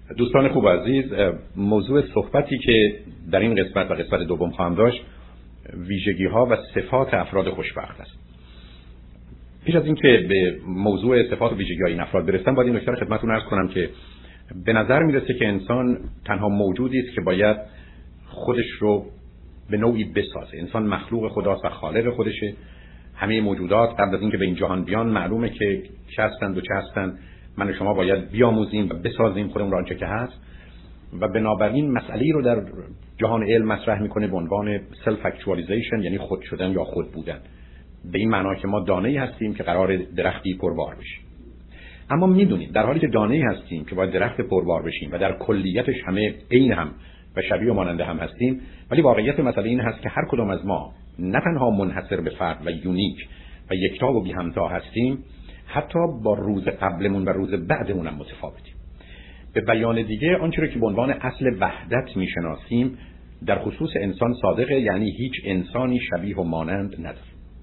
دوستان خوب عزیز، موضوع صحبتی که در این قسمت و قسمت دوم خواهم داشت ویژگی‌ها و صفات افراد خوشبخت است. پیش از اینکه به موضوع صفات و ویژگی‌های این افراد برسم، باید این نکته رو خدمتتون عرض کنم که به نظر میرسه که انسان تنها موجودی است که باید خودش رو به نوعی بسازه. انسان مخلوق خداست و خالق خودشه. همه موجودات قبل از اینکه به این جهان بیان معلومه که چه هستند و چه هستند. من و شما باید بیاموزیم و بسازیم خودمون را آنچه که هست و بنابراین مسئله‌ای رو در جهان علم مطرح میکنه به عنوان سلف اکچوالیزیشن، یعنی خود شدن یا خود بودن، به این معنا که ما دانه‌ای هستیم که قرار درختی پربار بشیم. اما میدونید در حالی که دانه‌ای هستیم که باید درخت پربار بشیم و در کلیتش همه عین هم و شبیه و ماننده هم هستیم، ولی واقعیت مسئله این هست که هر کدام از ما نه تنها منحصر به فرد و یونیک و یکتا و بی همتا هستیم، حتی با روز قبلمون و روز بعدمون هم متفاوتیم. به بیان دیگه آنچه را که به عنوان اصل وحدت میشناسیم در خصوص انسان صادقه، یعنی هیچ انسانی شبیه و مانند نداره.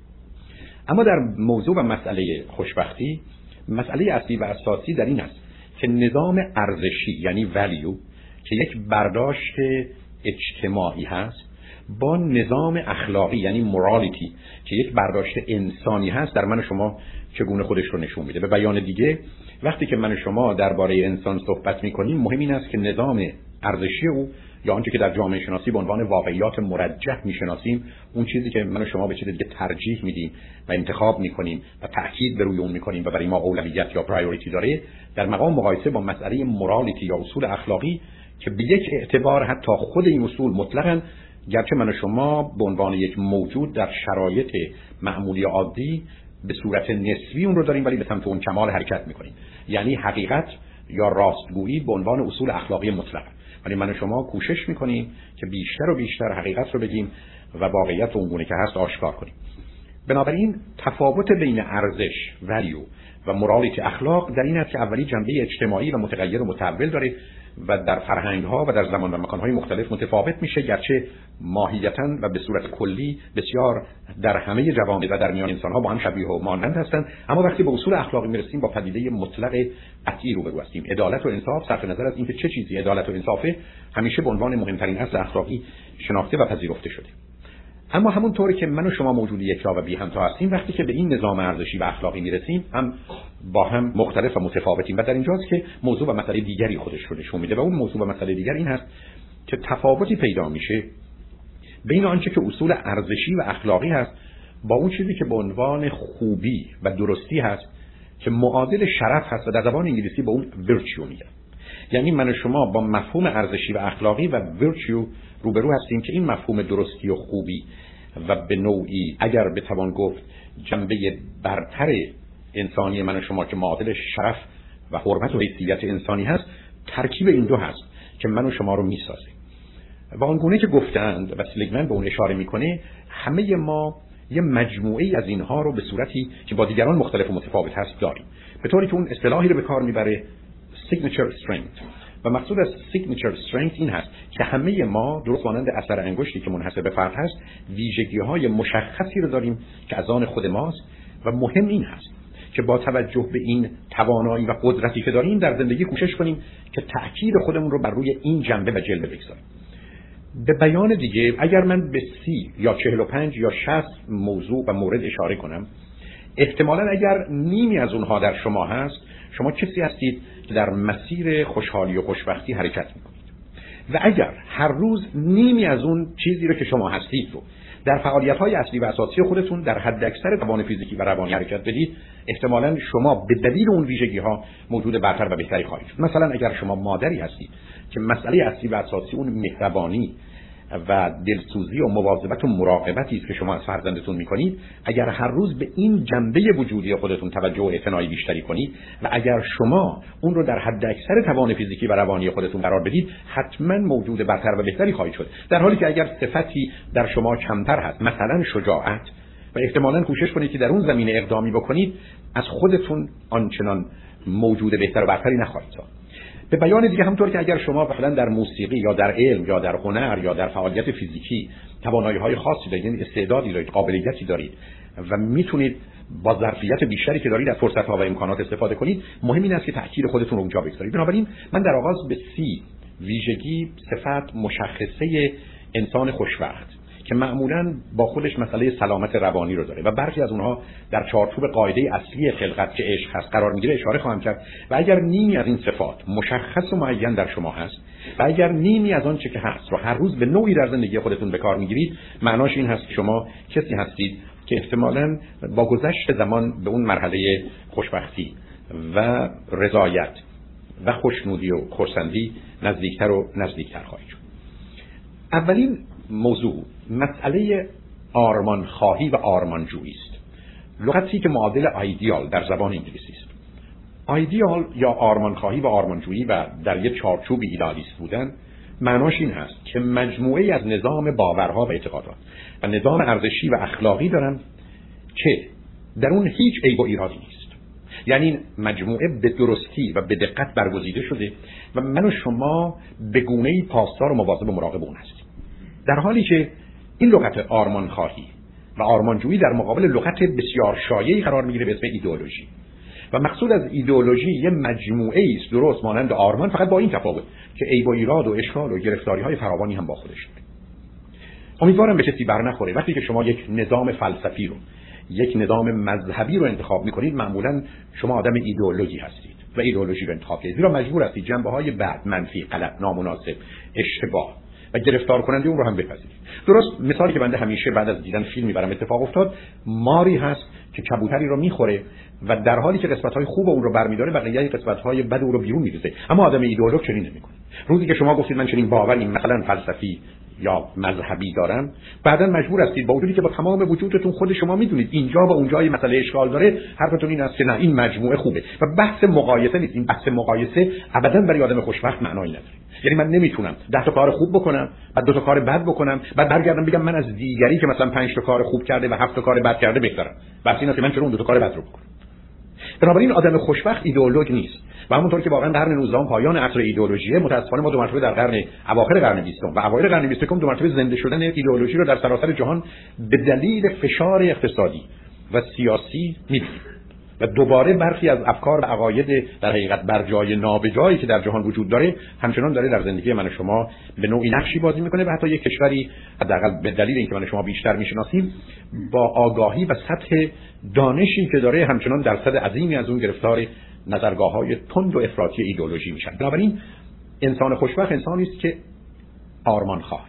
اما در موضوع و مسئله خوشبختی، مسئله اصلی و اساسی در این است که نظام ارزشی یعنی value که یک برداشت اجتماعی هست با نظام اخلاقی یعنی مورالیتی که یک برداشت انسانی هست در من و شما چگونه خودش رو نشون میده. به بیان دیگه وقتی که من و شما درباره انسان صحبت میکنیم، مهم این است که نظام ارزشی او یا آنچه که در جامعه شناسی به عنوان واقعیات مرجح میشناسیم، اون چیزی که من و شما به چیز دیگه ترجیح میدیم و انتخاب میکنیم و تاکید بر روی اون میکنیم و برای ما اولویت یا پرایوریتی داره، در مقام مقایسه با مسئله مورالیتی یا اصول اخلاقی که به یک اعتبار حتی خود این اصول مطلقاً، گرچه من و شما به عنوان یک موجود در شرایط معمولی عادی به صورت نسبی اون رو داریم ولی به سمت اون کمال حرکت میکنیم، یعنی حقیقت یا راستگویی به عنوان اصول اخلاقی مطلق، ولی من و شما کوشش میکنیم که بیشتر و بیشتر حقیقت رو بگیم و واقعیت اونگونه که هست آشکار کنیم. بنابراین تفاوت بین ارزش value و مورالیتی اخلاق در این است که اولی جنبه اجتماعی و متغیر و متحول داره و در فرهنگ‌ها و در زمان و مکان‌های مختلف متفاوت میشه، گرچه ماهیتاً و به صورت کلی بسیار در همه جوامع و در میان انسان‌ها با هم شبیه و مانند هستند. اما وقتی به اصول اخلاقی میرسیم با پدیده مطلق قطعی روبرو هستیم. عدالت و انصاف صرف نظر از اینکه چه چیزی عدالت و انصافه همیشه به عنوان مهمترین اصل اخلاقی شناخته و پذیرفته شده. اما همونطوری که من و شما موجود یکتا و بی همتا هستیم، وقتی که به این نظام ارزشی و اخلاقی میرسیم هم با هم مختلف و متفاوتیم و در اینجاست که موضوع و مسئله دیگری خودش رو نشون میده و اون موضوع و مسئله دیگر این هست که تفاوتی پیدا میشه بین آنچه که اصول ارزشی و اخلاقی هست با اون چیزی که به عنوان خوبی و درستی هست که معادل شرف هست و در زبان انگلیسی به اون virtue میگن. یعنی من و شما با مفهوم ارزشی و اخلاقی و virtue روبرو هستیم که این مفهوم درستی و خوبی و به نوعی اگر بتوان گفت جنبه برتر انسانی من و شما که معادل شرف و حرمت و حیثیت انسانی هست، ترکیب این دو هست که من و شما رو میسازه. و آنگونه که گفتند و سلیگمن به اون اشاره میکنه، همه ما یه مجموعه از اینها رو به صورتی که با دیگران مختلف و متفاوت هست داریم، به طوری که اون اصطلاحی رو به کار میبره signature strength. و مقصود از signature strength این هست که همه ما درست مانند اثر انگشتی که منحصر به فرد هست ویژگی‌های مشخصی رو داریم که از آن خود ماست و مهم این هست که با توجه به این توانایی و قدرتی که داریم در زندگی کوشش کنیم که تأکید خودمون رو بر روی این جنبه و جلوه بگذاریم. به بیان دیگه اگر من به 30 یا 45 یا 60 موضوع و مورد اشاره کنم، احتمالاً اگر نیمی از اونها در شما هست، شما کسی هستید که در مسیر خوشحالی و خوشبختی حرکت میکنید. و اگر هر روز نیمی از اون چیزی رو که شما هستید رو در فعالیت‌های اصلی و اساسی خودتون در حد اکثر توان فیزیکی و روانی حرکت بدید، احتمالاً شما به دلیل اون ویژگی‌ها موجود برتر و بهتری خواهید شد. مثلا اگر شما مادری هستید که مسئله اصلی و اساسی اون مهربانی و دلسوزی و مواظبت و مراقبتی است که شما از فرزندتون میکنید، اگر هر روز به این جنبه وجودی خودتون توجه و اعتنای بیشتری کنید و اگر شما اون رو در حد اکثر توان فیزیکی و روانی خودتون قرار بدید، حتما موجود برتر و بهتری خواهید شد. در حالی که اگر صفتی در شما کمتر هست، مثلا شجاعت، و احتمالاً کوشش کنید که در اون زمینه اقدامی بکنید، از خودتون آنچنان موجود بهتر و برتری نخواهید ساخت. به بیان دیگه همونطور که اگر شما مثلا در موسیقی یا در علم یا در هنر یا در فعالیت فیزیکی توانایی‌های خاصی دارید، یعنی استعدادی دارید، قابلیتی دارید و میتونید با ظرفیت بیشتری که دارید از فرصت‌ها و امکانات استفاده کنید، مهم این است که تأکید خودتون رو اونجا بگذارید. بنابراین من در آغاز به 30 ویژگی، صفت مشخصه انسان خوشبخت که معمولاً با خودش مسئله سلامت روانی رو داره و برخی از اونها در چارچوب قاعده اصلی خلقت که عشق هست قرار میگیره اشاره خواهم کرد. و اگر نیمی از این صفات مشخص و معین در شما هست و اگر نیمی از آن چه که هست رو هر روز به نوعی در زندگی خودتون به کار میگیرید، معناش این هست که شما کسی هستید که احتمالاً با گذشت زمان به اون مرحله خوشبختی و رضایت و خوشنودی و خرسندی نزدیکتر و نزدیکتر خواهید شد. اولین موضوع مسئله آرمانخواهی و آرمانجویی است. لغتی که معادل ایدئال در زبان انگلیسی است. ایدئال یا آرمانخواهی و آرمانجویی و در یک چارچوب ایدالیست بودن معناش این هست که مجموعه‌ای از نظام باورها و اعتقادات و نظام ارزشی و اخلاقی دارن که در اون هیچ عیب و ایرادی نیست. یعنی این مجموعه به درستی و به دقت برگزیده شده و من و شما به گونه‌ای پاسدار و مواظب و مراقب اون هستیم. در حالی که این لغت آرمانخواهی و آرمانجویی در مقابل لغت بسیار شایعی قرار میگیره به اسم ایدئولوژی. و مقصود از ایدئولوژی یه مجموعه است درست مانند آرمان، فقط با این تفاوت که عیب و ایراد و اشکال و گرفتاری‌های فراوانی هم با خودش داره. امیدوارم به کسی بر نخوره وقتی که شما یک نظام فلسفی رو، یک نظام مذهبی رو انتخاب می‌کنید، معمولاً شما آدم ایدئولوژی هستید و ایدئولوژی رو انتخاب کردید. زیرا مجبور هستید جنبه‌های بد، منفی، غلط، نامناسب، اشتباه و گرفتار کننده اون رو هم بپذیرید. درست مثالی که بنده همیشه بعد از دیدن فیلمی برام اتفاق افتاد، ماری هست که کبوتری رو میخوره و در حالی که قسمت‌های خوب اون رو برمی‌داره بقیه قسمت‌های بد اون رو بیرون می‌ریزه. اما آدم ایدئولوژ چنین نمی‌کنه. روزی که شما گفتید من چنین باوری مثلا فلسفی یا مذهبی دارم، بعداً مجبور هستید با وجودی که با تمام وجودتون خود شما میدونید اینجا و اونجای مسئله اشکال داره، حرفتون این است که نه این مجموعه خوبه و بحث مقایسه نیست. این بحث مقایسه ابداً برای آدم خوشبخت معنایی نداره. یعنی من نمیتونم 10 تا کار خوب بکنم، بعد 2 تا کار بد بکنم، بعد برگردم بگم من از دیگری که مثلا 5 تا کار خوب کرده و 7 تا کار بد کرده بهترم. بس این است که من چرا اون 2 تا کار بد رو بکنم. بنابراین آدم خوشبخت ایدئولوژ نیست. و همونطور که واقعا قرن 19 پایان عصر ایدئولوژیه، متأسفانه ما 2 مرتبه در اواخر قرن 20 و اوایل قرن 21 2 مرتبه زنده شدن ایدئولوژی رو در سراسر جهان به دلیل فشار اقتصادی و سیاسی می‌بینیم. و دوباره برخی از افکار و عقاید در حقیقت بر جای نابجایی که در جهان وجود داره همچنان داره در زندگی من و شما به نوعی نقشی بازی میکنه و حتی یک کشوری حداقل به دلیل اینکه من و شما بیشتر میشناسیم با آگاهی و سطح دانشی که داره همچنان درصد عظیمی از اون گرفتار نظرگاه‌های تند و افراطی ایدئولوژی میشن. بنابراین انسان خوشبخت انسانی است که آرمان خواهه.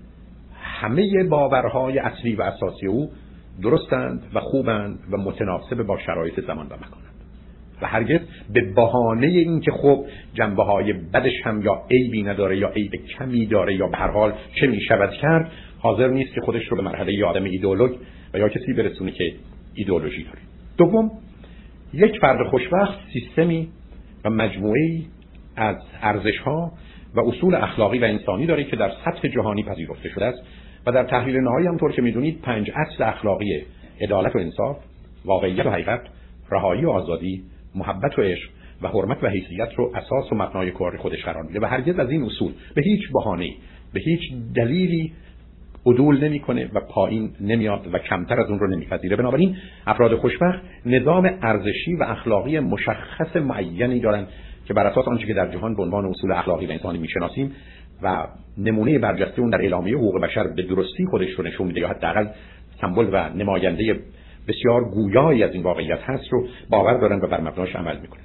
همه باورهای اصلی و اساسی او درستند و خوبند و متناسب با شرایط زمان و مکانند و هرگز به بهانه این که خب جنبه‌های بدش هم یا عیبی نداره یا عیب کمی داره یا به هر حال چه میشود کرد، حاضر نیست که خودش رو به مرحله آدم ایدئولوژ و یا کسی برسونه که ایدئولوژی داره. دوم، یک فرد خوشبخت سیستمی و مجموعه‌ای از ارزش‌ها و اصول اخلاقی و انسانی داره که در سطح جهانی پذیرفته شده است و در تحلیل نهایی همونطور که میدونید 5 اصل اخلاقی: عدالت و انصاف، واقعیت و حقیقت، رهایی و آزادی، محبت و عشق و حرمت و حیثیت رو اساس و مبنای کار خودش قرار میده و هرگز از این اصول به هیچ بهانه‌ای، به هیچ دلیلی عدول نمیکنه و پایین نمیاد و کمتر از اون رو نمیپذیره. بنابراین افراد خوشبخت نظام ارزشی و اخلاقی مشخص معینی دارن که بر اساس آنچه که در جهان به عنوان اصول اخلاقی و انسانی میشناسیم و نمونه برجسته اون در اعلامیه حقوق بشر به درستی خودش رو نشون میده یا حداقل سمبل و نماینده بسیار گویایی از این واقعیت هست رو باور دارن و بر مبناش عمل میکنن.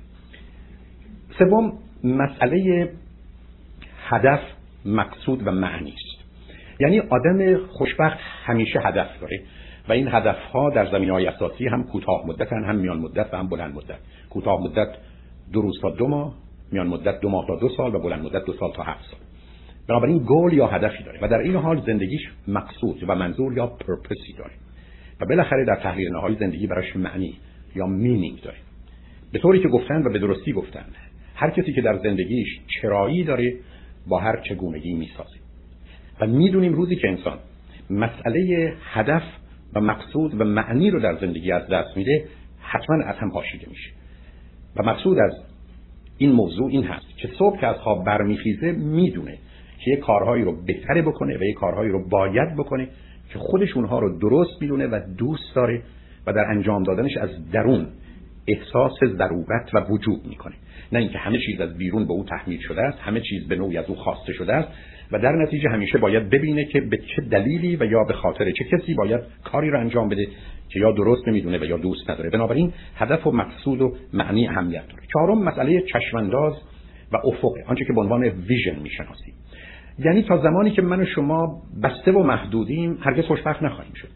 سوم، مسئله هدف، مقصود و معنی است. یعنی آدم خوشبخت همیشه هدف داره و این هدفها در زمینه‌های اساسی هم کوتاه مدتن، هم میان مدت و هم بلند مدت. کوتاه مدت 2 روز تا 2 ماه، میان مدت 2 ماه تا 2 سال و بلند مدت 2 سال تا 7 سال. بنابراین گول یا هدفی داره و در این حال زندگیش مقصود و منظور یا پرپسی داره و بالاخره در تحلیل نهایی زندگی براش معنی یا مینینگ داره. به طوری که گفتن و به درستی گفتن، هر کسی که در زندگیش چرایی داره با هر چگونگی میسازه و میدونیم روزی که انسان مسئله هدف و مقصود و معنی رو در زندگی از دست میده حتما از هم پاشیده میشه. و مقصود از این موضوع این هست که صبح که از خواب برمیخیزه میدونه که یه کارهایی رو بهتره بکنه و یه کارهایی رو باید بکنه که خودش اونها رو درست میدونه و دوست داره و در انجام دادنش از درون احساس ضرورت و وجوب میکنه، نه اینکه همه چیز از بیرون به او تحمیل شده است، همه چیز به نوعی از او خواسته شده است و در نتیجه همیشه باید ببینه که به چه دلیلی و یا به خاطر چه کسی باید کاری رو انجام بده که یا درست نمیدونه و یا دوست نداره. بنابراین هدف و مقصود و معنی اهمیت داره. چهارم مسئله چشمانداز و افق، آنچه که به عنوان ویژن میشناسیم. یعنی تا زمانی که من و شما بسته و محدودیم هرگز خوشبخت نخواهیم شد.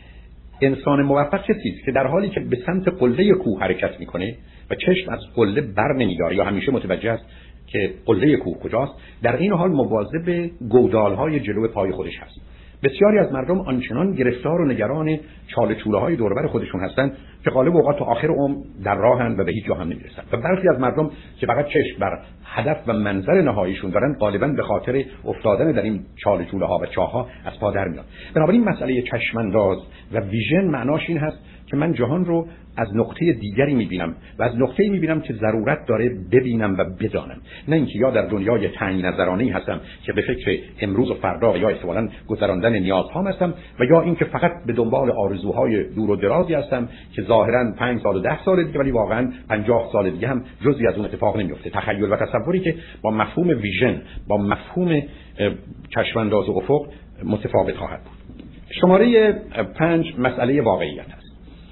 انسان موفق کسی است که در حالی که به سمت قله کوه حرکت میکنه و چشم از قله بر نمیداره یا همیشه متوجه است که قله کوه کجاست، در این حال مواظب گودال‌های جلو پای خودش هست. بسیاری از مردم آنچنان گرفتار و نگران چاله چوله‌های دور و بر خودشون هستند که غالب اوقات تا آخر عمر در راهن و به هیچ جا هم نمیرسن. و برخی از مردم که فقط چشم بر هدف و منظر نهاییشون دارن غالبا به خاطر افتادن در این چاله چوله‌ها و چاه‌ها از پا در میاد. بنابراین مسئله چشمانداز و ویژن معناش این هست که من جهان رو از نقطه دیگری میبینم و از نقطه‌ای میبینم که ضرورت داره ببینم و بدانم، نه اینکه یا در دنیای تنگ نظرانه‌ای هستم که به فکر امروز و فردا یا احتمالاً گذراندن نیازهام هستم و یا اینکه فقط به دنبال آرزوهای دور و درازی هستم که ظاهراً 5 سال و 10 سال دیگه ولی واقعاً 50 سال دیگه هم جزئی از اون اتفاق نمیفته. تخیل و تصوری که با مفهوم ویژن، با مفهوم چشمانداز و افق متفاوت خواهد بود. شماره 5 مسئله واقعیت است.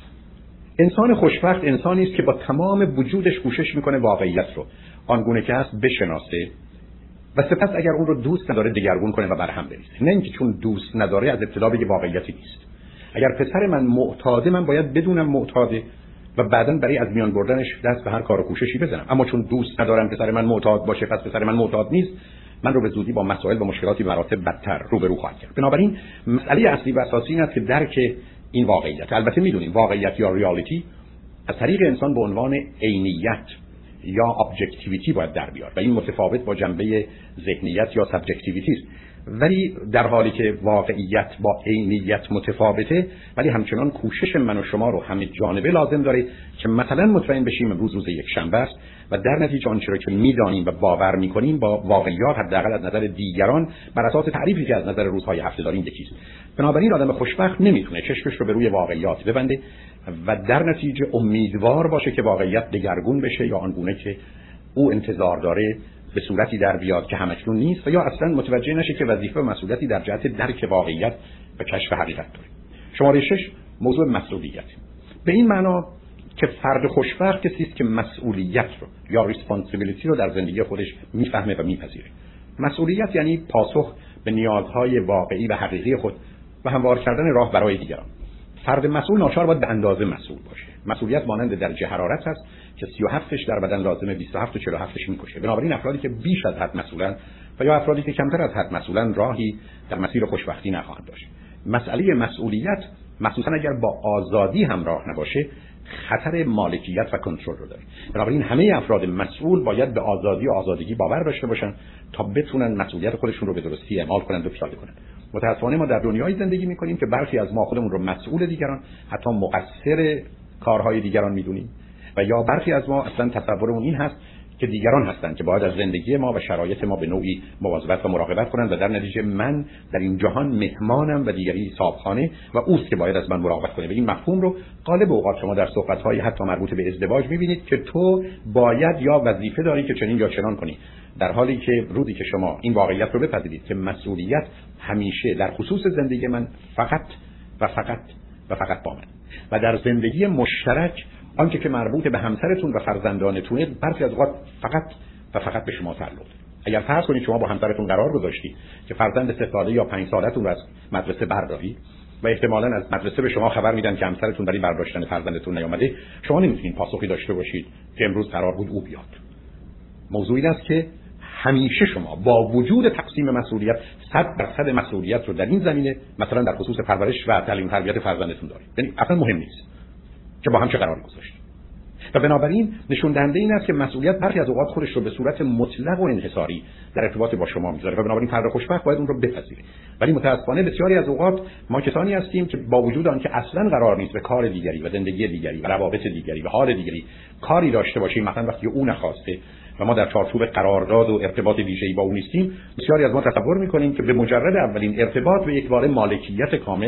انسان خوشبخت انسانی است که با تمام وجودش کوشش میکنه واقعیت رو آنگونه که هست بشناسه و سپس اگر اون رو دوست نداره دگرگون کنه و برهم بریزه. نه اینکه چون دوست نداره از ابتدا بگه واقعیتی نیست. اگر پسر من معتاده من باید بدونم معتاده و بعداً برای از میان بردنش دست به هر کار و کوششی بزنم. اما چون دوست ندارم پسر من معتاد باشه پس پسر من معتاد نیست، من رو به زودی با مسائل و مشکلاتی مراتب بدتر روبرو خواهد کرد. بنابراین مسئله اصلی و اساسی این است که درک این واقعیت، البته میدونیم واقعیت یا ریالیتی از طریق انسان به عنوان عینیت یا ابجکتیویتی باید در بیاد و این متفاوت با جنبه ذهنیت یا سابجکتیویتی است. ولی در حالی که واقعیت با عینیت متفاوته، ولی همچنان کوشش من و شما رو همه جانبه لازم داره که مثلا مطمئن بشیم امروز روز یک شنبه است و در نتیجه آنچه را که میدانیم و باور میکنیم با واقعیات حداقل از نظر دیگران بر اساس تعریفی که از نظر روزهای هفته داریم یکیست. بنابراین آدم خوشبخت نمیتونه چشمش رو به روی واقعیات ببنده و در نتیجه امیدوار باشه که واقعیت دگرگون بشه یا آنگونه که او انتظار داره به صورتی در بیاد که همکنون نیست و یا اصلا متوجه نشه که وظیفه و مسئولیتی در جهت درک واقعیت و کشف حقیقت داره. شماره 6 موضوع مسئولیت. به این معنا که فرد خوشبخت کسی است که مسئولیت رو یا ریسپانسیبیلیتی رو در زندگی خودش میفهمه و میپذیره. مسئولیت یعنی پاسخ به نیازهای واقعی و حقیقی خود و هموار کردن راه برای دیگران. فرد مسئول ناچار باید به اندازه مسئول باشه. مسئولیت مانند درجه حرارت است که 37ش در بدن لازمه 27 و 47ش میکشه. بنابراین افرادی که بیش از حد مسئولن و یا افرادی که کمتر از حد مسئولن راهی در مسیر خوشبختی نخواهند داشت. مسئله مسئولیت مخصوصا اگر با آزادی همراه نباشه خطر مالکیت و کنترل رو داره. بنابراین همه افراد مسئول باید به آزادی و آزادگی باور داشته باشن تا بتونن مسئولیت خودشون رو به درستی اعمال کنند و پیاده کنند. متأسفانه ما در دنیای زندگی می‌کنیم که برخی از ما خودمون رو مسئول دیگران، حتی مقصر کارهای دیگران می‌دونیم و یا برخی از ما اصلا تصورمون این هست که دیگران هستند که باید از زندگی ما و شرایط ما به نوعی مواظبت و مراقبت کنند و در نتیجه من در این جهان مهمانم و دیگری صاحبخانه و اوست که باید از من مراقبت کنه. و این مفهوم رو غالب اوقات شما در صحبت‌های حتی مربوط به ازدواج می‌بینید که تو باید یا وظیفه داری که چنین یا چنان کنی، در حالی که روزی که شما این واقعیت رو بپذیرید که مسئولیت همیشه در خصوص زندگی من فقط و فقط و فقط با من و در زندگی مشترک آنچه که مربوط به همسرتون و فرزندانتونه برخی از اوقات فقط و فقط به شما تعلق داره. اگر فرض کنید شما با همسرتون قرار گذاشتید که فرزند 3 ساله یا 5 سالتون رو از مدرسه بردارید و احتمالاً از مدرسه به شما خبر میدن که همسرتون برای برداشتن فرزندتون نیامده، شما نمیتونید پاسخی داشته باشید که امروز قرار بود او بیاد. موضوع این است که همیشه شما با وجود تقسیم مسئولیت 100% مسئولیت رو در این زمینه مثلا در خصوص پرورش و تعلیم تربیت فرزندتون دارید. یعنی اصلا مهم نیست که با هم چه قرار گذاشتید. و بنابراین نشون دهنده این است که مسئولیت برخی از اوقات خودش رو به صورت مطلق و انحصاری در ارتباط با شما میذاره و بنابراین فرد خوشبخت باید اون رو بپذیره. ولی متأسفانه بسیاری از اوقات ما کسانی هستیم که با وجود آن که اصلا قرار نیست به کار دیگری و زندگی دیگری و روابط دیگری و حال دیگری کاری داشته باشیم، مثلا وقتی او نخواسته و ما در چارچوب قرارداد و ارتباط ویژه‌ای با او نیستیم، بسیاری از ما تصور می‌کنیم که به مجرد اولین ارتباط به یکباره مالکیت کامل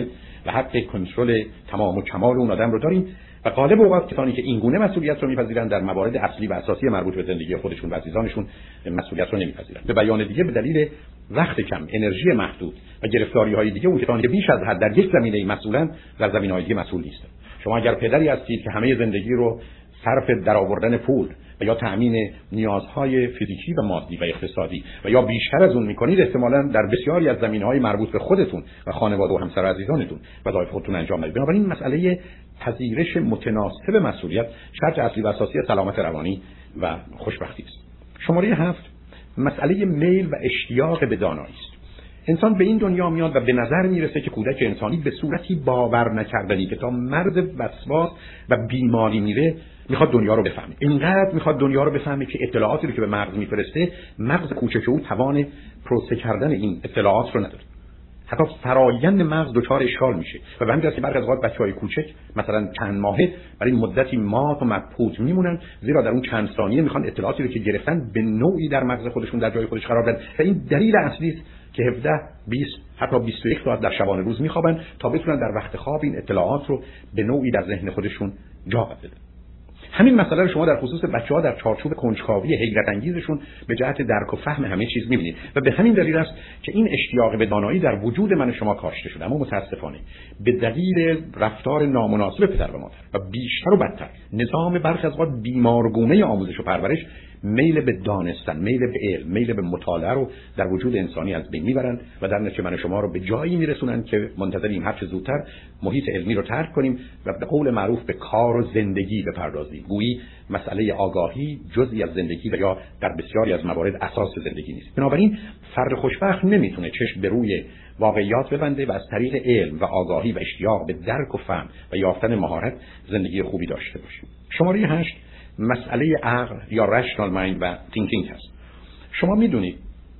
و حق کنترل تمام و کمال اون آدم رو داریم و غالب اوقات کسانی که این گونه مسئولیت رو می‌پذیرند در موارد اصلی و اساسی مربوط به زندگی خودشون و عزیزانشون مسئولیت رو نمی‌پذیرند. به بیان دیگه به دلیل وقت کم، انرژی محدود و گرفتاری‌های دیگه اون کسانی که بیش از حد در یک زمینه مسئولن در زمینه‌های دیگه مسئول نیستند. شما اگر پدری هستید که همه زندگی رو صرف درآوردن پول و یا تأمین نیازهای فیزیکی و مادی و اقتصادی و یا بیشتر از اون می‌کنید، احتمالاً در بسیاری از زمینه‌های مربوط به خودتون و خانواده و همسر عزیزانتون وظایف خودتون انجام ندید. بنابراین مسئله پذیرش متناسب مسئولیت شرط اصلی و اساسی سلامت روانی و خوشبختی است. شماره 7 مسئله میل و اشتیاق به دانایی است. انسان به این دنیا میاد و به نظر میرسه که کودک انسانی به صورتی باور نکردنی که تا مرز وسواس و بیماری میره میخواد دنیا رو بفهمه. اینقدر میخواد دنیا رو بفهمه که اطلاعاتی رو که به مغز میفرسته، مغز کوچک او توان پروسه کردن این اطلاعات رو نداره. حتی فرایند مغز دچار اشکال میشه و به همین جهت برخی از اوقات بچه‌های کوچک مثلا چند ماهه برای مدتی مات و مبهوت میمونن، زیرا در اون چند ثانیه میخوان اطلاعاتی رو که گرفتن به نوعی در مغز خودشون در جای خودش قرار بدن و این دلیل اصلی است که 17 20 حتی 21 ساعت در شبانه روز میخوابن تا بتونن در وقت خواب این اطلاعات رو به نوعی در ذهن خودشون جا بدن. همین مسئله رو شما در خصوص بچه‌ها در چارچوب کنجکاوی حیرت انگیزشون به جهت درک و فهم همه چیز می‌بینید و به همین دلیل است که این اشتیاق به دانایی در وجود من شما کاشته شده، اما متاسفانه به دلیل رفتار نامناسب پدر و مادر و بیشتر و بدتر نظام برخی از اوقات بیمارگونه آموزش و پرورش میل به دانستن، میل به علم، میل به مطالعه رو در وجود انسانی از بین میبرند و در نتیجه من شما رو به جایی میرسونند که منتظریم هر چه زودتر محیط علمی رو ترک کنیم و به قول معروف به کار و زندگی بپردازیم. گویی مسئله آگاهی جزئی از زندگی و یا در بسیاری از موارد اساس زندگی نیست. بنابراین فرد خوشبخت نمیتونه چشم به روی واقعیات ببنده و از طریق علم و آگاهی و اشتیاق به درک و فهم و یافتن مهارت زندگی خوبی داشته باشه. شماره 8 مسئله عقل یا rational mind و thinking هست. شما میدونید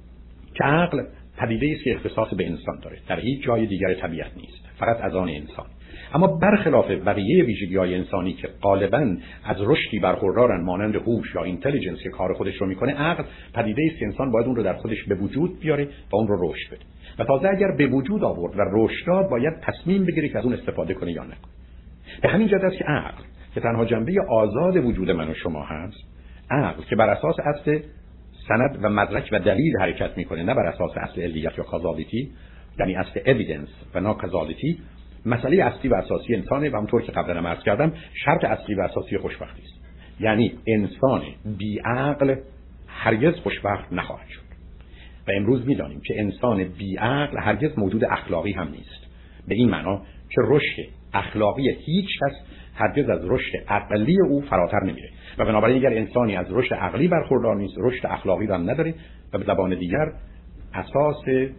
که عقل پدیده است که اختصاص به انسان داره، در هیچ جای دیگر طبیعت نیست، فقط از آن انسان. اما برخلاف بقیه ویژگی‌های انسانی که غالباً از رشدی برخوردارن مانند هوش یا اینتلیجنس که کار خودش رو میکنه، عقل پدیده است که انسان باید اون رو در خودش به وجود بیاره و اون رو رشد بده و تازه اگر به وجود آورد و رشد داد باید تصمیم بگیره که از اون استفاده کنه یا نکنه. به همین جهت است که عقل که تنها جنبه آزاد وجود من و شما هست، عقل که بر اساس اصل سند و مدرک و دلیل حرکت میکنه، نه بر اساس اصل علیت یا کازالیتی، یعنی اصل اویدنس و نه کازالیتی، مسئله اصلی و اساسی انسانه و همونطور که قبلا عرض کردم شرط اصلی و اساسی خوشبختی است. یعنی انسان بی عقل هرگز خوشبخت نخواهد شد و امروز میدانیم که انسان بی عقل هرگز موجود اخلاقی هم نیست، به این معنا که رشد اخلاقی هیچ کس هرگز از رشد عقلی او فراتر نمیره و بنابراین اگر انسانی از رشد عقلی برخوردار نیست، رشد اخلاقی هم نداره و به زبان دیگر اساس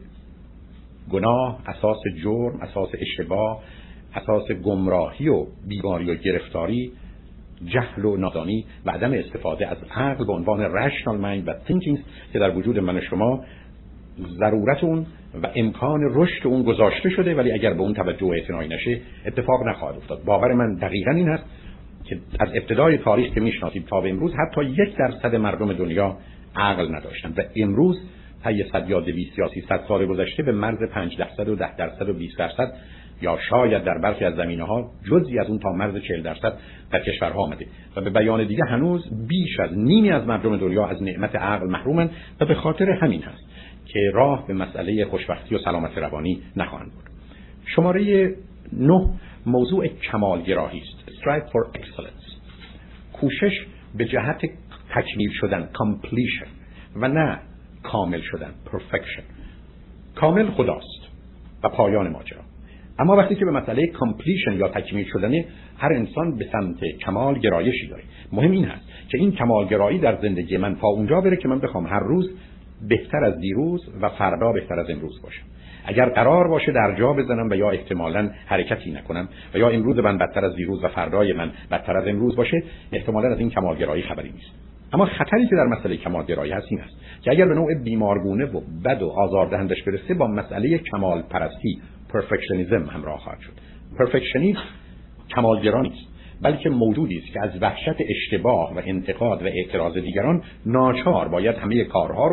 گناه، اساس جرم، اساس اشتباه، اساس گمراهی و بیماری و گرفتاری، جهل و نادانی و عدم استفاده از عقل به عنوان rational mind و thinking که در وجود من و شما ضرورت اون و امکان رشد اون گذاشته شده، ولی اگر به اون توجه و اعتنایی نشه اتفاق نخواهد افتاد. باور من دقیقاً این هست که از ابتدای تاریخ که میشناسید تا به امروز حتی 1% مردم دنیا عقل نداشتن و امروز طی 100 یا 200 یا 300 سال گذشته به مرز 5% و 10% و 20% یا شاید در برخی از زمینه‌ها جزئی از اون تا مرز 40% در کشورها آمده و به بیان دیگه هنوز بیش از نیمی از مردم دنیا از نعمت عقل محرومن و به خاطر همین هست که راه به مسئله خوشبختی و سلامت روانی نخواهند بود. شماره 9 موضوع کمالگرایی است. Strive for excellence. کوشش به جهت تکمیل شدن، completion، و نه کامل شدن، perfection. کامل خداست و پایان ماجرا. اما وقتی که به مسئله completion یا تکمیل شدن، هر انسان به سمت کمال گرایشی داره. مهم این هست که این کمالگرایی در زندگی من تا اونجا بره که من بخوام هر روز بهتر از دیروز و فردا بهتر از امروز باشم. اگر قرار باشه در جا بزنم و یا احتمالاً حرکتی نکنم و یا امروز من بدتر از دیروز و فردای من بدتر از امروز باشه، احتمالاً از این کمالگرایی خبری نیست. اما خطری که در مسئله کمالگرایی هست این است که اگر به نوع بیمارگونه و بد و آزاردهندش برسه با مسئله کمال پرستی، perfectionism همراه خواهد شد. perfectionism کمالگرا نیست، بلکه موجودی است که از وحشت اشتباه و انتقاد و اعتراض دیگران ناچار باید همه کارها رو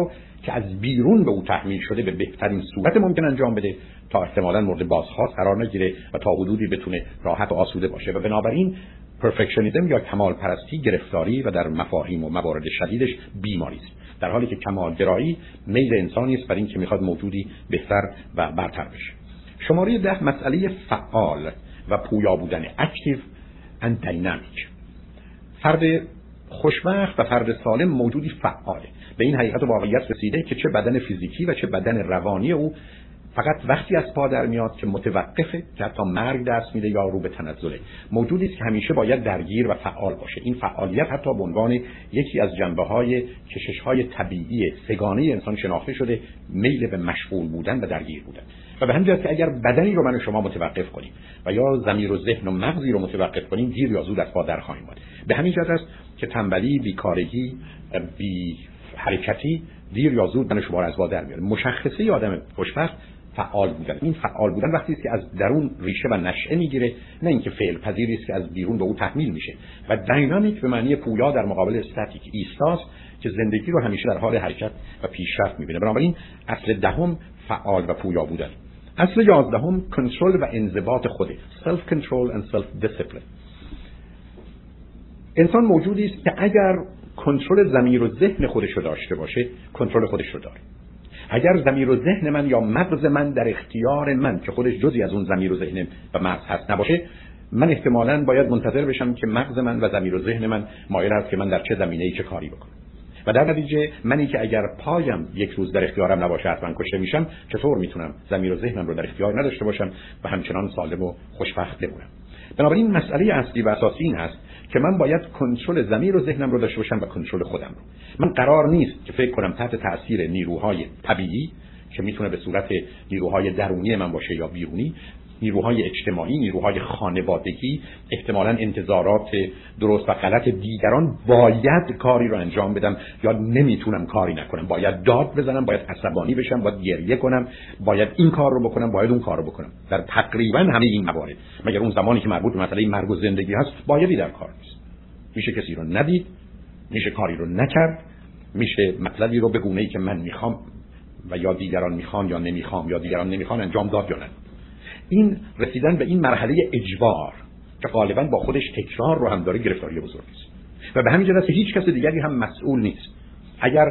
که از بیرون به او تحمیل شده به بهترین صورت ممکن انجام بده تا احتمالاً مورد بازخواست قرار نگیره و تا حدودی بتونه راحت و آسوده باشه. و بنابراین پرفکشنیسم یا کمال پرستی گرفتاری و در مفاهیم و موارد شدیدش بیماری است، در حالی که کمال گرایی میل انسانی است برای اینکه میخواد موجودی بهتر و برتر بشه. شماره 10 مسئله فعال و پویا بودن، اکتیو اند داینامیک. فرد خوشبخت و فرد سالم موجودی فعاله، به این حقیقت و واقعیت رسیده که چه بدن فیزیکی و چه بدن روانی او فقط وقتی از پا در میاد که متوقفه، که حتی مرگ دست میده یا رو به تنزله. موجودی است که همیشه باید درگیر و فعال باشه. این فعالیت حتی به عنوان یکی از جنبه‌های کشش‌های طبیعی سگانه انسان شناخته شده، میل به مشغول بودن و درگیر بودن. و به همین جهت که اگر بدنی رو من و شما متوقف کنیم و یا ضمیر و ذهن و مغزی رو متوقف کنیم، دیر یا زود از پا در خواهیم اومد. به همین جهت است که تنبلی، بیکارگی، بی حرکتی دیر یا زود من و شما رو از پا در میاره. مشخصه آدم خوشبخت فعال بودن. این فعال بودن وقتی است که از درون ریشه و نشأه میگیره، نه اینکه فعل پذیری است که از بیرون به او تحمیل میشه. و داینامیک به معنی پویا در مقابل استاتیک، ایستاست که زندگی رو همیشه در حال حرکت و پیشرفت میبینه. بنابراین اصل دهم فعال و پویا بودن. اصل 11 کنترل و انضباط خوده، سلف کنترل اند سلف دیسپلین. انسان موجودی است که اگر کنترل ضمیر و ذهن خودش رو داشته باشه، کنترل خودش رو داره. اگر ضمیر و ذهن من یا مغز من در اختیار من که خودش جزئی از اون ضمیر و ذهن و مغز هست نباشه، من احتمالاً باید منتظر بشم که مغز من و ضمیر و ذهن من مایل است که من در چه زمینه‌ای چه کاری بکنم. و در نتیجه منی که اگر پایم یک روز در اختیارم نباشه حتما کشته میشم، چطور میتونم ضمیر و ذهنم رو در اختیار نداشته باشم و همچنان سالم و خوشبخت بمونم؟ بنابراین مسئله اصلی و اساسی این هست که من باید کنترل ضمیر و ذهنم رو داشته باشم و کنترل خودم رو. من قرار نیست که فکر کنم تحت تاثیر نیروهای طبیعی که میتونه به صورت نیروهای درونی من باشه یا بیرونی، نیروهای اجتماعی، نیروهای خانوادگی، احتمالاً انتظارات درست و غلط دیگران، باید کاری رو انجام بدم یا نمیتونم کاری نکنم، باید داد بزنم، باید عصبانی بشم، باید گریه کنم، باید این کار رو بکنم، باید اون کار رو بکنم. در تقریبا همه این موارد، مگر اون زمانی که مربوط به مسئله مرگ و زندگی هست، بایدی در کار نیست. میشه کسی رو ندید، میشه کاری رو نکرد، میشه مطلبی رو به گونه‌ای که من میخوام و یا دیگران میخوان یا نمیخوام یا دیگران نمیخوان انجام داد یا نه. این رسیدن به این مرحله اجبار که غالبا با خودش تکرار رو هم داره، گرفتاری بزرگی است. و به همین جهت هیچ کس دیگری هم مسئول نیست. اگر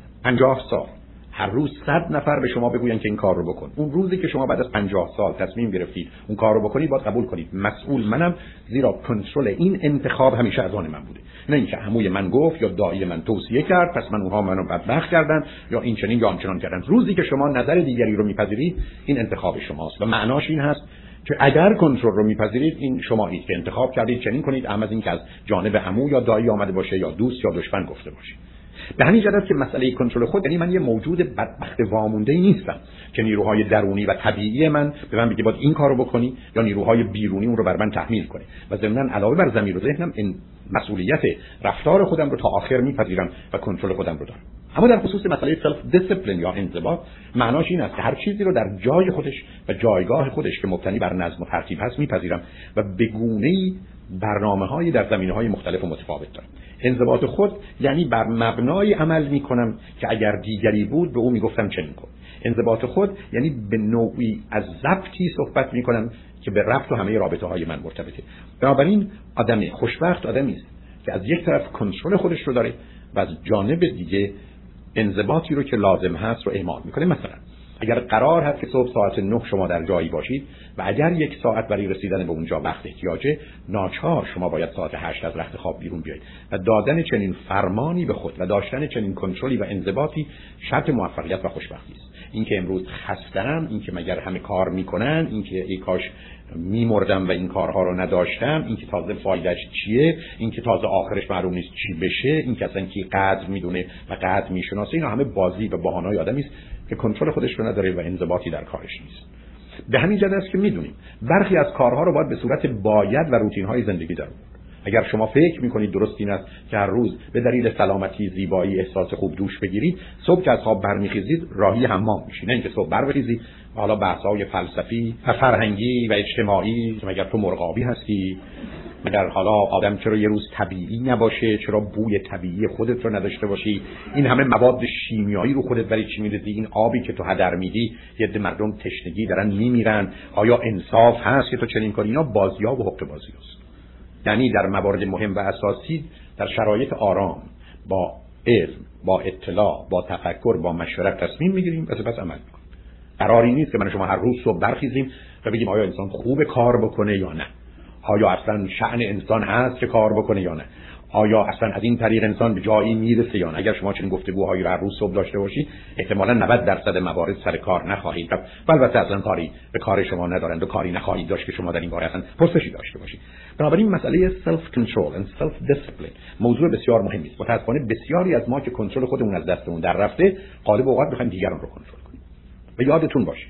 50 سال هر روز 100 نفر به شما بگوین که این کار رو بکن، اون روزی که شما بعد از 50 سال تصمیم گرفتید اون کار رو بکنید، باید قبول کنید مسئول منم، زیرا کنترل این انتخاب همیشه از آن من بوده. نه اینکه عموی من گفت یا دایی من توصیه کرد پس من اونها منو بدبخت کردن یا این چنین یا آنچنان کردن. روزی که شما نظر دیگری رو میپذیرید، این انتخاب شماست و معناش این هست که اگر کنترل رو میپذیرید، این شمایید که انتخاب کردید چنین کنید، اما از این که از جانب عمو یا دایی آمده باشه یا دوست یا دشمن گفته باشه. به همین جهت که مسئله کنترل خود، یعنی من یه موجود بدبخت وامونده نیستم که نیروهای درونی و طبیعی من به من بگه باید این کارو بکنی یا نیروهای بیرونی اون رو بر من تحمیل کنه. و ضمن علاوه بر ضمیر و ذهنم، این مسئولیت رفتار خودم رو تا آخر میپذیرم و کنترل خودم رو دارم. اما در خصوص مسئله سلف دیسپلین یا انضباط، معناش این است که هر چیزی رو در جای خودش و جایگاه خودش که مبتنی بر نظم و ترتیب هست میپذیرم و به گونه‌ای برنامه‌هایی در زمینه‌های مختلف و متفاوت دارم. انضباط خود یعنی بر مبنای عمل میکنم که اگر دیگری بود به او میگفتم چنین کن. انضباط خود یعنی به نوعی از ضبطی صحبت میکنم که به ربط و همه رابطه‌های من مرتبطه. بنابراین آدم خوشبخت آدمی است که از یک طرف کنترل خودش رو داره و از جانب دیگه انضباطی رو که لازم هست رو اعمال میکنه. مثلا اگر قرار هست که صبح ساعت 9 شما در جایی باشید و اگر 1 ساعت برای رسیدن به اونجا وقت احتیاجه، ناچار شما باید ساعت 8 از رخت خواب بیرون بیایید. و دادن چنین فرمانی به خود و داشتن چنین کنترلی و انضباطی شرط موفقیت و خوشبختی است. اینکه امروز خسته‌ام، اینکه مگر همه کار میکنن، اینکه ای کاش میمردم و این کارها رو نداشتم، اینکه تازه فایدهش چیه، اینکه تازه آخرش معلوم نیست چی بشه، اینکه اصلا کی قدر میدونه و قدر میشناسه، اینا همه بازی و بهانه‌های آدمی است که کنترل خودش رو نداره و انضباطی در کارش نیست. به همین جهت است که میدونیم برخی از کارها رو باید به صورت باید و روتین‌های زندگی در آورد. اگر شما فکر میکنید درست این است که هر روز به دلیل سلامتی، زیبایی، احساس خوب دوش بگیرید، صبح که از خواب برمیخیزید راهی حمام میشید. نه اینکه صبح برخیزید و حالا بحث‌های فلسفی و فرهنگی و اجتماعی که مگر تو مرغابی هستی مگر حالا آدم چرا یه روز طبیعی نباشه، چرا بوی طبیعی خودت رو نداشته باشی، این همه مواد شیمیایی رو خودت برای چی میریزی، این آبی که تو هدر میدی یه عده مردم تشنگی دارن میمیرن، آیا انصاف هست که تو چنین کنی؟ اینا بازی‌ها و حق بازیاست. یعنی در موارد مهم و اساسی در شرایط آرام با علم، با اطلاع، با تفکر، با مشورت تصمیم میگیریم و سپس عمل میکنیم. قراری نیست که من شما هر روز صبح برخیزیم و بگیم آیا انسان خوب کار بکنه یا نه، آیا اصلا شأن انسان هست که کار بکنه یا نه، آیا اصلا از این طریق انسان به جایی میرسه یا نه. اگر شما چنین گفتگوهایی رو هر روز صبح داشته باشید احتمالاً 90% موارد سر کار نخواهید رفت و البته اصلا کاری به کار شما ندارند و کاری نخواهید داشت که شما در این باره اصلا پرسشی داشته باشید. بنابراین مسئله سلف کنترل و سلف دیسپلین موضوع بسیار مهمی است. متأسفانه بسیاری از ما که کنترل خودمون از دستمون در رفته، غالب اوقات می‌خوایم دیگران رو کنترل کنیم. و یادتون باشه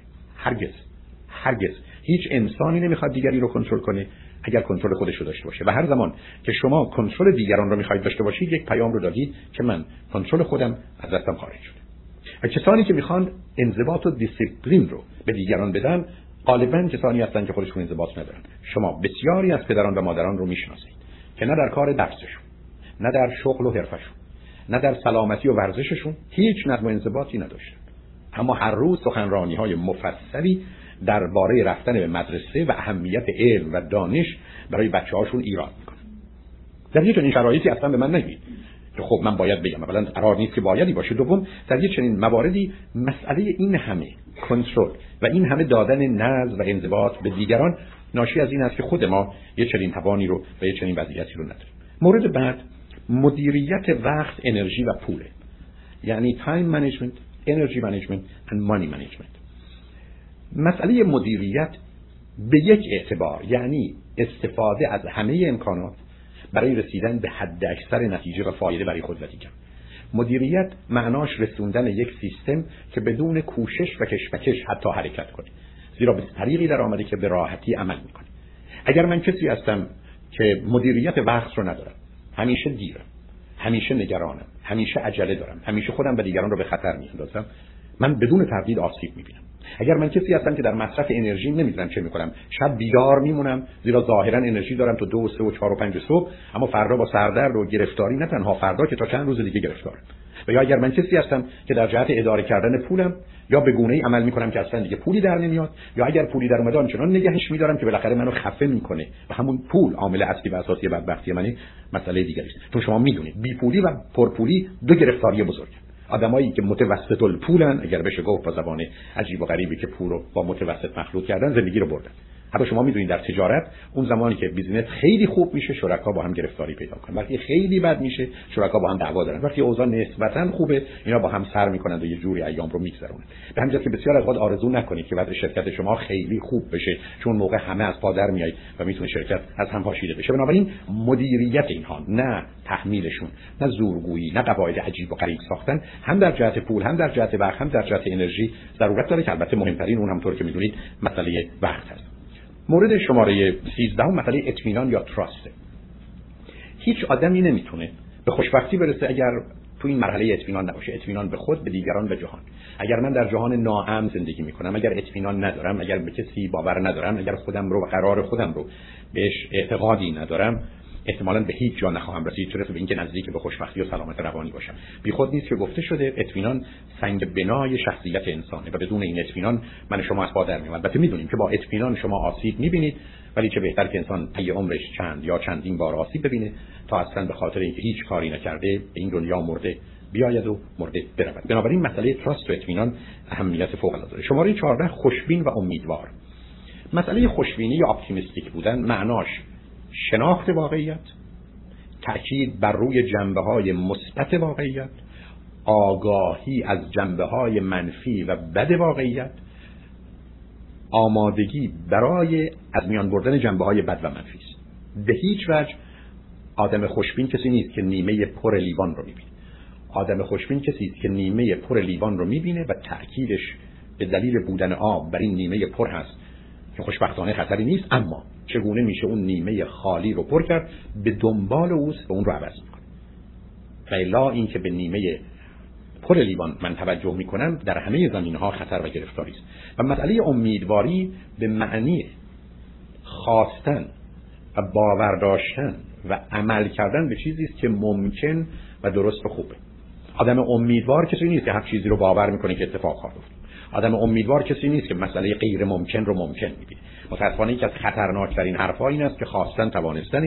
هرگز هیچ انسانی نمیخواد دیگری رو کنترل کنه اگر کنترل خودش رو داشته باشه. و هر زمان که شما کنترل دیگران رو میخواید داشته باشید، یک پیام رو دادید که من کنترل خودم از دستم خارج شده. و کسانی که میخوان انضباط و دیسیپلین رو به دیگران بدن، غالبا کسانی هستن که خودشون انضباط ندارن. شما بسیاری از پدران و مادران رو میشناسید که نه در کار درسشون، نه در شغل و حرفشون، نه در سلامتی و ورزششون هیچ نظم و انضباطی نداشتن، اما هر روز سخنرانی‌های مفصلی درباره رفتن به مدرسه و اهمیت علم و دانش برای بچه‌هاشون ایراد میکنه. در یه چنین شرایطی اصلا به من نگید که خب من باید بگم، اولا قرار نیست که بایدی باشه، دوم در یه چنین مواردی مسئله این همه کنترل و این همه دادن نظم و انضباط به دیگران ناشی از این است که خود ما یه چنین توانی رو و یه چنین وضعیتی رو نداریم. مورد بعد مدیریت وقت، انرژی و پوله، یعنی تایم منیجمنت، انرژی منیجمنت و مانی منیجمنت. مسئله مدیریت به یک اعتبار یعنی استفاده از همه امکانات برای رسیدن به حد اکثر نتیجه و فایده برای خود و دیگران. مدیریت معناش رسوندن یک سیستم که بدون کوشش و کشمکش حتی حرکت کنه، زیرا به طریقی در آمده که به راحتی عمل میکنه. اگر من کسی هستم که مدیریت وقت رو ندارم، همیشه دیرم، همیشه نگرانم، همیشه عجله دارم، همیشه خودم و دیگران رو به خطر میاندازم، من بدون تردید آسیب میبینم. اگر من کسی هستم که در مصرف انرژی نمیدونم چه میکنم، شب بیدار میمونم زیرا ظاهرا انرژی دارم تا 2 و 3 و 4 و 5 صبح، اما فردا با سردرد و گرفتاری، نه تنها فردا که تا چند روز دیگه گرفتارم. و یا اگر من کسی هستم که در جهت اداره کردن پولم یا به گونه‌ای عمل میکنم که اصلا دیگه پولی در نمیاد، یا اگر پولی در اومد آنچنان نگهش میدارم که بالاخره منو خفه میکنه و همون پول عامل اصلی و اساسی بدبختی منه، مسئله دیگری است. تو شما میدونید بی پولی و پرپولی دو گرفتاری بزرگه. آدمایی که متوسط الپولن، اگر بشه گفت با زبان عجیب و غریبی که پول رو با متوسط مخلوط کردن، زندگی رو بردن. حتی شما میدونید در تجارت اون زمانی که بیزینس خیلی خوب میشه شرکا با هم گرفتاری پیدا کنن، وقتی خیلی بد میشه شرکا با هم دعوا دارن، وقتی اوضاع نسبتا خوبه اینا با هم سر میکنن و یه جوری ایام رو میگذرونن. به همین جهت که بسیار از وقت آرزو نکنید که بعد شرکت شما خیلی خوب بشه، چون موقع همه از پا در میایید و میتونه شرکت از هم پاشیده بشه. بنابراین مدیریت اینها، نه تحمیلشون، نه زورگویی، نه قواعد عجیب و غریب ساختن، هم در جهت پول، هم در جهت وقت، هم در جهت انرژی ضرورت داره که البته مهمترین اون همونطور که میدونید مسئله وقت هست. مورد شماره 13 مسئله اطمینان یا تراست. هیچ آدمی نمیتونه به خوشبختی برسه اگر تو این مرحله اطمینان نباشه، اطمینان به خود، به دیگران، به جهان. اگر من در جهان ناامن زندگی میکنم، اگر اطمینان ندارم، اگر به کسی باور ندارم، اگر خودم رو و قرار خودم رو بهش اعتقادی ندارم، احتمالاً به هیچ جا نخواهم رسید، چه رسه به اینکه نزدیک به خوشبختی و سلامت روانی باشم. بی خود نیست که گفته شده اطمینان سنگ بنای شخصیت انسانه و بدون این اطمینان من شما از پا در میاد. البته میدونیم که با اطمینان شما آسیب میبینید، ولی چه بهتر که انسان طی عمرش چند یا چندین بار آسیب ببینه تا اصلا به خاطر اینکه هیچ کاری نکرده به این دنیا مرده بیاید و مرده برود. بنابراین مسئله تراست و اطمینان اهمیت فوق العاده داره. شماره 14 خوشبین و امیدوار. مسئله خوشبینی یا اپتیمیستیک بودن معناش شناخت واقعیت، تأکید بر روی جنبه‌های مثبت واقعیت، آگاهی از جنبه‌های منفی و بد واقعیت، آمادگی برای از میان بردن جنبه‌های بد و منفی است. به هیچ وجه آدم خوشبین کسی نیست که نیمه پر لیوان رو می‌بینه. آدم خوشبین کسی است که نیمه پر لیوان رو می‌بینه و تأکیدش به دلیل بودن آب بر این نیمه پر هست که خوشبختانه خطری نیست، اما چگونه میشه اون نیمه خالی رو پر کرد، به دنبال اوست و اون رو عوض میکنه. و الا این که به نیمه پر لیوان من توجه میکنم در همه زمینه‌ها خطر و گرفتاری است. و مسئله امیدواری به معنی خواستن و باور داشتن و عمل کردن به چیزی است که ممکن و درست و خوبه. آدم امیدوار کسی نیست که هر چیزی رو باور میکنه که اتفاق خواهد افتاد. آدم امیدوار کسی نیست که مسئله غیر ممکن رو ممکن می‌بینه. متأسفانه یکی از خطرناکترین حرفا این است که خواستن توانستن،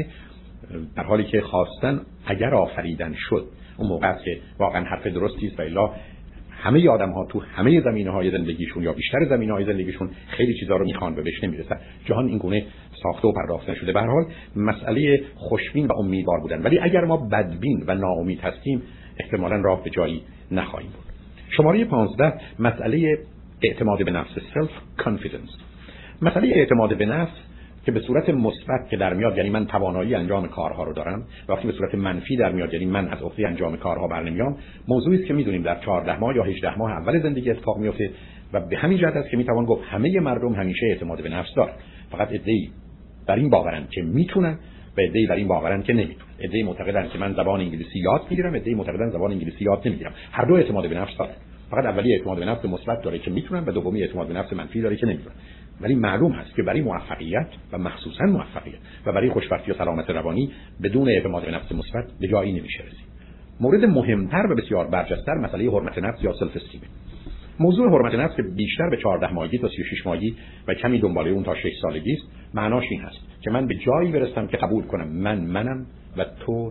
در حالی که خواستن اگر آفریدن شد اون موقع است که واقعا حرف درستی است. و الا همه آدم‌ها تو همه زمینه‌های زندگیشون یا بیشتر زمینه‌های زندگیشون خیلی چیزا رو می‌خوان و بهش نمی‌رسن. جهان این گونه ساخته و پرداخته شده. به هر حال مسئله خوشبین و امیدوار بودن، ولی اگر ما بدبین و ناامید هستیم احتمالاً راه به جایی نخواهیم برد. شماره 15 مسئله اعتماد به نفس، سلف کانفیدنس. مسئله اعتماد به نفس که به صورت مثبت که در میاد، یعنی من توانایی انجام کارها رو دارم، و وقتی به صورت منفی در میاد، یعنی من از عهده انجام کارها برنمیام، موضوعی است که میدونیم در 14 ماه یا 18 ماه اول زندگی اتفاق میفته و به همین جهت است که میتوان گفت همه مردم همیشه اعتماد به نفس دارن، فقط عده‌ای در این باورن که میتونن و عده‌ای در این باورن که نمیتونن. عده‌ای معتقدن که من زبان انگلیسی یاد میگیرم، عده‌ای معتقدن زبان انگلیسی یاد نمیگیرم. هر دو اعتماد به نفس دارن، فقط اولی اعتماد به نفس مثبت داره که میتونن و دومی اعتماد به نفس منفی داره که نمیتونن. ولی معلوم هست که برای موفقیت و مخصوصا موفقیت و برای خوشبختی و سلامت روانی بدون اعتماد به نفس مثبت به جایی نمیشه رسید. مورد مهمتر و بسیار برجسته‌تر مسئله حرمت نفس یا سلف استیم. موضوع حرمت نفس که بیشتر به 14 ماهگی تا 36 ماهگی و کمی دنباله اون تا 6 سالگی است، معناش این هست که من به جایی برسم که قبول کنم منم و تو.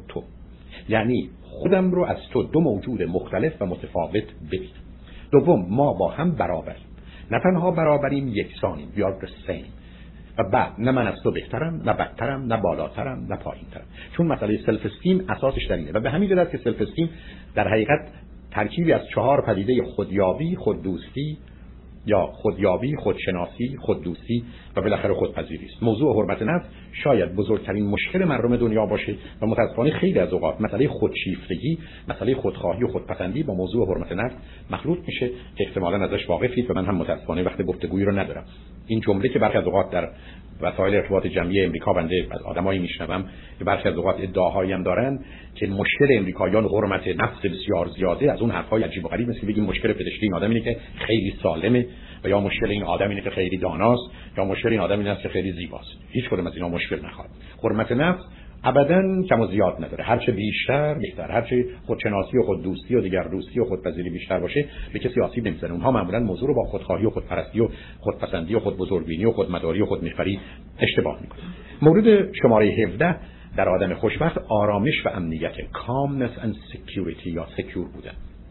یعنی خودم رو از تو دو موجود مختلف و متفاوت ببینم. دوم، ما با هم برابریم. نه تنها برابریم، یکسانیم، we are the same. و بعد نه من از تو بهترم، نه بدترم، نه بالاترم، نه پایینترم. چون مسئله سلف استیم اساسش در اینه و به همین جهت که سلف استیم در حقیقت ترکیبی از 4 پدیده خودیابی، خوددوستی یا خودیابی، خودشناسی، خوددوستی و بالاخره خودپذیری است. موضوع حرمت نفس شاید بزرگترین مشکل مردم دنیا باشه و متأسفانه خیلی از اوقات مسئله خودشیفتگی، مسئله خودخواهی و خودپسندی با موضوع حرمت نفس مخلوط میشه که احتمالاً ازش واقفید و من هم متأسفانه وقت گفتگویی رو ندارم. این جمله که برخی از اوقات در وسایل ارتباط جمعی امریکا بنده از آدمایی میشنوم که برخی از اوقات ادعاهایی هم دارن که مشکل امریکاییان حرمت نفس بسیار زیاده، از اون حرفای عجیب و غریب مثل بگیم مشکل پزشکی این آدم اینه که خیلی سالمه، و یا مشکل این آدم اینه که خیلی داناست، یا مشکل این آدم اینه است که خیلی زیباست. هیچ کدوم از اینا مشکل نخواد. حرمت نفس ابداً کم و زیاد نداره. هرچه بیشتر بهتر، هرچه خودشناسی و خوددوستی و دیگر دوستی و خودپذیری بیشتر باشه به کسی آسیب نمیزنه. اونها معمولاً موضوع رو با خودخواهی و خودپرستی و خودپسندی و خودبزرگبینی و خودمداری و خودمحوری اشتباه میکنن. مورد شماره 17 در آدم خوشبخت آرامش و امنیت، calmness and security یا سکیور بودن.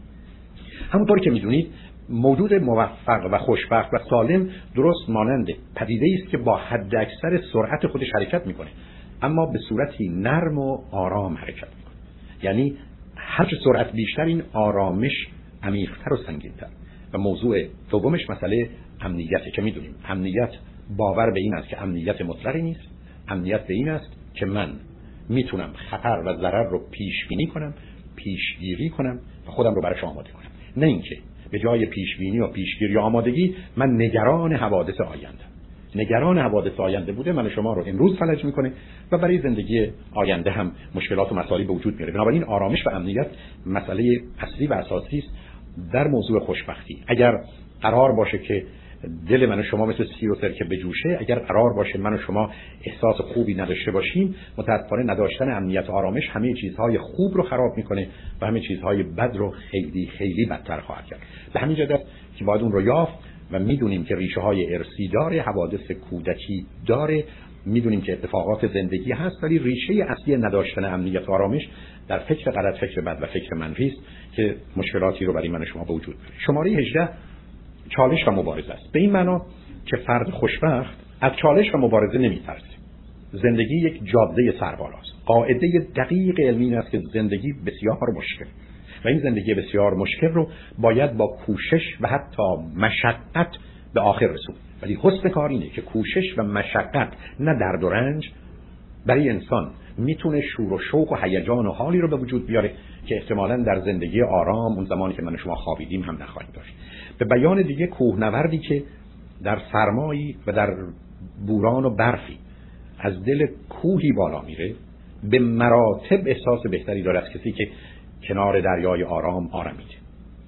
همونطور که میدونید موجود موفق و خوشبخت و سالم درست مانند پدیده‌ای است که با حد اکثر سرعت خودش حرکت میکنه، اما به صورتی نرم و آرام حرکت میکنه. یعنی هر چه سرعت بیشتر این آرامش عمیق‌تر و سنگین‌تر. و موضوع دومش مسئله امنیته که میدونیم امنیت باور به این است که امنیت مطلقی نیست. امنیت به این است که من میتونم خطر و ضرر رو پیش بینی کنم، پیشگیری کنم و خودم رو براش آماده کنم. نه اینکه به جای پیش بینی و پیشگیری و آمادگی من نگران حوادث آینده. نگران حوادث آینده بوده من شما رو امروز فلج میکنه و برای زندگی آینده هم مشکلات و مسائلی به وجود میاره. بنابراین آرامش و امنیت مسئله اصلی و اساسی است در موضوع خوشبختی. اگر قرار باشه که دل من و شما مثل سیر و سرکه بجوشه، اگر قرار باشه من و شما احساس خوبی نداشته باشیم، متأسفانه نداشتن امنیت و آرامش همه چیزهای خوب رو خراب میکنه و همه چیزهای بد رو خیلی خیلی بدتر خواهد کرد. به همین جهت که باید اون رو یافت و میدونیم که ریشه های ارثی داره، حوادث کودکی داره، میدونیم که اتفاقات زندگی هست، ولی ریشه اصلی نداشتن امنیت و آرامش در فکر غلط، فکر بد و فکر منفی است که مشکلاتی رو برای من و شما به وجود میاره. شماره 18 چالش و مبارزه است. به این معنا که فرد خوشبخت از چالش و مبارزه نمیترسه. زندگی یک جاده سربالاست. قاعده دقیق علمی است که زندگی بسیار مشکل و این زندگی بسیار مشکل رو باید با کوشش و حتی مشقت به آخر رسوند. ولی حسن کار اینه که کوشش و مشقت نه درد و رنج برای انسان میتونه شور و شوق و هیجان و حالی رو به وجود بیاره که احتمالاً در زندگی آرام اون زمانی که من و شما خوابیدیم هم نخواهیم داشت. به بیان دیگه کوهنوردی که در سرمایی و در بوران و برفی از دل کوهی بالا میره به مراتب احساس بهتری داره از کسی که کنار دریای آرام آرمیده.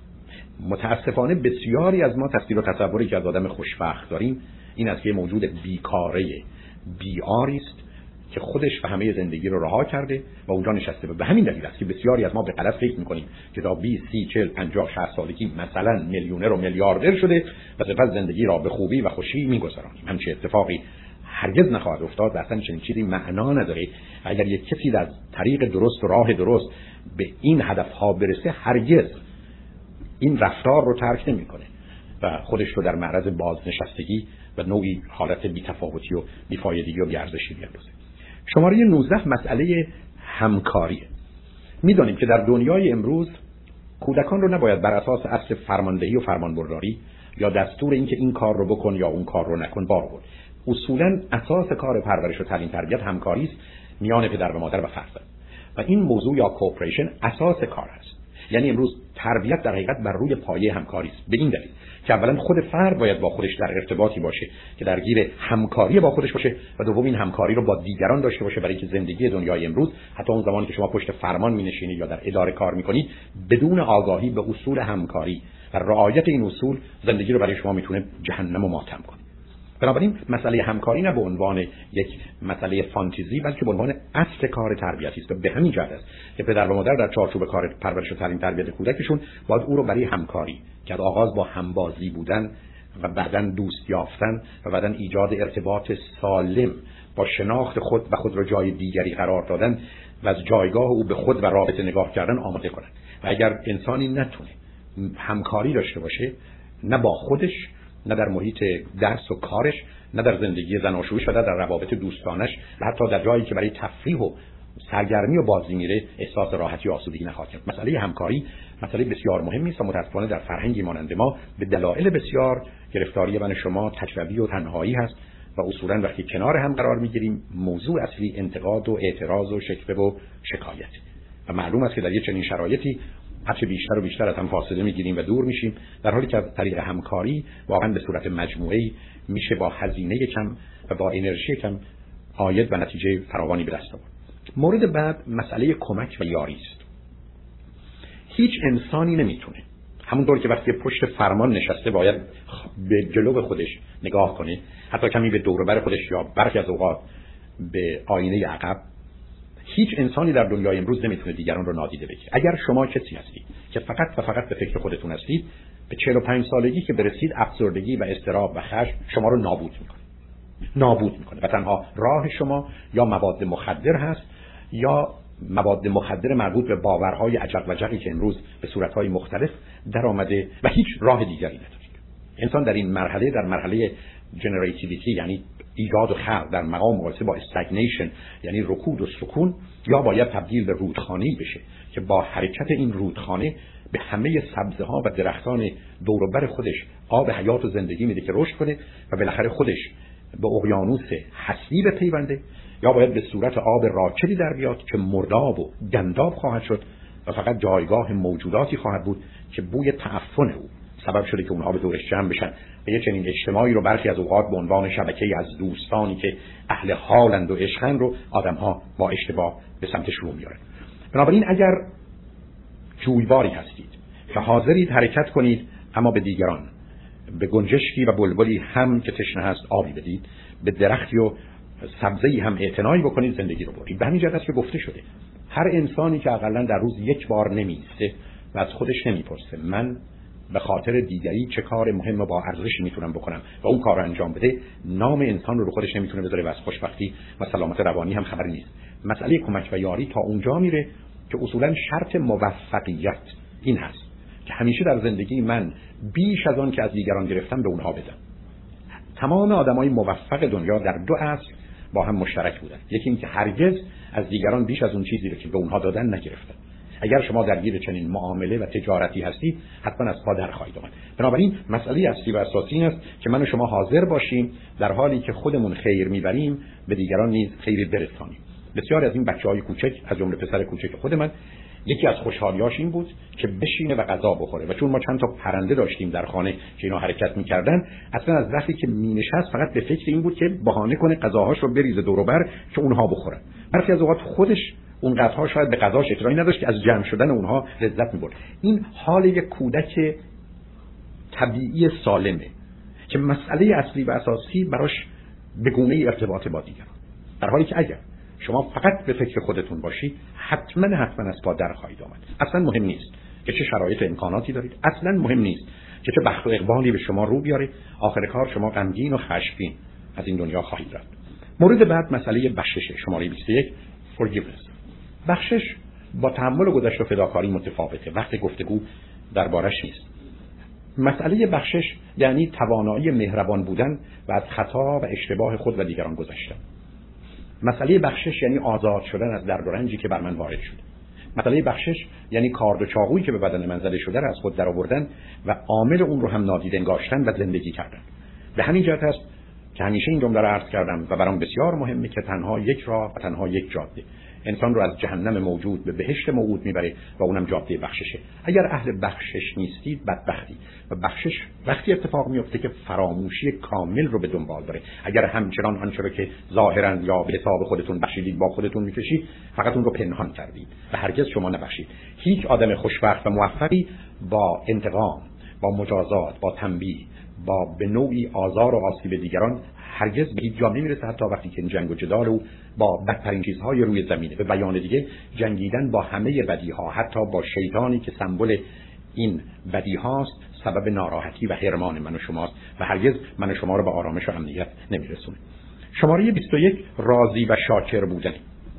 متاسفانه بسیاری از ما تصویر و تصوری که از آدم خوشبخت داریم این است که موجود بیکاره بیاری است که خودش و همه زندگی رو رها کرده و اونجا نشسته. و به همین دلیل است که بسیاری از ما به غلط فکر می‌کنیم که تا 20 30 40 50 60 سالگی مثلا میلیونر و میلیاردر شده و سپس زندگی را به خوبی و خوشی می‌گذرانیم. همچین اتفاقی هرگز نخواهد افتاد و اصلا چنین چیزی معنا نداره. اگر یک کسی در طریق درست و راه درست به این هدف‌ها برسه، هرگز این رفتار رو ترک نمی‌کنه و خودش رو در معرض بازنشستگی و نوعی حالت بی‌تفاوتی و بی‌فایدگی و بی‌ارزشی بیندازه. شماره 19 مسئله همکاریه. می‌دانیم که در دنیای امروز کودکان رو نباید بر اساس اصل فرماندهی و فرمانبرداری یا دستور اینکه این کار رو بکن یا اون کار رو نکن بار برد. اصولاً اساس کار پرورش و تعلیم تربیت همکاری است میان پدر و مادر و فرزند. و این موضوع یا کوآپریشن اساس کار است. یعنی امروز تربیت در حقیقت بر روی پایه همکاری است. به این دلیل که اولا خود فرد باید با خودش در ارتباطی باشه که درگیر همکاری با خودش باشه و دوم این همکاری رو با دیگران داشته باشه، برای که زندگی دنیای امروز حتی اون زمانی که شما پشت فرمان می‌نشینید یا در اداره کار می‌کنید بدون آگاهی به اصول همکاری و رعایت این اصول زندگی رو برای شما میتونه جهنم و ماتم کنه. بنابراین مسئله همکاری نه به عنوان یک مسئله فانتزی بلکه به عنوان اصل کار تربیتی است و به همین جهت است که پدر و مادر در چارچوب کار پرورش و تعلیم تربیت کودکشون باید او رو برای همکاری که از آغاز با همبازی بودن و بعداً دوست یافتن و بعداً ایجاد ارتباط سالم با شناخت خود و خود را جای دیگری قرار دادن و از جایگاه او به خود و رابطه نگاه کردن آماده کنن. و اگر انسانی نتونه همکاری داشته باشه، نه با خودش، نه در محیط درس و کارش، نه در زندگی زناشویش و نه در روابط دوستانش و حتی در جایی که برای تفریح و سرگرمی و بازی میره احساس راحتی و آسودگی نخواهد کرد. مسئله همکاری مسئله بسیار مهمی است و متأسفانه در فرهنگی مانند ما به دلایل بسیار گرفتاری من شما تجربی و تنهایی هست و اصولا وقتی کنار هم قرار میگیریم موضوع اصلی انتقاد و اعتراض و شکوه و شکایت. و معلوم است که در یک چنین شرایطی هرچه بیشتر و بیشتر از هم فاصله میگیریم و دور میشیم، در حالی که از طریق همکاری واقعا به صورت مجموعی میشه با هزینه کم و با انرژی کم عاید و نتیجه فراوانی به دست آورد. مورد بعد مسئله کمک و یاری است. هیچ انسانی نمیتونه همونطور که وقتی پشت فرمان نشسته باید به جلو خودش نگاه کنه، حتی کمی به دور و بر خودش یا برخی از اوقات به آینه عقب، هیچ انسانی در دنیای امروز نمیتونه دیگران رو نادیده بگیره. اگر شما کسی هستید که فقط و فقط به فکر خودتون هستید، به 45 سالگی که برسید افسردگی و اضطراب و خشم شما رو نابود میکنه و تنها راه شما یا مواد مخدر هست یا مواد مخدر مربوط به باورهای عجق و جقی که امروز به صورتهای مختلف در آمده و هیچ راه دیگری ندارید. انسان در این مرحله، در مرحله جنراتیویتی یعنی ایجاد و خلق، در مقام مقایسه با استگنیشن یعنی رکود و سکون، یا باید تبدیل به رودخانه‌ای بشه که با حرکت این رودخانه به همه سبزه‌ها و درختان دور و بر خودش آب حیات و زندگی میده که رشد کنه و بالاخره خودش به اقیانوس هستی بپیونده، یا باید به صورت آب راکدی در بیاد که مرداب و گنداب خواهد شد و فقط جایگاه موجوداتی خواهد بود که بوی تعفن او سبب شده که اونها به دورش جمع بشن و یه چنین اجتماعی رو برخی از اوقات به عنوان شبکه‌ای از دوستانی که اهل حالند و عشقن رو آدم‌ها با اشتباه به سمتش رو میارن. بنابراین اگر جویباری هستید که حاضرید حرکت کنید اما به دیگران، به گنجشکی و بلبلی هم که تشنه هست آبی بدید، به درختی و سبزه‌ای هم اعتنایی بکنید، زندگی رو برید. به همین جهت است که گفته شده هر انسانی که حداقل در روز یک بار نمیسته و از خودش نمیپرسه من به خاطر دیگری چه کار مهم و با ارزش میتونم بکنم و اون کار رو انجام بده، نام انسان رو خودش نمیتونه بذاره و از خوشبختی و سلامت روانی هم خبری نیست. مسئله کمک و یاری تا اونجا میره که اصولا شرط موفقیت این هست که همیشه در زندگی من بیش از آن که از دیگران گرفتم به اونها بدم. تمام آدمای موفق دنیا در دو اصل با هم مشترک بودن. یکی این که هرگز از دیگران بیش از اون چیزی رو که به اونها دادن نگرفتن. اگر شما درگیر چنین معامله و تجارتی هستید حتما از پا در خواهید آمد. بنابراین مسئله اصلی و اساسی این است که من و شما حاضر باشیم در حالی که خودمون خیر میبریم به دیگران نیز خیر برسانیم. بسیار از این بچه‌های کوچک، از جمله پسر کوچک خود من، یکی از خوشحالیاش این بود که بشینه و غذا بخوره و چون ما چند تا پرنده داشتیم در خانه که اینا حرکت می‌کردن، اصلا از وقتی که مینشست فقط به فکر این بود که بهانه کنه غذاهاش رو بریزه دور و بر که اونها بخورن. برخی از اوقات خودش اون غذاها شاید به غذاش اطلاعی نداشت که از جمع شدن اونها لذت می‌برد. این حال یک کودک طبیعی سالمه که مسئله اصلی و اساسی براش به گونه ارتباط با دیگران، در حالی که اگر شما فقط به فکر خودتون باشید، حتما از پا در خواهید آمد. اصلا مهم نیست که چه شرایط و امکاناتی دارید، اصلا مهم نیست که چه بخت و اقبالی به شما رو بیاره، آخر کار شما غمگین و خشمگین از این دنیا خواهید رفت. مورد بعد مسئله بخشش، شماره 21 forgiveness. بخشش با تحمل و گذشت و فداکاری متفاوته، وقت گفتگو دربارش نیست. مسئله بخشش یعنی توانایی مهربان بودن و از خطا و اشتباه خود و دیگران گذشتن. مسئله بخشش یعنی آزاد شدن از درد و رنجی که بر من وارد شده. مسئله بخشش یعنی کارد و چاقویی که به بدن من زده شده را از خود درآوردن و عامل اون رو هم نادیده انگاشتن و زندگی کردن. به همین جهت است که همیشه این جمله را عرض کردم و برام بسیار مهمه که تنها یک راه و تنها یک جاده انسان رو از جهنم موجود به بهشت موعود میبره و اونم جاده بخششه. اگر اهل بخشش نیستید بدبختی، و بخشش وقتی اتفاق میفته که فراموشی کامل رو به دنبال داره. اگر همچنان آنچه رو که ظاهرا یا به حساب خودتون بخشیدید با خودتون میکشید، فقط اون رو پنهان کردید و هرگز شما نبخشید. هیچ آدم خوشبخت و موفقی با انتقام، با مجازات، با تنبیه، با به نوعی آزار و آسیب دیگران هرگز به هیچ جا نمیرسه، حتی وقتی که جنگ و جدال او با بدترین چیزهای روی زمینه. به بیان دیگه جنگیدن با همه بدیها، حتی با شیطانی که سمبل این بدیهاست، سبب ناراحتی و حرمان من و شماست و هرگز من و شما رو به آرامش و امنیت نمیرسونه. شماره 21 راضی و شاکر بودن.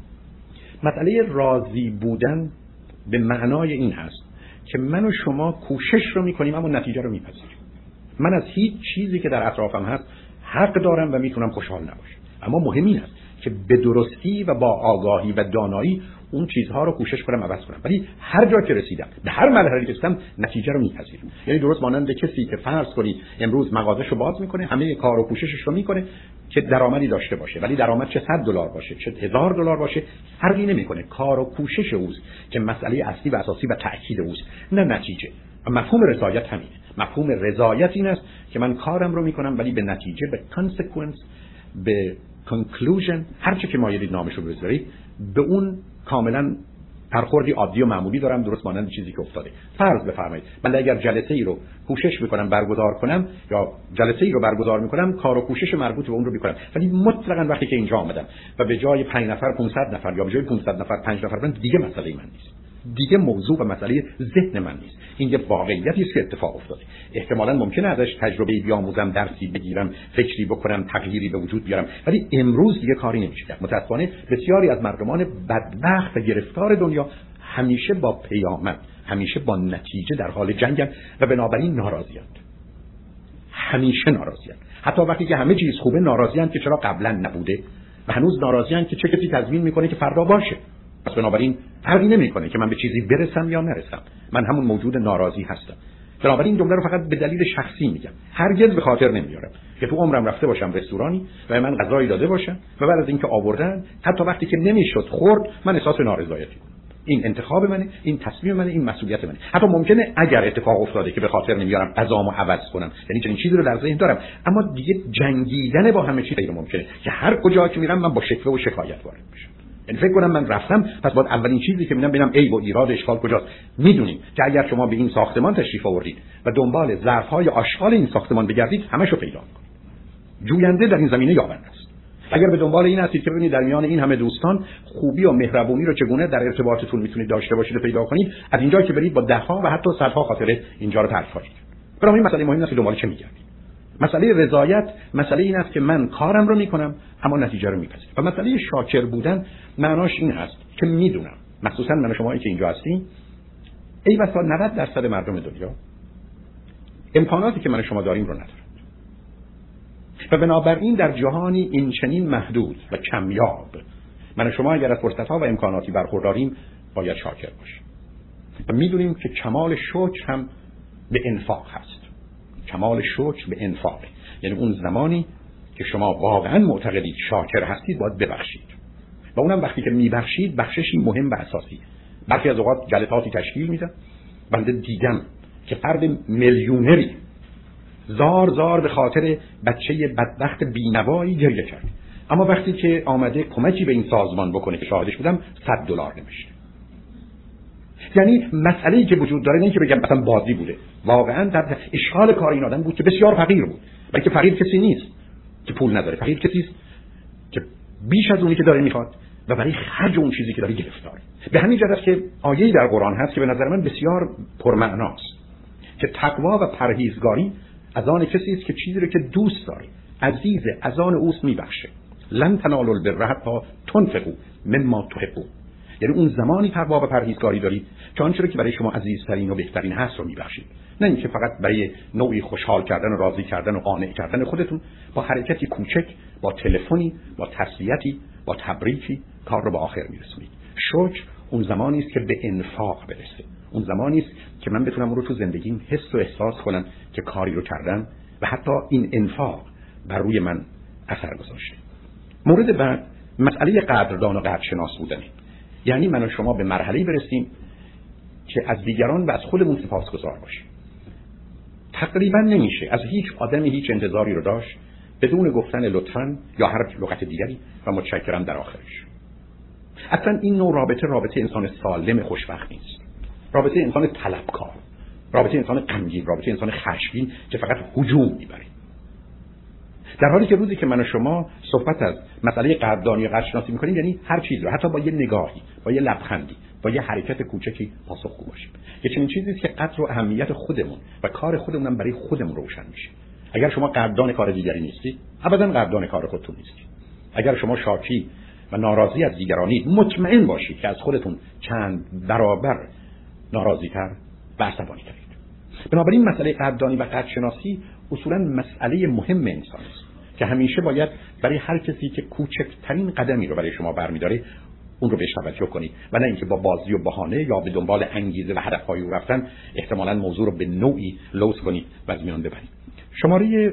مسئله راضی بودن به معنای این هست که من و شما کوشش رو میکنیم اما نتیجه رو میپذیریم. من از هیچ چیزی که در اطرافم هست حق دارم و میتونم خوشحال نباشم، اما مهم این است که به درستی و با آگاهی و دانایی اون چیزها رو کوشش کنم عوض کنم، ولی هر جا که رسیدم، به هر مرحله که رسیدم، نتیجه رو میپذیرم. یعنی درست مانند کسی که فرض کنید امروز مغازه‌شو باز میکنه، همه کار و کوششش رو میکنه که درآمدی داشته باشه، ولی درآمد چه $100 باشه چه $1000 باشه فرقی نمیکنه، کار و کوشش اوست که مسئله اصلی و اساسی و تأکید اوست، نه نتیجه. مفهوم رضایت همینه. مفهوم رضایت این است که من کارم رو میکنم ولی به نتیجه، به consequence، به conclusion، هر چه که مایلید نامشو بذارید، به اون کاملا برخوردی عادی و معمولی دارم، درست مانند چیزی که افتاده. فرض بفرمایید من اگر جلسه ای رو کوشش میکنم برگزار کنم یا جلسه ای رو برگزار میکنم، کار و کوشش مربوط به اون رو میکنم، ولی مطلقاً وقتی که اینجا آمدم و به جای 5 نفر 500 نفر یا به جای 500 نفر 5 نفر من، دیگه مسئله من نیست، دیگه موضوع و مسئله ذهن من نیست. این یه واقعیتی است که اتفاق افتاده. احتمالاً ممکنه ازش تجربه بیاموزم، درسی بگیرم، فکری بکنم، تغییری به وجود بیارم، ولی امروز دیگه کاری نمیشه کرد. متأسفانه بسیاری از مردمان بدبخت و گرفتار دنیا همیشه با پیامد، همیشه با نتیجه در حال جنگن و بنابراین ناراضی‌اند. همیشه ناراضی‌اند. حتی وقتی که همه چیز خوبه ناراضی‌اند که چرا قبلا نبوده و هنوز ناراضی‌اند که چه کسی تضمین میکنه که فردا باشه. پس بنابراین فرقی نمیکنه که من به چیزی برسم یا نرسم، من همون موجود ناراضی هستم. بنابراین این جمله رو فقط به دلیل شخصی میگم، هرگز به خاطر نمیارم که تو عمرم رفته باشم رستورانی و من غذایی داده باشم و بعد از اینکه آوردن حتی وقتی که نمیشد خورد من احساس نارضایتی کنم. این انتخاب منه، این تصمیم منه، این مسئولیت منه. حتی ممکنه اگر اتفاق افتاده که به خاطر نمیارم غذامو عوض کنم، یعنی چنین چیزی رو در ذهن دارم، اما دیگه جنگیدن با همه چیز غیر ممکنه که هر کجا که میرم من با شکوه و شکایت وارد میشم. یعنی فکر کنم من رفتم، پس باید اولین چیزی که ببینم عیب و ایراد اشکال کجاست. میدونیم که اگر شما به این ساختمان تشریف آوردید و دنبال ظرف‌های آشغال این ساختمان بگردید، همه‌شو پیدا می‌کنید. جوینده در این زمینه یاوند است. اگر به دنبال این هستید که ببینید در میان این همه دوستان خوبی و مهربونی رو چگونه در ارتباطتون میتونید داشته باشید و پیدا کنید، از اینجا که برید با ده‌ها و حتی صدها خاطره اینجا رو ترک کنید. برای این مسئله مهم است که دنبال چه می‌گردید. مسئله رضایت مسئله این است که من کارم رو میکنم اما نتیجه رو میپذیرم. و مسئله شاکر بودن معناش این است که میدونم، مخصوصا من و شمایی که اینجا هستیم، ای بسا 90% مردم دنیا امکاناتی که من و شما داریم رو ندارن و بنابراین در جهانی این چنین محدود و کمیاب من و شما اگر از فرصت‌ها و امکاناتی برخورداریم باید شاکر باشیم و میدونیم که کمال شکر هم به انفاق هست. کمال شکر به انفاق، یعنی اون زمانی که شما واقعا معتقدید شاکر هستید باید ببخشید و اونم وقتی که میبخشید بخششی مهم و اساسی. برخی از اوقات جلساتی تشکیل میدم، بنده دیدم که فرد میلیونری زار به خاطر بچه بدبخت بینوایی گریه کرد، اما وقتی که آمده کمکی به این سازمان بکنه که شاهدش بودم $100 نمیشه. یعنی مسئله‌ای که وجود داره نه که بگم مثلا بازی بوده، واقعا در اشغال کار این آدم بود که بسیار فقیر بود. بلکه فقیر کسی نیست که پول نداره، فقیر کسی است که بیش از اونی که داره میخواد و برای خرج اون چیزی که داری گرفتاری. به همین جهت که آیه‌ای در قرآن هست که به نظر من بسیار پرمعناست که تقوا و پرهیزگاری از آن کسی است که چیزی رو که دوست داره عزیز از آن اوست میبخشه. لن تنالوا البر حتی تنفقوا مما تحبون. یعنی اون زمانی تقوا و پرهیزگاری دارید که آنچه رو که برای شما عزیزترین و بهترین هست رو میبخشید، نه اینکه فقط برای نوعی خوشحال کردن و راضی کردن و قانع کردن خودتون با حرکتی کوچک، با تلفنی، با تسلیتی، با تبریکی کار رو به آخر میرسونید. شکر اون زمانی است که به انفاق برسه. اون زمانی است که من بتونم اون رو تو زندگیم حس و احساس کنم که کاری رو کردم و حتی این انفاق بر روی من اثر گذاشته. مورد بعد مسئله قدردان و قدرشناس بودنه. یعنی من و شما به مرحله‌ای برسیم که از دیگران و از خودمون سپاسگزار باشیم. تقریبا نمیشه از هیچ آدمی هیچ انتظاری رو داشت بدون گفتن لطفاً یا هر لغت دیگری و متشکرم در آخرش. اصلا این نوع رابطه انسان سالم خوشبخت نیست. رابطه انسان طلبکار، رابطه انسان غمگین، رابطه انسان خشمگین که فقط هجوم میبره. در حالی که روزی که من و شما صحبت از مسئله قدردانی و قدرشناسی میکنیم، یعنی هر چیز رو حتی با یه نگاهی، با یه لبخندی، با یه حرکت کوچکی پاسخگو باشیم. یه چنین چیزی است که قدر و اهمیت خودمون و کار خودمون هم برای خودمون روشن میشه. اگر شما قدردان کار دیگری نیستید، ابدا قدردان کار خودتون نیستید. اگر شما شاکی و ناراضی از دیگرانید، مطمئن باشید که از خودتون چند برابر ناراضی‌تر و عصبانی‌ترید. بنابراین مسئله قدردانی و قدرشناسی اصولاً مسئله مهم انسان است که همیشه باید برای هر کسی که کوچکترین قدمی رو برای شما برمی‌داره اون رو بهش توجه کنید و نه اینکه با بازی و بهانه یا به دنبال انگیزه و هدف‌های او رفتن احتمالاً موضوع رو به نوعی لوث کنید و از میان ببرید. شماره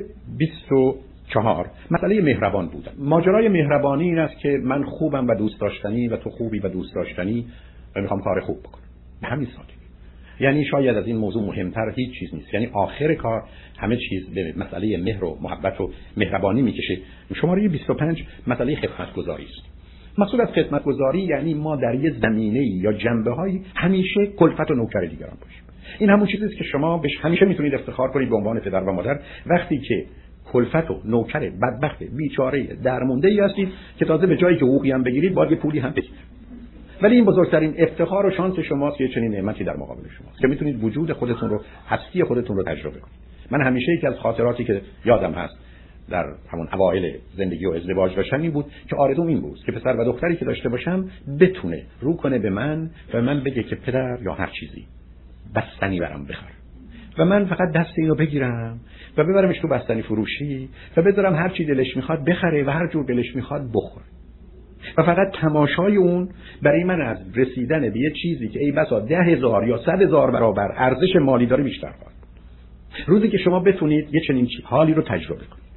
24 مسئله مهربان بودن. ماجرای مهربانی این است که من خوبم و دوست داشتنی و تو خوبی و دوست داشتنی و میخوام کار خوب بکنم. به همین سادگی. یعنی شاید از این موضوع مهمتر هیچ چیز نیست. یعنی آخر کار همه چیز به مسئله مهر و محبت و مهربانی میکشه. شماره 25 مسئله خدمتگزاری است. مقصود از خدمتگزاری یعنی ما در یه زمینه‌ای یا جنبه‌هایی همیشه کلفت و نوکر دیگران باشیم. این همون چیزی است که شما بهش همیشه میتونید افتخار کنید به عنوان پدر و مادر وقتی که کلفت و نوکر بدبخت بیچاره درمونده‌ای هستید که تازه به جایی که حقوقی هم بگیرید باید یه پولی هم بدید. ولی این بزرگترین افتخار و شانس شماست که چنین نعمتی در مقابل شماست که میتونید وجود خودتون رو، هستی خودتون رو تجربه کنید. من همیشه یکی از خاطراتی که یادم هست در همون اوایل زندگی و ازدواج داشتم این بود که آرزوم این بود که پسر و دختری که داشته باشم بتونه رو کنه به من و من بگه که پدر یا هر چیزی بستنی برام بخر و من فقط دست اینو بگیرم و ببرمش تو بستنی فروشی و بذارم هر چی دلش میخواد بخره و هر جور دلش میخواد بخوره و فقط تماشای اون برای من از رسیدن به یه چیزی که ای بسا 10,000 یا 100,000 برابر ارزش مالی داره بیشتر خواهد. روزی که شما بتونید یه چنین حالی رو تجربه کنید،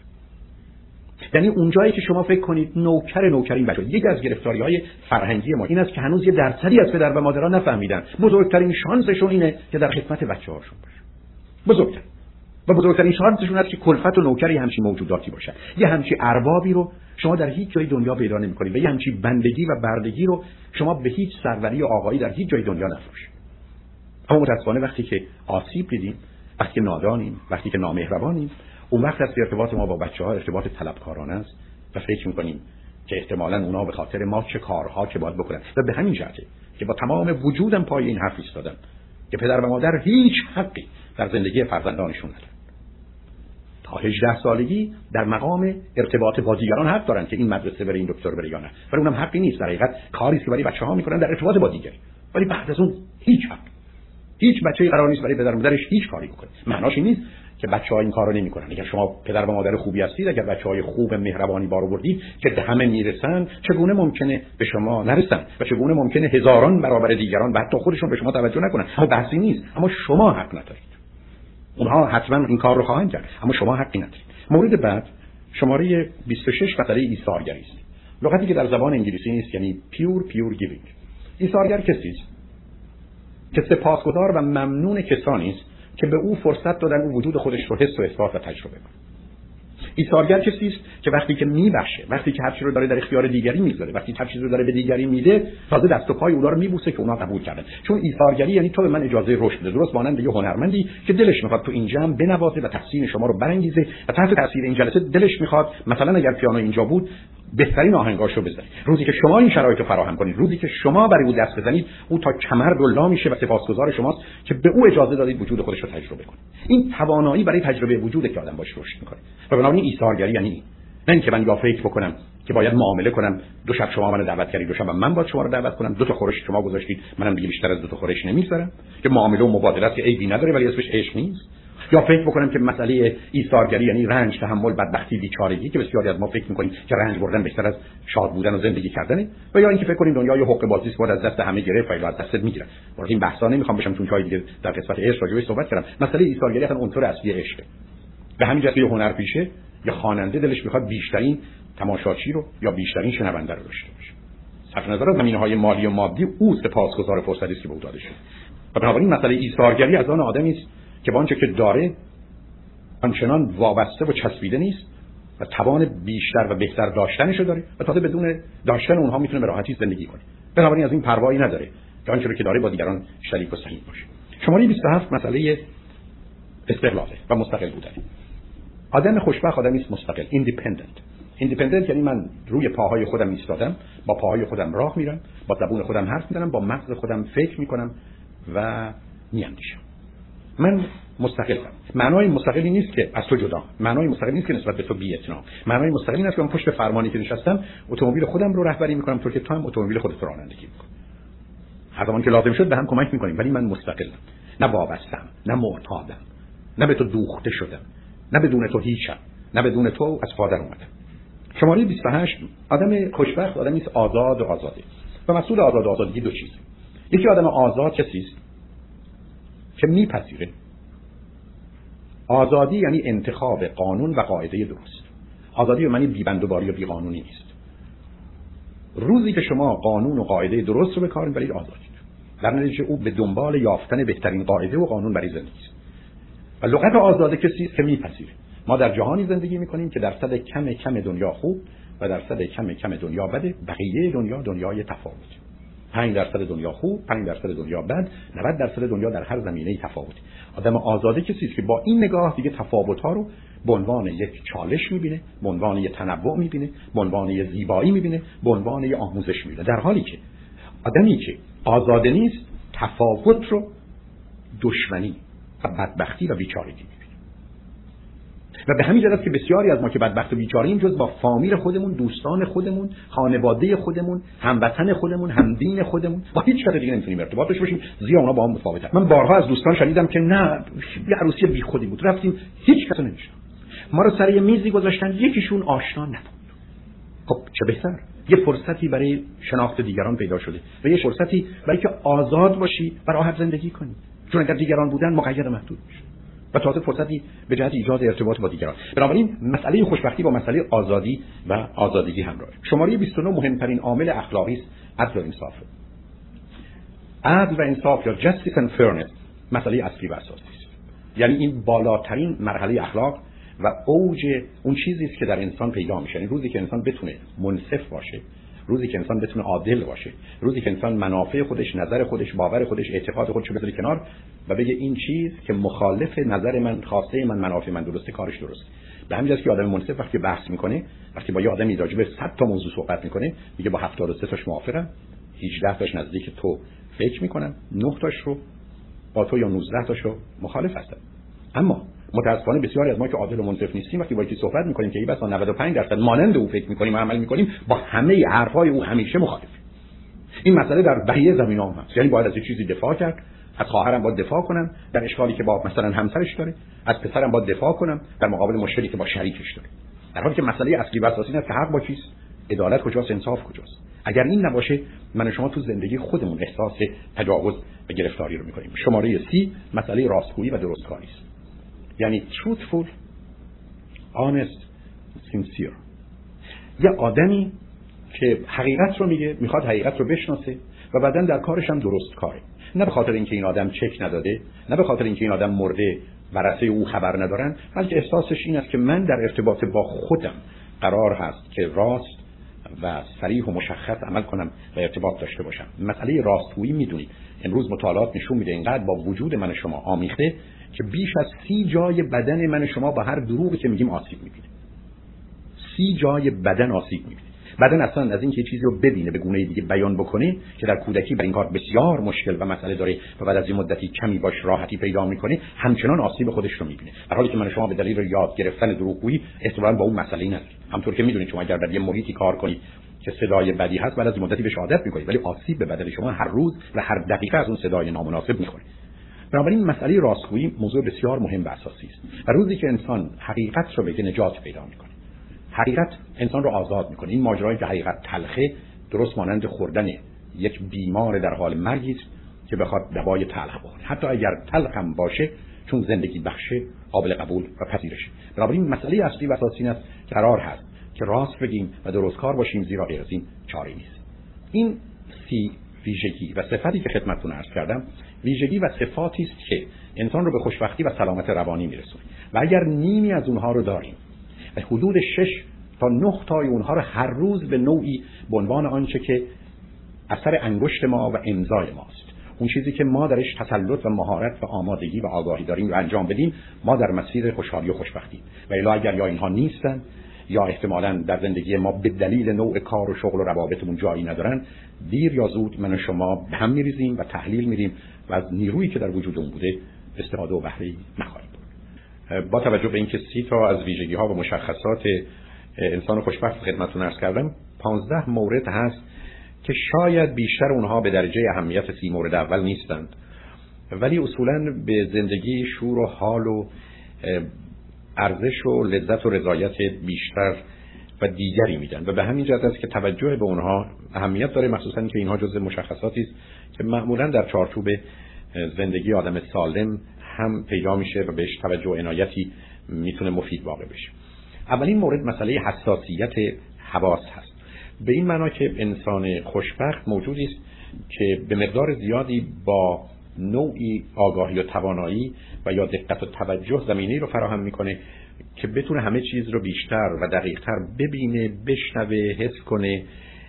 یعنی اونجایی که شما فکر کنید نوکرین بچه‌ها. یکی از گرفتاری‌های فرهنگی ما این است که هنوز یه درصدی از پدر و مادرها نفهمیدن بزرگترین شانسشون اینه که در خدمت بچه‌هاشون باشن. بزرگترین شانسشون است که کلفت و نوکری همچین موجوداتی باشن. یه همچین اربابی رو شما در هیچ جای دنیا پیدا نمی‌کنید و یه همچین بندگی و بردگی رو شما به هیچ سروری و آقایی در هیچ جای دنیا نفروشید. اما متأسفانه وقتی که آسیب دیدیم، وقتی که نادانیم، وقتی که نامهربانیم، اون وقت از ارتباط ما با بچه‌ها ارتباط طلبکارانه است و فکر می‌کنیم که احتمالاً اونا به خاطر ما چه کارها که باید بکنن و به همین جهته که با تمام وجودم پای این حرف ایستادم که پدر و مادر هیچ حقی در زندگی فرزندانشون ندارن. تا 18 سالگی در مقام ارتباط با دیگران حق دارن که این مدرسه بره، این دکتر بره یا نه، ولی اونم حقی نیست. در حقیقت کاری است که برای بچه‌ها می‌کنن در ارتباط با دیگری، ولی بعد از اون هیچ حق. هیچ بچه‌ای قرار نیست برای پدر و مادرش هیچ کاری بکنه. معناش این نیست که بچه‌ها این کارو نمی‌کنن. اگر شما پدر و مادر خوبی هستید، اگر بچه‌های خوب مهربانی بار آوردید که به همه میرسن، چگونه ممکنه به شما نرسن و چگونه ممکنه هزاران برابر دیگران و حتی خودشون به شما توجه نکنن؟ اما بحثی نیست، اما شما حق ندارید. اونها حتما این کار رو خواهند کرد، اما شما حقی ندارید. مورد بعد شماره 26 مسئله ایثارگری است. لغتی که در زبان انگلیسی نیست، یعنی پیور گیوینگ. ایثارگر کسی است که سپاسگزار و ممنون کسانی است که به او فرصت دادن او وجود خودش رو حس و احساس و تجربه کنه. ایثارگر کسی است که وقتی که میبخشه، وقتی که هر چیزی رو داره در اختیار دیگری میذاره، وقتی هر چیزی رو داره به دیگری میده، تازه دست و پای اونا رو میبوسه که اونا قبول کردن. چون ایثارگری یعنی تو به من اجازه رشد بده، درست مانند یه هنرمندی که دلش میخواد تو این جمع بنوازه و تحسین شما رو برانگیزه و تحت تاثیر این جلسه دلش میخواد مثلا اگر پیانو اینجا بود بهترین آهنگاشو بزنید. روزی که شما این شرایط رو فراهم کنید، روزی که شما برای او دست بزنید، او تا کمر دلا میشه و سپاسگزار شماست که به او اجازه دادید وجود خودش رو تجربه کنه. این توانایی برای تجربه وجوده که آدم باش رشد میکنه. و بنابراین ایثارگری یعنی این. نه اینکه من یا فکر بکنم که باید معامله کنم، دو شب شما منو دعوت کردید، دو شب من باید شما رو دعوت کنم، دو تا خورش شما گذاشتید، منم دیگه بیشتر از دو تا خورش نمیذارم، که معامله و مبادلات که عیبی نداره ولی اسمش عشق نیست. یا فکر بکنم که مسئله ایثارگری یعنی رنج، تحمل، بدبختی، بیچارگی که بسیاری از ما فکر می‌کنیم که رنج بردن بهتر از شاد بودن و زندگی کردنه، و یا اینکه فکر کنیم دنیا یه حقه بازی است که از دست همه گرفت و از دستت میگیرن. ولی این بحثا نمیخوام بشم، چون جای دیگه در قسمت عشق راجع بهش صحبت کردم. مسئله ایثارگری اصلا عنصر اصلی عشقه. به همین جهت که هنرپیشه یا خواننده دلش میخواد بیشترین تماشاچی رو یا بیشترین شنونده رو داشته باشه. صرف نظر از زمینه‌های مالی و مادی، او سپاسگزار فرصتی است که به او داده شده. و بنابراین مسئله ایثارگری از آن آدمی است که با آنچه که داره آنچنان وابسته و چسبیده نیست و توان بیشتر و بهتر داشتنشو داره و تازه بدون داشتن اونها میتونه به راحتی زندگی کنه. بنابراین از این پروایی نداره که آنچه رو که داره با دیگران شریک و سهیم باشه. شماره 27 مسئله استقلاله و مستقل بودن. آدم خوشبخت آدمی است مستقل، ایندیپندنت یعنی من روی پاهای خودم ایستادم، با پاهای خودم راه میرم، با زبون خودم حرف میزنم، با مغز خودم فکر میکنم و میاندیشم. من مستقلم. معنای مستقلی نیست که از تو جدا، معنای مستقلی نیست که نسبت به تو بی‌اعتنا، معنای مستقلی این است که من پشت فرمانی که نشستم اتومبیل خودم رو رهبری میکنم، طور که تو هم اتومبیل خودت رو رانندگی میکنی. هر زمان که لازم شد به هم کمک میکنیم، ولی من مستقلم، نه وابسته‌ام، نه معتادم، نه به تو دوخته شدم، نه بدون تو هیچم، نه بدون تو از پادر اومدم. شماره 28 آدم خوشبخت آدمی است آزاد و آزاده. و مسئول آزاد و آزادگی دو چیزه. یکی آدم آزاد کسی است که میپذیره. آزادی یعنی انتخاب قانون و قاعده درست. آزادی به معنی بی‌بندوباری و بی‌قانونی نیست. روزی که شما قانون و قاعده درست رو به کار می‌برید آزادید. در نتیجه او به دنبال یافتن بهترین قاعده و قانون برای زندگی است. و لغت آزاده کسی است که میپذیره. ما در جهانی زندگی می‌کنیم که درصد کم دنیا خوب و درصد کم دنیا بده، بقیه دنیا دنیای تفاوت. 5% دنیا خوب، 5% دنیا بد، 90% دنیا در هر زمینه‌ای تفاوتی. آدم آزاده کسی است که با این نگاه دیگه تفاوت‌ها رو به عنوان یک چالش می‌بینه، به عنوان یک تنوع می‌بینه، به عنوان یک زیبایی می‌بینه، به عنوان یک آموزش می‌بینه. در حالی که آدمی که آزاده نیست، تفاوت رو دشمنی و بدبختی و بیچارگی می‌بینه. و به همین جهت که بسیاری از ما که بدبخت و بیچاره‌ایم جز با فامیل خودمون، دوستان خودمون، خانواده خودمون، هموطن خودمون، همدین خودمون با هیچ کس دیگه نمیتونیم ارتباط داشته باشیم، زیرا اونا با هم متفاوتن. من بارها از دوستان شنیدم که نه، یه عروسی بیخودی بود، رفتیم هیچ کس نمی‌شناخت، ما رو سر یه میزی گذاشتن، یکیشون آشنا نبود. خب چه بهتر، یه فرصتی برای شناخت دیگران پیدا شده و یه فرصتی برای که آزاد باشی و راحت زندگی کنی، چون اگر دیگران بودن مقید و محدود میشه. و تازه فرصتی به جهت ایجاد ارتباط با دیگران. بنابراین مسئله خوشبختی با مسئله آزادی و آزادگی همراهه. شماره 29 مهمترین عامل اخلاقی است، عدل و انصاف. عدل و انصاف یا justice and fairness مسئله اصلی و اساسی است. یعنی این بالاترین مرحله اخلاق و اوج اون چیزی است که در انسان پیدا میشه. یعنی روزی که انسان بتونه منصف باشه، روزی که انسان بتونه عادل باشه، روزی که انسان منافع خودش، نظر خودش، باور خودش، اعتقاد خودش رو بذاره کنار و بگه این چیز که مخالف نظر من، خواسته من، منافع من درسته، کارش درسته. به همین جاست که آدم منصف وقتی بحث میکنه، وقتی با یه آدمی راجع به 100 تا موضوع صحبت میکنه، میگه با 73 تاش موافقم، 18 تاش نزدیک تو فکر میکنم، 9 تاش رو با تو یا 19 تاش رو مخالف هستم. اما متأسفانه بسیاری از ما که عادل و منصف نیستیم، وقتی با یکی صحبت میکنیم که ای بسا 95% مانند او فکر میکنیم و عمل میکنیم، با همه حرفای او همیشه مخالفیم. این مسئله در بقیه زمینه‌ها هم هست. یعنی باید از یه چیزی دفاع کرد، از خواهرم باید دفاع کنم در اشکالی که با مثلا همسرش داره، از پسرم باید دفاع کنم در مقابل مشکلی که با شریکش داره. در حالی که مسئله اصلی و اساسی اینه که حق با چیست، عدالت کجاست، انصاف کجاست. اگر این نباشه، من و شما تو زندگی خودمون احساس تجاوز و گرفتاری رو میکنیم. شماره 30 مسئله راستگویی و درستکاری است. یعنی truthful, honest, sincere. یه آدمی که حقیقت رو میگه، میخواد حقیقت رو بشناسه و بعداً در کارش هم درست کاره. نه به خاطر اینکه این آدم چک نداده، نه به خاطر اینکه این آدم مرده ورثه او خبر ندارن، بلکه احساسش این است که من در ارتباط با خودم قرار هست که راست و صریح و مشخص عمل کنم و ارتباط داشته باشم. مسئله راستگویی میدونید امروز مطالعات نشون میده اینقدر با وجود من شما آمیخته که بیش از 30 جای بدن من شما با هر دروغی که میگیم آسیب میبینه. 30 جای بدن آسیب میبینه. بعدن اصلا از اینکه چیزی رو ببینه به گونه دیگه بیان بکنه که در کودکی برای این کار بسیار مشکل و مسئله داره و بعد از این مدتی کمی باش راحتی پیدا میکنه، همچنان آسیب خودش رو میبینه، در حالی که من شما به دلیل یاد گرفتن دروغگویی احتمالاً با اون مسئله ندارید. همونطور که میدونید شما اگر در یه محیطی کار کنید که صدای بدی هست، بعد از این مدتی بهش عادت میکنید، ولی آسیب به بدن شما هر روز و هر دقیقه از اون صدای نامناسب میخوره. بنابراین مسئله راستگویی موضوع بسیار مهم و اساسی است. و روزی که انسان حقیقت رو بگه نجات پیدا میکنه. حقیقت انسان رو آزاد میکنه. این ماجرایی که حقیقت تلخه درست مانند خوردن یک بیمار در حال مرگی است که بخواد دوای تلخ بخوره. حتی اگر تلخ هم باشه، چون زندگی بخشه، قابل قبول و پذیرشه. بنابراین مسئله اصلی و اساسی است که قرار هست که راست بگیم و درست کار باشیم، زیرا غیر از این چاره‌ای نیست. این ویژگی و صفاتی که خدمتتون عرض کردم، ویژگی و صفاتی است که انسان رو به خوشبختی و سلامت روانی میرسونه. و اگر نیمی از اونها رو داریم و حدود 6 تا 9 تای اونها رو هر روز به نوعی به عنوان آنچه که اثر انگشت ما و امضای ماست، اون چیزی که ما درش تسلط و مهارت و آمادگی و آگاهی داریم رو انجام بدیم، ما در مسیر خوشحالی و خوشبختی. و الا اگر یا اینها نیستن یا احتمالاً در زندگی ما به دلیل نوع کار و شغل و روابطمون جایی ندارن، دیر یا زود من و شما به هم میریزیم و تحلیل میریم و از نیرویی که در وجودمون بوده استفاده و بهره نخواهیم برد. با توجه به اینکه 30 تا از ویژگی‌ها و مشخصات انسان خوشبخت خدمتتون عرض کردم، 15 مورد هست که شاید بیشتر اونها به درجه اهمیت 30 مورد اول نیستند، ولی اصولاً به زندگی شور و حال و ارزش و لذت و رضایت بیشتر و دیگری میدن و به همین جهت است که توجه به اونها اهمیت داره، مخصوصاً که اینها جزء مشخصاتی است که معمولاً در چارچوب زندگی آدم سالم هم پیدا میشه و بهش توجه و عنایتی میتونه مفید واقع بشه. اولین مورد مسئله حساسیت حواس هست. به این معنا که انسان خوشبخت موجودی است که به مقدار زیادی با نوعی آگاهی و توانایی و یا دقت و توجه زمینه‌ای رو فراهم میکنه که بتونه همه چیز رو بیشتر و دقیق‌تر ببینه، بشنوه، حس کنه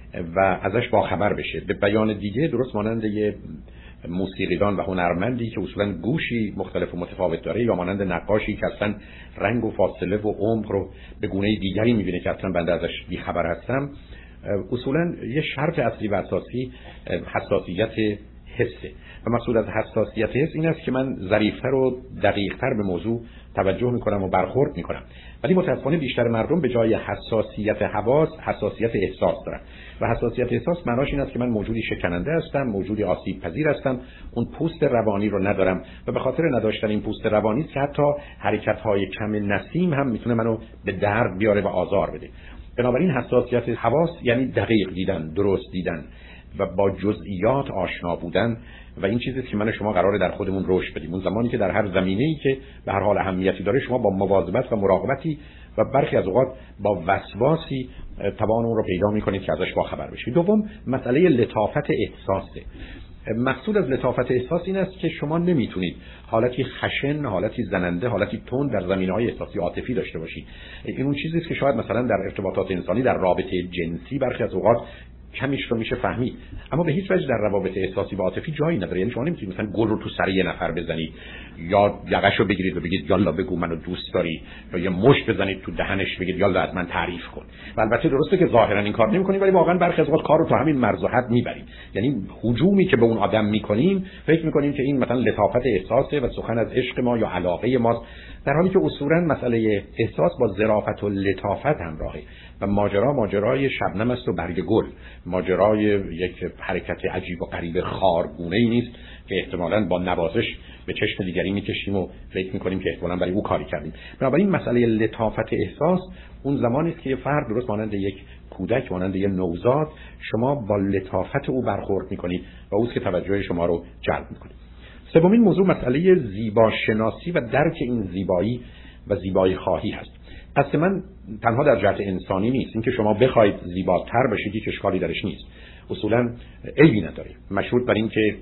و ازش باخبر بشه. به بیان دیگه درست مانند یه موسیقیدان و هنرمندی که اصولاً گوشی مختلف و متفاوت داره، یا مانند نقاشی که اصلا رنگ و فاصله و عمق رو به گونه دیگری میبینه که اصلا بنده ازش بیخبر هستم، اصولاً یه شرط اصلی و اساسی حساسیت حسه. و مقصود از حساسیت حس این است که من ظریف‌تر و دقیق‌تر به موضوع توجه میکنم و برخورد میکنم. ولی متأسفانه بیشتر مردم به جای حساسیت حواس حساسیت احساس دارن و حساسیت احساس معناش این است که من موجودی شکننده هستم، موجودی آسیب پذیر هستم، اون پوست روانی رو ندارم و به خاطر نداشتن این پوست روانی است که حتی حرکت‌های کم نسیم هم میتونه منو به درد بیاره و آزار بده. بنابراین حساسیت حواس یعنی دقیق دیدن، درست دیدن و با جزئیات آشنا بودن و این چیزی که من و شما قراره در خودمون رشد بدیم. اون زمانی که در هر زمینه‌ای که به هر حال اهمیتی داره شما با مواظبت و مراقبتی و برخی از اوقات با وسواسی توان اون رو پیدا می‌کنید که ازش باخبر بشید. دوم مسئله لطافت احساسه. مقصود از لطافت احساس این است که شما نمیتونید حالتی خشن، حالتی زننده، حالتی تند در زمینه‌های احساسی عاطفی داشته باشید. این اون چیزی است که شاید مثلا در ارتباطات انسانی، در رابطه جنسی برخی از اوقات کمیش رو میشه فهمید، اما به هیچ وجه در روابط احساسی و عاطفی جایی نداره. یعنی شما نمیتونید مثلا گل رو تو سر یه نفر بزنید یا یقه‌شو بگیرید و بگید یالا بگو منو دوست داری، یا یه مشت بزنید تو دهنش بگید یالا از من تعریف کن. و البته درسته که ظاهرا این کار نمی‌کنید، ولی واقعا برخی از اوقات کار رو تو همین مرز و حد میبرید. یعنی هجومی که به اون آدم میکنیم فکر میکنیم که این مثلا لطافت احساسه و سخن از عشق ما یا علاقه ماست، در حالی که اصولا مسئله احساس با ظرافت و لطافت همراهه و ماجرای شبنم است و برگ گل، ماجرای یک حرکت عجیب و غریب خارگونه‌ای نیست که احتمالاً با نوازش به چشم دیگری میکشیم و فکر میکنیم که احتمالاً برای او کاری کردیم. بنابراین مسئله لطافت احساس اون زمانی است که یه فرد درست مانند یک کودک، مانند یک نوزاد، شما با لطافت او برخورد میکنید و اوست که توجه شما رو جلب میکنه. سومین موضوع مسئله زیباشناسی و درک این زیبایی و زیبایی خواهی هست. قصد من تنها در جهت انسانی نیست، اینکه شما بخواید زیباتر بشید هیچ اشکالی درش نیست، اصولا عیبی نداره، مشروط بر این که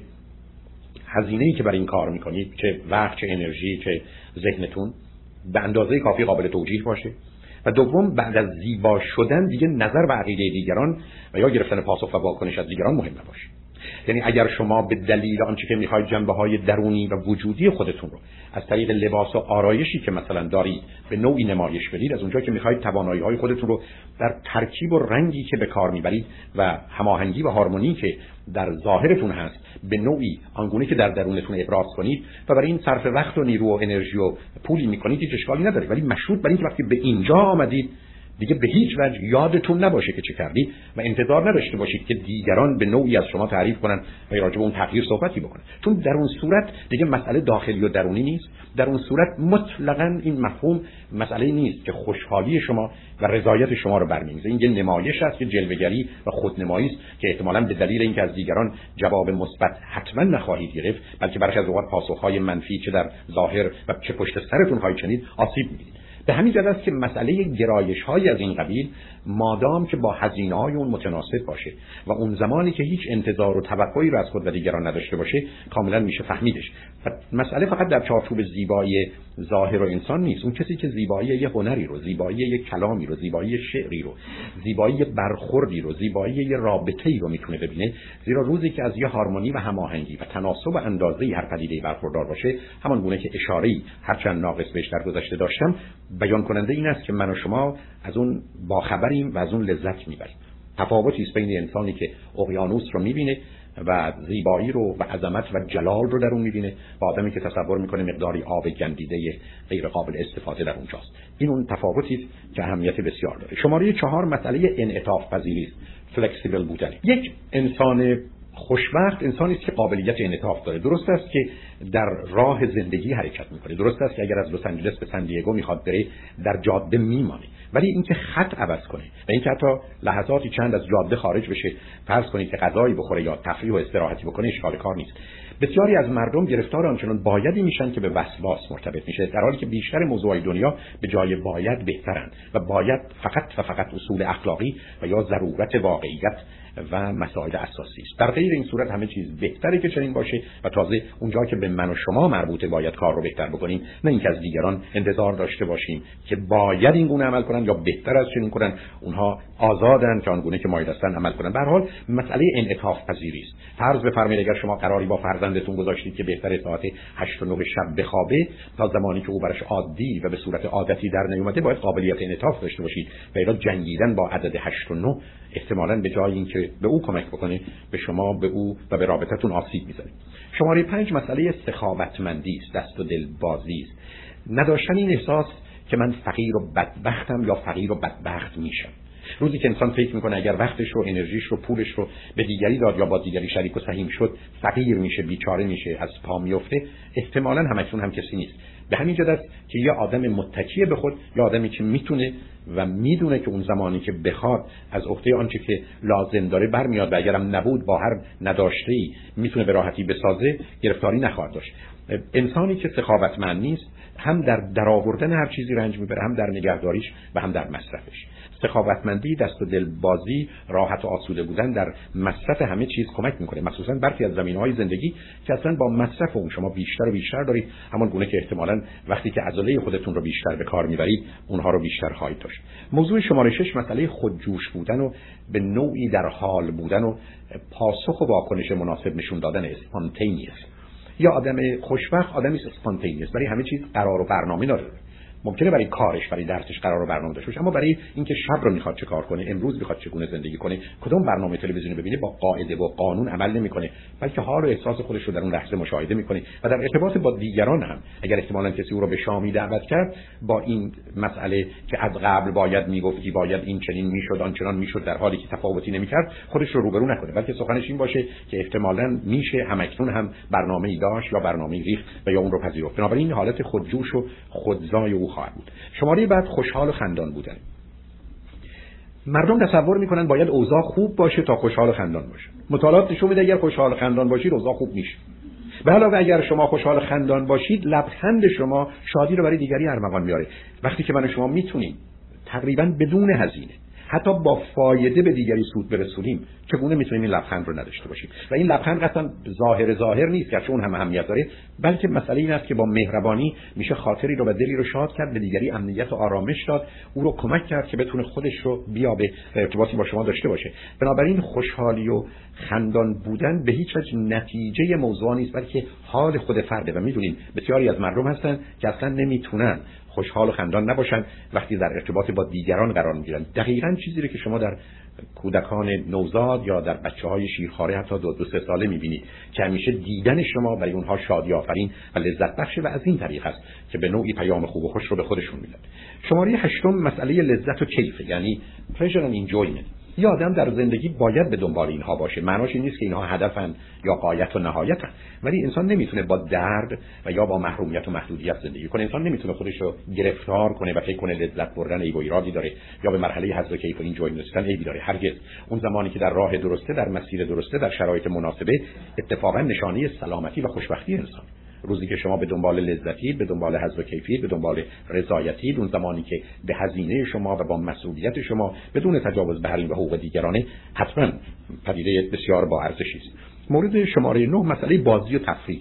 هزینه‌ای که برای این کار میکنید، چه وقت، چه انرژی، چه ذهنتون، به اندازه کافی قابل توجیه باشه. و دوم بعد از زیبا شدن دیگه نظر و عقیده دیگران و یا گرفتن پاسخ و واکنش از دیگران مهم نباشه. یعنی اگر شما به دلیل آنچه که میخواید جنبه‌های درونی و وجودی خودتون رو از طریق لباس و آرایشی که مثلا دارید به نوعی نمایش بدید، از اونجا که میخواید توانایی‌های خودتون رو در ترکیب و رنگی که به کار میبرید و هماهنگی و هارمونی که در ظاهرتون هست به نوعی آنگونه که در درونتون ابراز کنید و برای این صرف وقت و نیرو و انرژی و پولی میکنید، هیچ اشکالی نداره. ولی مشروط بر اینکه وقتی به اینجا آمدید دیگه به هیچ وجه یادتون نباشه که چه کردید و انتظار نداشته باشید که دیگران به نوعی از شما تعریف کنن و راجع به اون تغییر صحبتی بکنن، چون در اون صورت دیگه مسئله داخلی و درونی نیست. در اون صورت مطلقاً این مفهوم مسئله نیست که خوشحالی شما و رضایت شما رو برمی‌انگیزه. این یه نمایش است که جلوه‌گری و خودنمایی است که احتمالاً به دلیل اینکه از دیگران جواب مثبت حتما نخواهید گرفت، بلکه برخی از اوقات پاسخ‌های منفی چه در ظاهر و چه پشت سرتون خواهید شنید آسیب می‌بینید. به همین جهت است که مسئله گرایش‌های از این قبیل مادام که با هزینه‌های اون متناسب باشه و اون زمانی که هیچ انتظار و توقعی رو از خود و دیگران نداشته باشه کاملا میشه فهمیدش. مسئله فقط در چارچوب زیبایی ظاهر و انسان نیست. اون کسی که زیبایی یه هنری رو، زیبایی یه کلامی رو، زیبایی شعری رو، زیبایی برخوردی رو، زیبایی یه رابطه‌ای رو میتونه ببینه، زیرا روزی که از یه هارمونی و هماهنگی و تناسب و اندازه‌ای هر پدیده‌ای برخوردار باشه، همان گونه که اشاره‌ای هرچند ناقص بهش در گذشته داشتم بیان کننده این است که من و شما از اون باخبریم و از اون لذت میبریم. تفاوتی است بین انسانی که اقیانوس رو میبینه و زیبایی رو و عظمت و جلال رو در اون میبینه با آدمی که تصور میکنه مقداری آب گندیده غیر قابل استفاده در اونجاست. این اون تفاوتی است که اهمیت بسیار داره. شماره 4 مسئله انعطاف پذیری است، فلکسیبل بودن. یک انسان خوشبخت انسانی است که قابلیت انعطاف داره. درست است که در راه زندگی حرکت میکنه، درست است که اگر از لس آنجلس به سن دیگو میخواد بره در جاده میمانه، ولی اینکه خط عوض کنه و اینکه حتی لحظاتی چند از جاده خارج بشه، فرض کنید که غذایی بخوره یا تفریح و استراحتی بکنه، اشکال کار نیست. بسیاری از مردم گرفتار آنچنان بایدی میشن که به وسواس مرتبط میشه، در حالی که بیشتر موضوعات دنیا به جای باید بهترن و باید فقط و فقط اصول اخلاقی و یا ضرورت واقعیت و مسائل اساسی است. در غیر این صورت همه چیز بهتره که چنین باشه و تازه اونجا که به من و شما مربوطه باید کار رو بهتر بکنیم، نه اینکه از دیگران انتظار داشته باشیم که باید این گونه عمل کنن یا بهتر از چنین کنن. اونها آزادن که آنگونه که مایل هستن عمل کنن. به هر حال مسئله انعطاف پذیری است. فرض بفرمایید اگر شما قراری با فرزندتون گذاشتید که بهتره ساعت 8 و 9 شب بخوابه، تا زمانی که او برش عادی و به صورت عادتی در نیومده باید قابلیت انعطاف داشته باشید. و الا جنگیدن با عدد 8 و 9 احتمالاً به جای اینکه به او کمک بکنه به شما، به او و به رابطتون آسیب میزنه. شماره 5 مسئله سخاوتمندی است، دست و دل بازی است. نداشتن این احساس که من فقیر و بدبختم یا فقیر و بدبخت میشم. روزی که انسان فکر میکنه اگر وقتش رو، انرژیش رو، پولش رو به دیگری داد یا با دیگری شریک و سهیم شد، فقیر میشه، بیچاره میشه، از پا میفته، احتمالاً همشون هم کسی نیست. به همین جهت است که یه آدم متکی به خود، یا آدمی که میتونه و میدونه که اون زمانی که بخواد از عهده آنچه که لازم داره برمیاد و اگرم نبود با هر نداشته‌ای میتونه به راحتی بسازه، گرفتاری نخواهد داشت. انسانی که سخاوتمند نیست هم در درآوردن هر چیزی رنج میبره، هم در نگهداریش و هم در مصرفش. سخاوتمندی، دست و دل بازی، راحت و آسوده بودن در مصرف همه چیز کمک میکنه، مخصوصا برخی از زمینه‌های زندگی که اصلا با مصرف اون شما بیشتر و بیشتر دارید، همان گونه که احتمالاً وقتی که عضله خودتون رو بیشتر به کار میبرید اونها رو بیشتر خواهید داشت. موضوع شماره 6 مسئله خودجوش بودن و به نوعی در حال بودن و پاسخ و واکنش مناسب نشون دادن، اسپانتینیوس. یا آدم خوشبخت آدمی است اسپانتینیوس، برای همه چیز قرار و برنامه داره. ممکنه برای کارش، برای درسش قرار و برنامه داشته باشه، اما برای اینکه شب رو میخواد چه کار کنه، امروز میخواد چگونه زندگی کنه، کدوم برنامه تلویزیونی ببینه، با قاعده و قانون عمل نمیکنه، بلکه حال و احساس خودش رو در اون لحظه مشاهده میکنه و در ارتباط با دیگران هم اگر احتمالاً کسی او رو به شامی دعوت کرد، با این مسئله که از قبل باید میگفتی، باید این چنین میشد، آنچنان میشد، در حالی که تفاوتی نمیکرد، خودش رو روبرو نکنه، بلکه سخنش این باشه که احتمالاً میشه همکنون هم برنامه‌ای داشت یا برنامه‌ای ریخت و یا اون رو پذیرفت. بنابراین حالت خودجوش و خودزای او خواهد بود. شماره بعد خوشحال و خندان بودن. مردم تصور میکنن باید اوضاع خوب باشه تا خوشحال و خندان باشه. مطالعات نشون میده اگر خوشحال و خندان باشید اوضاع خوب میشه. به علاوه اگر شما خوشحال و خندان باشید، لبخند شما شادی رو برای دیگری ارمغان میاره. وقتی که من و شما میتونیم تقریبا بدون هزینه حتی با فایده به دیگری سود برسونیم چگونه میتونیم این لبخند رو نداشته باشیم؟ و این لبخند قطعا ظاهر نیست که چون هم اهمیت داره، بلکه مسئله این است که با مهربانی میشه خاطری رو و دلی رو شاد کرد، به دیگری امنیت و آرامش داد، او رو کمک کرد که بتونه خودش رو بیابه و ارتباطی با شما داشته باشه. بنابراین خوشحالی و خندان بودن به هیچ وجه نتیجه موضوع نیست، بلکه حال خود فرده. و میدونیم بسیاری از مردم هستن که اصلا نمیتونن خوشحال و خندان نباشن وقتی در ارتباط با دیگران قرار میگیرن. دقیقاً چیزی رو که شما در کودکان نوزاد یا در بچه‌های شیرخواره حتی 2-3 ساله می‌بینید که همیشه دیدن شما برای اونها شادی آفرین و لذت بخش و از این طریق است که به نوعی پیام خوب و خوش رو به خودشون میدن. شماره 8 مسئله لذت و کیف، یعنی pleasure and enjoyment. یه آدم در زندگی باید به دنبال اینها باشه. معناش این نیست که اینها هدفن یا غایت و نهایتن، ولی انسان نمیتونه با درد و یا با محرومیت و محدودیت زندگی کنه. انسان نمیتونه خودش رو گرفتار کنه و فکر کنه لذت بردن عیب و ایرادی داره یا به مرحله حظ و کیف و اینجوری رسیدن عیبی داره. هرگز. اون زمانی که در راه درسته، در مسیر درسته، در شرایط مناسبه، اتفاقا نشانه سلامتی و خوشبختی انسان. روزی که شما به دنبال لذتید، به دنبال حظ و کیفیت، به دنبال رضایتید، اون زمانی که به هزینه شما و با مسئولیت شما بدون تجاوز به حریم و حقوق دیگرانه، حتما پدیده بسیار با ارزشی است. مورد شماره 9 مسئله بازی و تفریح.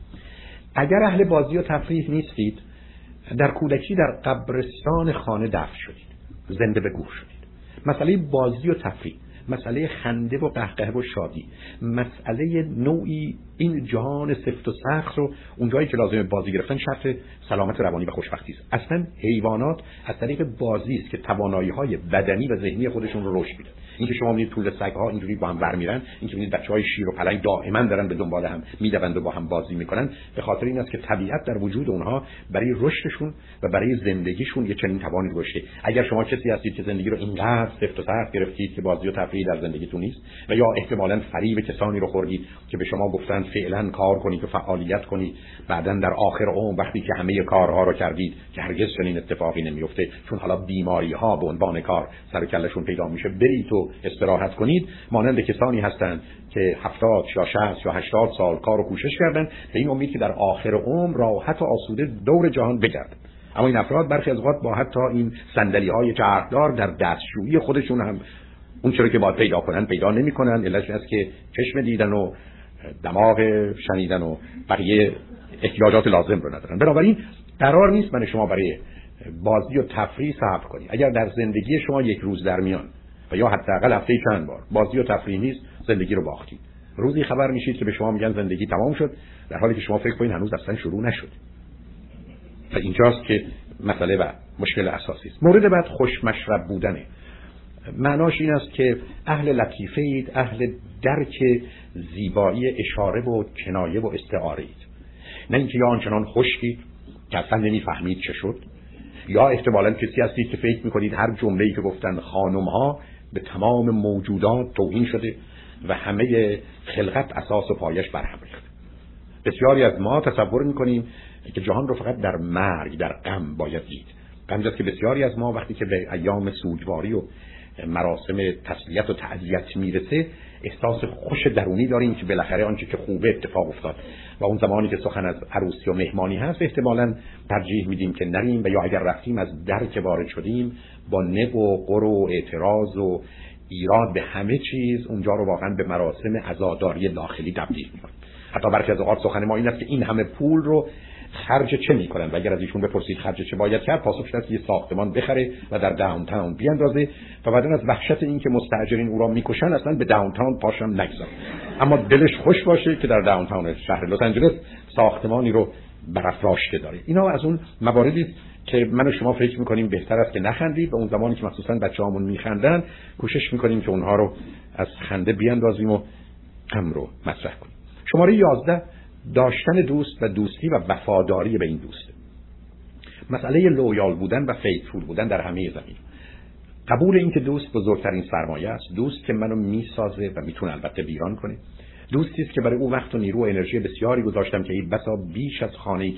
اگر اهل بازی و تفریح نیستید، در کودکی در قبرستان خانه دفن شدید، زنده به گور شدید. مسئله بازی و تفریح، مسئله خنده و قهقه و شادی، مسئله نوعی این جهان سفت و سخت رو اونجایی که لازم بازی گرفتن شرط سلامت روانی و خوشبختی است. اصلا حیوانات از طریق بازی است که توانایی‌های بدنی و ذهنی خودشون رو رشد میدن. اینکه شما میبینید طول سگ‌ها اینجوری با هم برمیرن، اینکه میبینید بچه‌های شیر و پلنگ دائما دارن به دنبال هم میدوند و با هم بازی میکنن، به خاطر این است که طبیعت در وجود اونها برای رشدشون و برای زندگیشون یه چنین توانی داشته. اگر شما کسی هستید که زندگی رو اینقدر سفت و سخت گرفتید که بازی و تفریح در زندگیتون نیست و یا احتمالاً فریب کسانی رو خوردید که به شما گفتن فعلا کار کنید و فعالیت کنید، بعداً در آخر عمر وقتی که همه کارها رو کردید که هرگز چنین اتفاقی نمیفته، چون حالا بیماری‌ها به عنوان کار سر کلشون پیدا میشه، برید و استراحت کنید، مانند کسانی هستند که 70 یا 60 یا 80 سال کار و کوشش کردن به این امید که در آخر عمر راحت و آسوده دور جهان بگردن. اما این افراد برخی از اوقات با حتی این صندلی‌های چرخدار در دستشویی خودشون هم اون چیزی که باید پیدا کنن پیدا نمی‌کنن. علتش است که چشم دیدن و دماغ شنیدن و بقیه احتیاجات لازم رو ندارن. بنابراین قرار نیست من شما برای بازی و تفریح صبر کنید. اگر در زندگی شما یک روز در میان و یا حداقل هفته چند بار بازی و تفریح نیست، زندگی رو باختید. روزی خبر میشید که به شما میگن زندگی تمام شد، در حالی که شما فکر کنید هنوز اصلا شروع نشد. و اینجاست که مسئله و مشکل اساسی است. مورد بعد خوشمشرب بودنه. معناش این است که اهل لطیفه اید، اهل درک زیبایی اشاره و کنایه و استعاره اید. نه اینکه یا آنچنان خشکید که اصلا نمیفهمید چه شد، یا احتمالاً کسی هستید که فکر میکنید هر جمله‌ای که گفتن خانم‌ها به تمام موجودات توهین شده و همه خلقت اساس و پایش برهم ریخته. بسیاری از ما تصور میکنیم که جهان رو فقط در مرگ، در غم باید دید. همینجاست که بسیاری از ما وقتی که به ایام سوگواری و مراسم تسلیت و تعزیت میرسه، احساس خوش درونی داریم که بالاخره آنچه که خوبه اتفاق افتاد و اون زمانی که سخن از عروسی و مهمانی هست احتمالاً ترجیح میدیم که نریم و یا اگر رفتیم از در که وارد شدیم با نق و قر و اعتراض و ایراد به همه چیز اونجا رو واقعاً به مراسم عزاداری داخلی تبدیل می‌کنیم. حتی برخی از اوقات سخن ما این است که این همه پول رو خرج چه می‌کنن و اگر از ایشون بپرسید خرج چه باید کرد، پاسخش است یه ساختمان بخره و در داون تاون بیاندازه و بعدن از وحشت این که مستاجرین او را میکشن اصلا به داون تاون پاشم نگذاره، اما دلش خوش باشه که در داون تاون شهر لس آنجلس ساختمانی رو برافراشته داره. اینا از اون مواردی که من و شما فکر می‌کنیم بهتر است که نخندید و اون زمانی که مخصوصا بچه‌هامون میخندن کوشش می‌کنیم که اونها رو از خنده بیاندازیم و غم رو مطرح کنیم. شماره 11 داشتن دوست و دوستی و وفاداری به این دوست. مسئله لویال بودن و فیتفول بودن در همه زمین. قبول این که دوست بزرگترین سرمایه است، دوست که منو میسازه و میتونه البته ویران کنه، دوستی است که برای او وقت و نیرو و انرژی بسیاری گذاشتم که این بسا بیش از خانه‌ای که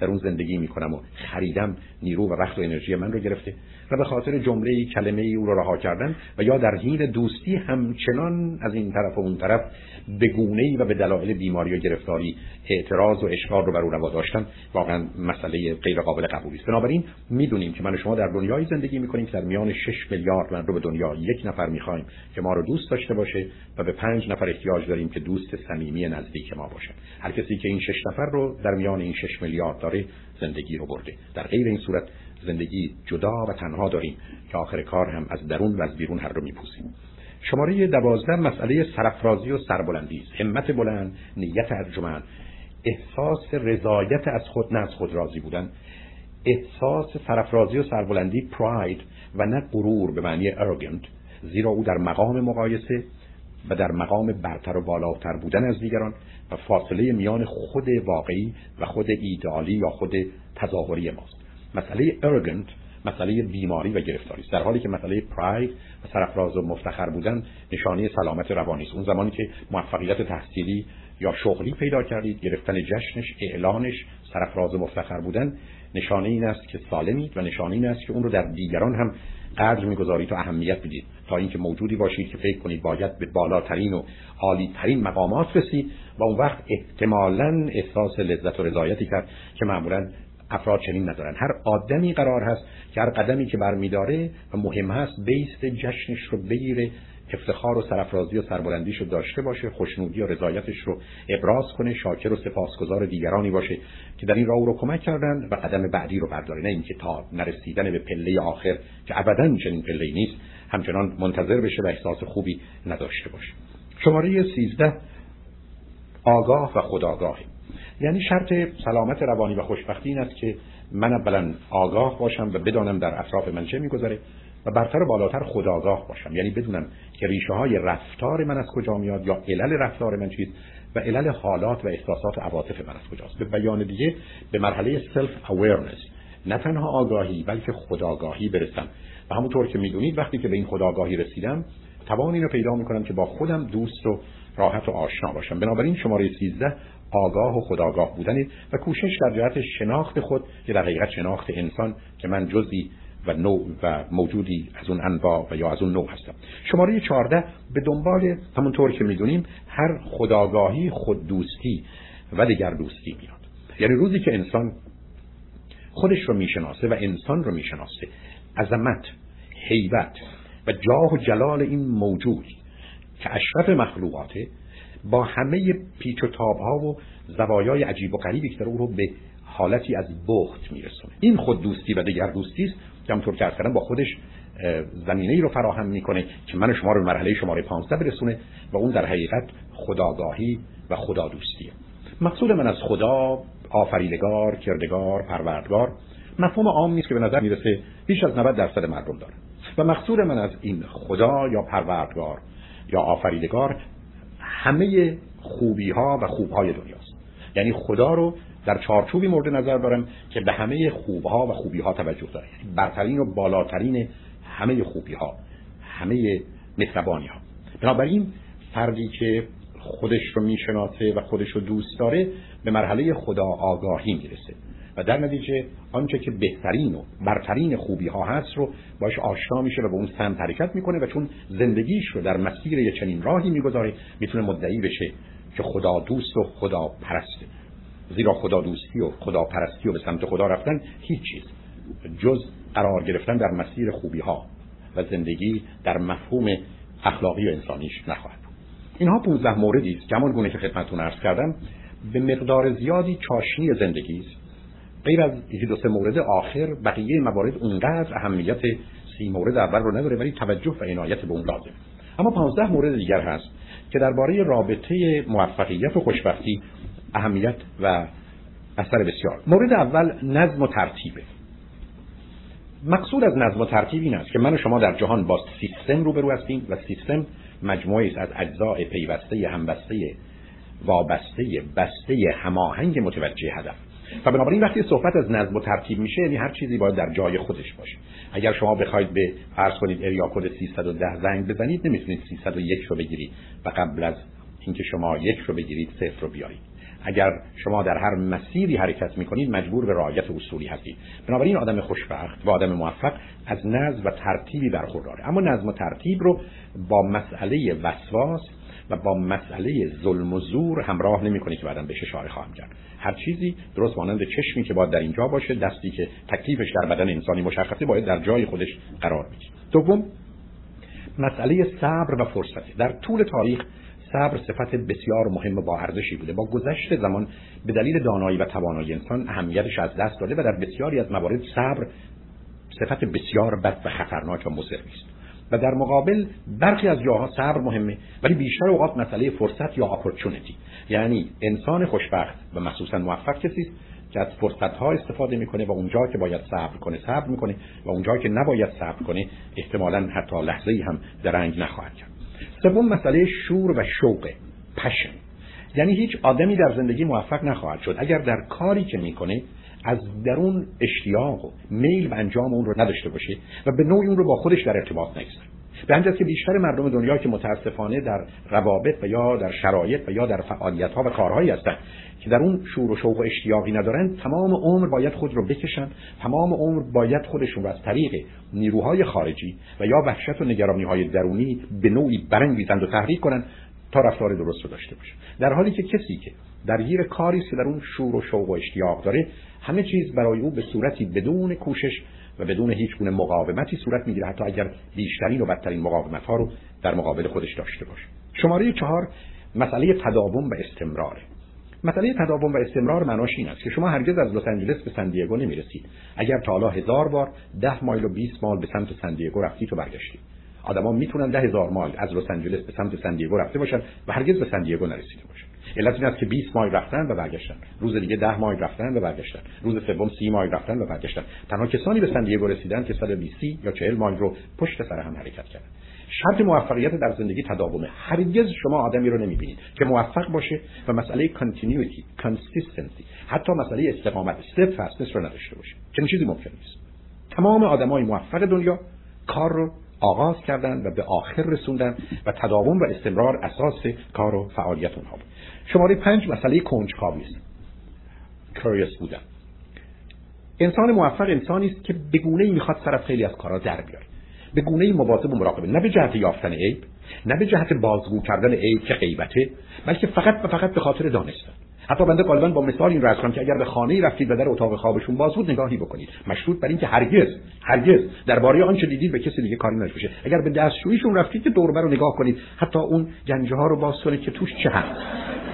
در اون زندگی میکنم و خریدم نیرو و وقت و انرژی من رو گرفته و به خاطر جمله‌ای کلمه‌ای او رو رها کردن و یا در حین دوستی همچنان از این طرف و اون طرف به گونه‌ای و به دلایل بیماری و گرفتاری اعتراض و اشکال رو بر او روا داشتن، واقعا مسئله غیر قابل قبولی است. بنابراین میدونیم که من و شما در دنیای زندگی میکنیم که در میان 6 میلیارد من رو به دنیا یک نفر میخوایم که ما رو دوست داشته باشه و به 5 نفر احتیاج داریم که دوست صمیمی نزدیک ما باشن. هر کسی که این 6 نفر رو در میان این 6 میلیارد داره زندگی رو برده. در غیر این صورت زندگی جدا و تنها داریم که آخر کار هم از درون و از بیرون هر رو میپوسیم. شماره 12 مسئله سرافرازی و سربلندی است. همت بلند، نیت ارجمند، احساس رضایت از خود نه از خود راضی بودن، احساس سرافرازی و سربلندی پراید و نه غرور به معنی arrogant، زیرا او در مقام مقایسه و در مقام برتر و بالاتر بودن از دیگران و فاصله میان خود واقعی و خود ایدئالی یا خود تظاهری ماست. مسئله arrogant مسئله بیماری و گرفتاری است، در حالی که مسئله پراید و سرافراز و مفتخر بودن نشانه سلامت روانی است. اون زمانی که موفقیت تحصیلی یا شغلی پیدا کردید، گرفتن جشنش، اعلانش، سرافراز و مفتخر بودن نشانه این است که سالمید و نشانه این است که اون رو در دیگران هم قدر می‌گذارید و اهمیت میدید، تا اینکه موجودی باشید که فکر کنید باید به بالاترین و عالی‌ترین مقامات رسید و اون وقت احتمالاً احساس لذت و رضایتی کرد که معمولاً افراد چنین ندارن. هر آدمی قرار هست که هر قدمی که برمی‌داره و مهم هست بیست جشنش رو بگیره، افتخار و سرافرازی و سربلندیش رو داشته باشه، خوشنودی و رضایتش رو ابراز کنه، شاکر و سپاسگزار دیگرانی باشه که در این راه رو کمک کردن و قدم بعدی رو برداره، نه اینکه تا نرسیدن به پله آخر که ابداً چنین پله‌ای نیست همچنان منتظر بشه و احساس خوبی نداشته باشه. شماره 13 آگاه و خودآگاهی. یعنی شرط سلامت روانی و خوشبختی این است که من اولا آگاه باشم و بدانم در اطراف من چه می‌گذره و برتر و بالاتر خودآگاه باشم، یعنی بدونم که ریشه های رفتار من از کجا میاد یا علل رفتار من چیست و علل حالات و احساسات و عواطف من از کجاست. به بیان دیگه به مرحله سلف اویرنس، نه تنها آگاهی بلکه خودآگاهی برسم و همونطور که میدونید وقتی که به این خودآگاهی رسیدم توان اینو پیدا میکنم که با خودم دوست و راحت و آشنا باشم. بنابراین شماره 13 آگاه و خودآگاه بودن و کوشش در جهت شناخت خود که در حقیقت شناخت انسان که من جزئی و نوع و موجودی از اون انواع و یا از اون نوع هستم. شماره 14 به دنبال همونطور که میدونیم هر خودآگاهی خود دوستی و دگر دوستی میاد. یعنی روزی که انسان خودش رو میشناسه و انسان رو میشناسه، عظمت، هیبت و جاه و جلال این موجود که اشرف مخلوقاته با همه پیچ و تاب‌ها و زوایای عجیب و غریبی که او رو به حالتی از بخت میرسونه. این خود دوستی و دگر دوستی است که همونطور که عرض کردم با خودش زمینه‌ای رو فراهم میکنه که من و شما رو به مرحله شماره 15 برسونه و اون در حقیقت خودآگاهی و خدا دوستیه. مقصود من از خدا، آفریدگار، کردگار، پروردگار مفهوم عام نیست که به نظر میرسه بیش از 90% مردم داره و مقصود من از این خدا یا پروردگار یا آفریدگار همه خوبی‌ها و خوب‌های دنیاست. یعنی خدا رو در چارچوبی مورد نظر دارم که به همه خوب‌ها و خوبی‌ها توجه داره، یعنی برترین و بالاترین همه خوبی‌ها، همه مهربانی‌ها. بنابراین فردی که خودش رو میشناسه و خودش رو دوست داره به مرحله خدا آگاهی میرسه و در نتیجه آنچه که بهترین و برترین خوبی‌ها هست رو باش آشنا میشه و به اون سمت حرکت میکنه و چون زندگیش رو در مسیر یه چنین راهی میگذاره میتونه مدعی بشه که خدا دوست و خدا پرسته. زیرا خدا دوستی و خدا پرستی و به سمت خدا رفتن هیچ چیز جز قرار گرفتن در مسیر خوبی‌ها و زندگی در مفهوم اخلاقی و انسانیش نخواهد. اینها 15 موردی است که همان گونه که خدمتتون عرض کردم به مقدار زیادی چاشنی زندگی است. غیر از یکی دو سه مورد آخر بقیه موارد اونقدر اهمیت 30 مورد اول رو نداره ولی توجه و عنایت به اون لازم. اما 15 مورد دیگر هست که درباره رابطه موفقیت و خوشبختی اهمیت و اثر بسیار. مورد اول نظم و ترتیبه. مقصود از نظم و ترتیب این است که من و شما در جهان با سیستم روبرو هستیم و سیستم مجموعه‌ای است از اجزای پیوسته، همبسته، وابسته، بسته، هماهنگ متوجه هدف. و بنابراین وقتی صحبت از نظم و ترتیب میشه یعنی هر چیزی باید در جای خودش باشه. اگر شما بخواید به فرض کنید اریا کد 310 زنگ بزنید نمیتونید 301 رو بگیرید و قبل از اینکه شما 1 رو بگیرید 0 رو بیارید. اگر شما در هر مسیری حرکت میکنید مجبور به رعایت اصولی هستید. بنابراین آدم خوشبخت و آدم موفق از نظم و ترتیبی برخورداره، اما نظم و ترتیب رو با مسئله وسواس و با مسئله ظلم و زور همراه نمی‌کنه که بعداً بهش اشاره خواهم کرد. هر چیزی درست مانند چشمی که باید در اینجا باشه، دستی که تکلیفش در بدن انسانی مشخصه باید در جای خودش قرار بگیره. دوم، مسئله صبر و فرصت. در طول تاریخ صبر صفت بسیار مهم و با ارزشی بوده. با گذشت زمان به دلیل دانایی و توانایی انسان اهمیتش از دست داده و در بسیاری از موارد صبر صفت بسیار بد و خطرناک و مضری است. و در مقابل برخی از جاها صبر مهمه، ولی بیشتر اوقات مسئله فرصت یا اپورتونتی. یعنی انسان خوشبخت و مخصوصا موفق کسی است که از فرصت‌ها استفاده می‌کنه و اونجا که باید صبر کنه صبر می‌کنه و اونجا که نباید صبر کنه احتمالاً حتی لحظه‌ای هم درنگ نخواهد کرد. سوم، مسئله شور و شوق، پشن. یعنی هیچ آدمی در زندگی موفق نخواهد شد اگر در کاری که می‌کنه از درون اشتیاق و میل به انجام اون رو نداشته باشه و به نوعی اون رو با خودش در ارتباط نگذاره. به همین جهت که بیشتر مردم دنیا که متاسفانه در روابط و یا در شرایط و یا در فعالیت‌ها و کارهایی هستن که در اون شور و شوق و اشتیاقی ندارن، تمام عمر باید خود رو بکشن، تمام عمر باید خودشون رو از طریق نیروهای خارجی و یا وحشت و نگرانی‌های درونی به نوعی برانگیزند و تحریک کنن تا رفتار درست رو داشته باشه. در حالی که کسی که درگیر کاری است که در اون شور و شوق و اشتیاق داره، همه چیز برای او به صورتی بدون کوشش و بدون هیچ گونه مقاومتی صورت میگیره، حتی اگر بیشترین و بدترین مقاومت‌ها رو در مقابل خودش داشته باشه. شماره 4، مسئله تداوم و استمرار. مسئله تداوم و استمرار معناش این است که شما هرگز از لس آنجلس به سن دیگو نمیرسید اگر تا حالا 1000 بار 10 مایل و 20 مایل به سمت سن دیگو رفتید و برگشتید. آدما میتونن 10,000 مایل از لس آنجلس به سمت سن دیگو رفته باشن و هرگز به سن دیگو نرسیده باشن. علت این است که 20 مایل رفتن و برگشتن، روز دیگه 10 مایل رفتن و برگشتن، روز سوم 30 مایل رفتن و برگشتن. تنها کسانی به سن دیگو رسیدن که 120 یا 40 مایل رو پشت سر هم حرکت کردن. شرط موفقیت در زندگی تداومه. هرگز شما آدمی رو نمیبینید که موفق باشه و مسئله کانتینیویتی، کانسیستنسی، حتی مسئله استقامت، استدفاستنس رو نداشته باشه. چنین چیزی ممکن نیست. تمام آدمای موفق دنیا کار رو آغاز کردن و به آخر رسوندن و تداوم و استمرار اساس کار و فعالیت اونها بود. شماره 5، مسئله کنجکاوی است. کریوس بودن. انسان موفق انسانی است که به گونه‌ای میخواد سر از خیلی از کارا در بیاره. به گونه‌ای مواظب و مراقبه، نه به جهت یافتن عیب، نه به جهت بازگو کردن عیب که غیبته، بلکه فقط به خاطر دانستن. حتی بنده غالبا با مثال این رو عرض کنم که اگر به خانه‌ای رفتید و در اتاق خوابشون باز بود نگاهی بکنید، مشروط بر اینکه هرگز درباره آنچه دیدید به کسی دیگه کاری نشه. اگر به دستشوییشون رفتید که دور و بر رو نگاه کنید، حتی اون گنجه‌ها رو باز کنید که توش چه هست.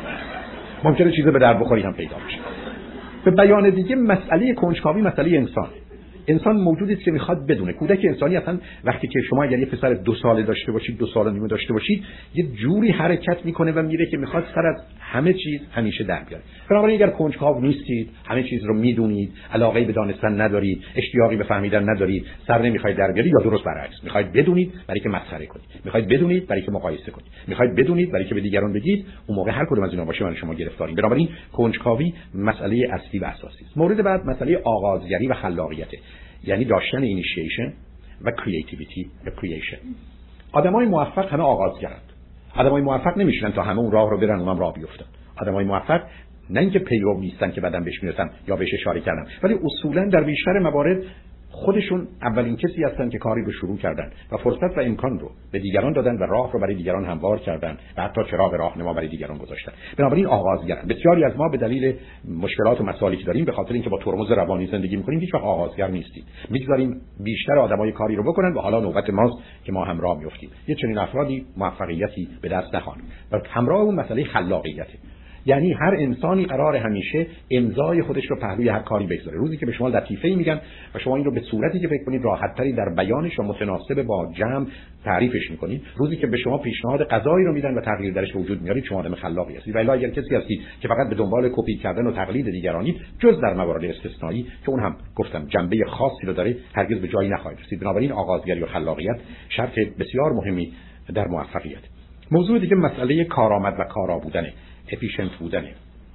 ممکنه چیزی به در بخوری هم پیدا بشه. به بیان دیگه مسئله کنجکاوی مسئله انسان موجودی است که میخواد بدونه. کودک انسانی اصلا وقتی که شما اگر یه پسر 2 ساله داشته باشید، 2 سال و نیم داشته باشید، یه جوری حرکت میکنه و میره که میخواد سر از همه چیز همیشه در بیاره. بنابراین اگر کنجکاو نیستید، همه چیز رو میدونید، علاقه به دانستن ندارید، اشتیاقی به فهمیدن ندارید، سر نمیخواید در بیارید، یا درست برعکس، میخواید بدونید برای که مسخره کنید، میخواید بدونید برای که مقایسه کنید، میخواید بدونید برای که به دیگران بگید، اون موقع هر کدوم از اینا باشه من شما گرفتارین. بنابراین کنجکاوی مسئله اصلی و اساسی است. مورد بعد مسئله آغازگری و خلاقیت، یعنی داشتن اینیشیشن و کریتیویتی و کرییشن. آدمای موفق همه آغازگرند. آدمای موفق نمیشن تا همه اون راه رو برن اونم راه بیفتن. آدمای موفق نه اینکه پیرو نیستن که بعداً بهش میرسن یا بهش اشاره کردن، ولی اصولاً در بیشتر موارد خودشون اولین کسی هستن که کاری رو شروع کردن و فرصت و امکان رو به دیگران دادن و راه رو برای دیگران هموار کردن و حتی چراغ راهنما برای دیگران گذاشتن. بنابراین آغازگرن. بسیاری از ما به دلیل مشکلات و مسائلی که داریم، به خاطر اینکه با ترمز روانی زندگی می‌کنیم، هیچ وقت آغازگر نیستیم. می‌گذاریم بیشتر آدمای کاری رو بکنن و حالا نوبت ماست که ما هم راه می‌افتیم. یه چنین افرادی موفقیتی به دست نخواهند. و همراه اون مسئله خلاقیته. یعنی هر انسانی قرار همیشه امضای خودش رو پهلوی هر کاری بگذاره. روزی که به شما لطیفه‌ای میگن و شما این رو به صورتی که فکر کنید راحت‌تری در بیانش و متناسب با جمع تعریفش می‌کنید، روزی که به شما پیشنهاد غذایی رو میدن و تغییر درش به وجود میارید، شما آدم خلاقی هستید. ولی اگر کسی هستید که فقط به دنبال کپی کردن و تقلید دیگرانید، جز در موارد استثنایی که اون هم گفتم جنبه خاصی رو داره، هرگز به جایی نخواهید رسید. بنابراین آغازگری و خلاقیت شرط بسیار مهمی در موفقیت. موضوع دیگه مسئله کارآمد و کارا بودنه، افیشنت بودنه.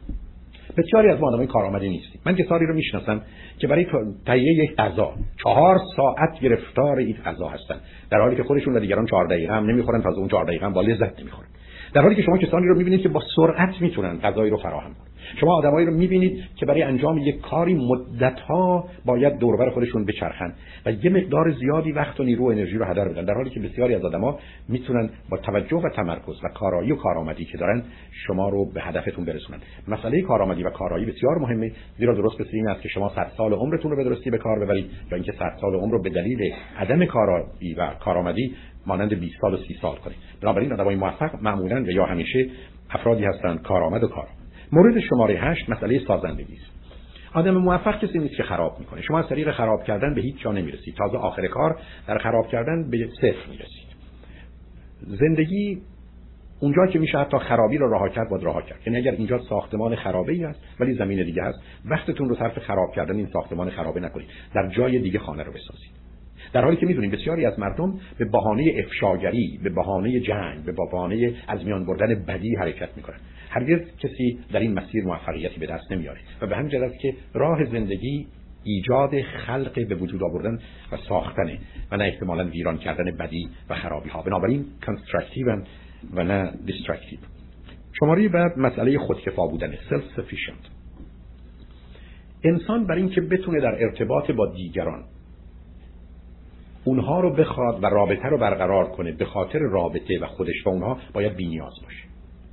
بسیاری از ما آدمای کارآمدی نیستیم. من کسانی رو میشناسم که برای تهیه یک غذا 4 ساعت گرفتار این غذا هستن، در حالی که خودشون و دیگران 4 دقیقه هم نمیخورن، تا اون 4 دقیقه هم با لذت نمیخورن. در حالی که شما کسانی رو میبینید که با سرعت میتونن غذایی رو فراهم کنن. شما آدمایی رو می‌بینید که برای انجام یک کاری مدت‌ها باید دور و بر خودشون بچرخن و یه مقدار زیادی وقت و نیرو و انرژی رو هدر بدن، در حالی که بسیاری از آدم‌ها میتونن با توجه و تمرکز و کارایی و کارآمدی که دارن شما رو به هدفتون برسونن. مسئله کارآمدی و کارایی بسیار مهمه، زیرا درست مثل این است که شما 100 سال عمرتون رو به درستی به کار ببرید یا اینکه 100 سال عمر رو به دلیل عدم کارایی و کارآمدی مانند 20 سال و 30 سال کنید. بنابراین آدمای موفق معمولاً و یا همیشه افرادی هستند کارآمد و کارآمد. مورد شماره 8 مسئله سازندگی است. آدم موفق کسی نیست که خراب میکنه. شما از طریق خراب کردن به هیچ جا نمیرسید. تازه آخر کار در خراب کردن به صفر میرسید. زندگی اونجا که میشه حتی خرابی رو رها کرد باید رها کرد. یعنی اگر اینجا ساختمان خرابه‌ای است ولی زمین دیگه هست، وقتتون رو صرف خراب کردن این ساختمان خرابه نکنید. در جای دیگه خانه رو بسازید. در حالی که میدونیم بسیاری از مردم به بهانه افشاگری، به بهانه جنگ، به بهانه از میان بردن بدی حرکت میکنن. هرگز کسی در این مسیر موفقیتی به دست نمیاره و به همین جهت است که راه زندگی ایجاد خلق به وجود آوردن و ساختنه و نه احتمالاً ویران کردن بدی و خرابی ها. بنابراین کانستراکتیو و نه دیستراکتیو. شماره بعد مسئله خودکفا بودن، سلف سفیشنت. انسان برای اینکه بتونه در ارتباط با دیگران اونها رو بخواد و رابطه رو برقرار کنه، به خاطر رابطه و خودش و اونها باید بی‌نیاز باشه.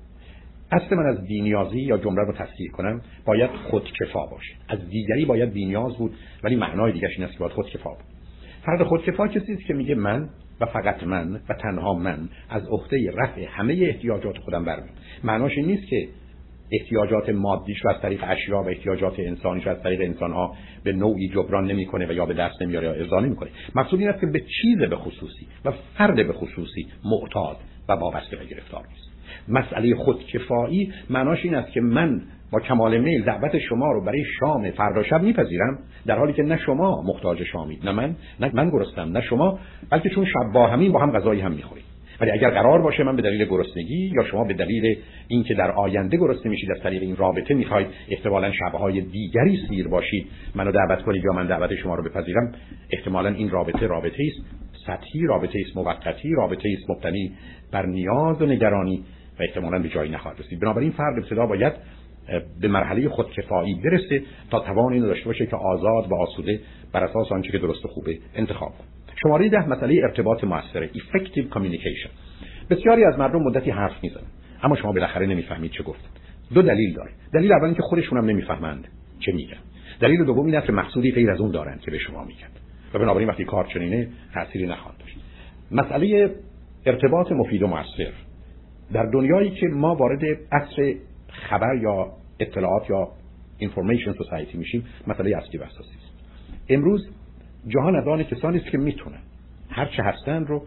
اصل من از بی‌نیازی یا جمله رو تصحیح کنم باید خودکفا باشه. از دیگری باید بی‌نیاز بود، ولی معنای دیگه‌ش این است که باید خودکفا بود. فرد خودکفا کسی است که میگه من و فقط من و تنها من از عهده رفع همه احتیاجات خودم برمیام. معناش این نیست که احتیاجات مادیش رو از طریق اشیا و احتیاجات انسانیش رو از طریق انسانها به نوعی جبران نمیکنه و یا به دست نمیاره یا ارضا نمیکنه. مقصود این است که به چیز به خصوصی و فرد به خصوصی معتاد و وابسته و گرفتار نیست. مسئله خودکفایی معناش این است که من با کمال میل دعوت شما رو برای شام فردا شب میپذیرم، در حالی که نه شما محتاج شامید، نه من گرسنم، نه شما، بلکه چون شب با هم غذایی هم میخوریم. ولی اگر قرار باشه من به دلیل گرسنگی یا شما به دلیل اینکه در آینده گرسنه میشید از طریق این رابطه میخواید احتمالاً شبهای دیگری سیر باشید، منو دعوت کنید یا من دعوت شما رو بپذیرم، احتمالاً این رابطه است سطحی، رابطه است موقتی، رابطه است مبتنی بر نیاز و نگرانی و احتمالاً به جایی نخواهد رسید. بنابراین فرد ابتدا باید به مرحله خودکفایی برسه تا توان اینو داشته باشه که آزاد و آسوده بر اساس آنچه که درست و خوبه انتخاب کنه. شماره 10 مسئله ارتباط موثر، effective communication. بسیاری از مردم مدتی حرف میزنن اما شما بالاخره نمیفهمید چه گفتن. دو دلیل داره. دلیل اول اینکه خودشون هم نمیفهمند چه میگن. دلیل دوم این است که مقصودی غیر از اون دارن که به شما میگن و بنابراین وقتی کار چنینه تأثیری نخواهد داشت. مسئله ارتباط مفید و موثر در دنیایی که ما وارد عصر خبر یا اطلاعات یا information society میشیم مسئله اصلی و اساسی است. امروز جهان از آن کسانی است که میتونن هر چه هستن رو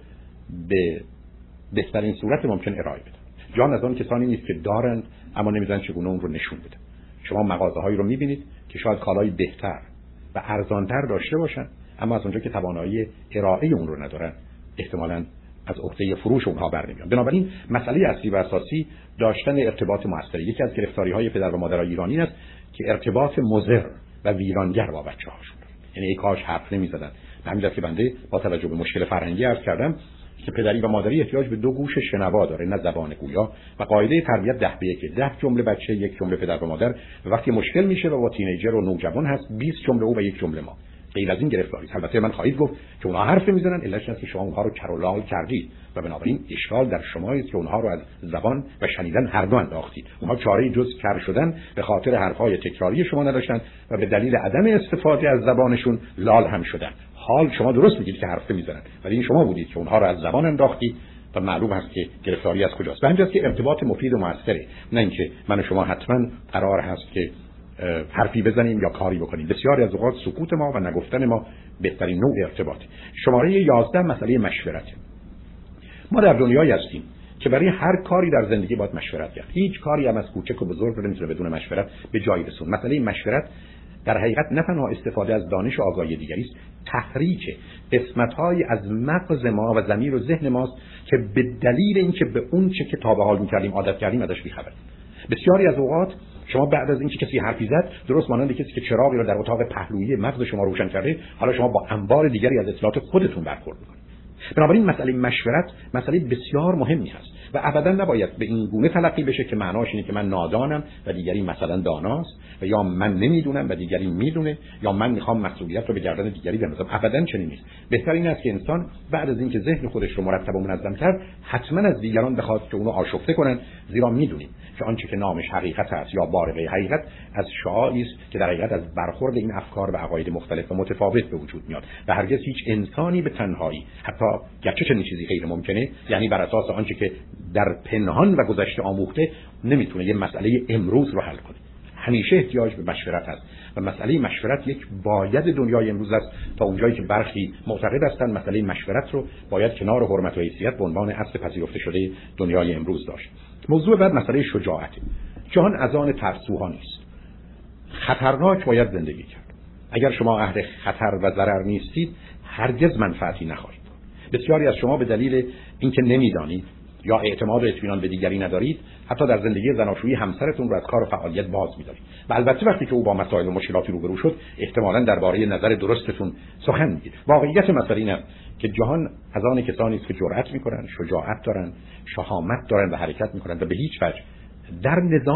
به بهترین صورت ممکن ارائه بدن. جهان از آن کسانی نیست که دارن اما نمیدونن چگونه اون رو نشون بدن. شما مغازه‌هایی رو میبینید که شاید کالای بهتر و ارزانتر داشته باشن اما از اونجا که توانایی ارائه اون رو ندارن احتمالاً از عهده فروش اونها برنمیان. بنابراین مسئله اصلی و اساسی داشتن ارتباط موثر. یکی از گرفتاری‌های پدر و مادرای ایرانی است که ارتباط مضر و ویرانگر با بچه‌هاشون. یعنی ای کاش حرف نمی‌زدن. همین که بنده با توجه به مشکل فرهنگی عرض کردم که پدری و مادری احتیاج به دو گوش شنوا داره نه زبان گویا و قاعده تربیت 10 به 1 10 جمله بچه یک جمله پدر و مادر و وقتی مشکل میشه و با تینیجر و نوجوان هست 20 جمله او و یک جمله ما. غیر از این گرفتاری. البته من خواهید گفت که اونها حرف میزنن علتش اینه که شما اونها رو کرولال کردید و بنابراین اشکال در شما است که اونها رو از زبان و شنیدن هر دو انداختید. اونها چاره جز کر شدن به خاطر حرفهای تکراری شما نداشتن و به دلیل عدم استفاده از زبانشون لال هم شدن. حال شما درست میگید که حرف میزنن ولی این شما بودید که اونها رو از زبان انداختید و معلوم هست که گرفتاری از کجاست. به همین که ارتباط مفید و موثره، نه اینکه من و شما حتما قرار هست که حرفی بزنیم یا کاری بکنیم. بسیاری از اوقات سکوت ما و نگفتن ما بهترین نوع ارتباطه. شماره 11 مسئله مشورته. ما در دنیایی هستیم که برای هر کاری در زندگی باید مشورت کرد. هیچ کاری هم از کوچک و بزرگ رو نمیتونه بدون مشورت به جایی رسون. مسئله مشورت در حقیقت نه تنها استفاده از دانش و آگاهی دیگری است، تحریک قسمت‌های از مغز ما و ضمیر و ذهن ماست که به دلیل اینکه به اون چه که تا به حال می‌کردیم عادت کردیم ازش بی‌خبریم. بسیاری از اوقات شما بعد از اینکه کسی حرفی زد درست مانند کسی که چراغی رو در اتاق پهلویی مغز شما روشن کرده، حالا شما با انبار دیگری از اطلاعات خودتون برخورد می‌کنید. بنابراین مسئله مشورت مسئله بسیار مهمی هست و ابدا نباید به این گونه تلقی بشه که معناش اینه که من نادانم و دیگری مثلا داناست و یا من نمیدونم و دیگری میدونه یا من میخوام مسئولیت رو به گردن دیگری بندازم. ابدا چنین نیست. بهتر این است که انسان بعد از اینکه ذهن خودش رو مرتب و منظم کرد حتما از دیگران بخواد که اونو آشفته کنن، زیرا میدونیم که آنچه که نامش حقیقت است یا بارقه حقیقت از شعاعی است که در حقیقت از برخورد این افکار و عقاید مختلف و متفاوت به وجود میاد و هرگز هیچ انسانی به تنهایی، حتی گرچه چنین چیزی غیر ممکنه، یعنی بر اساس آنچه که در پنهان و گذشته آموخته، نمیتونه یه مسئله امروز رو حل کنه. همیشه احتیاج به مشورت هست و مسئله مشورت یک باید دنیای امروز است. تا اونجایی که برخی معتقد هستند مسئله مشورت رو باید کنار حرمت و حیثیت به عنوان اصل پذیرفته شده دنیای امروز داشت. موضوع بعد مسئله شجاعت. جهان از آن ترسوها نیست. خطرناک باید زندگی کرد. اگر شما اهل خطر و ضرر نیستید هرگز منفعتی نخواهید. بسیاری از شما به دلیل اینکه نمیدانید یا اعتماد و اطمینان به دیگری ندارید، حتی در زندگی زناشویی همسرتون رو از کار و فعالیت باز می‌دارید. و البته وقتی که او با مسائل و مشکلاتی روبرو شد، احتمالاً درباره نظر درستتون سخن میگید. واقعیت مسئله اینه که جهان از آن کسانی است که جرأت می‌کنن، شجاعت دارن، شهامت دارن و حرکت می‌کنن و به هیچ وجه در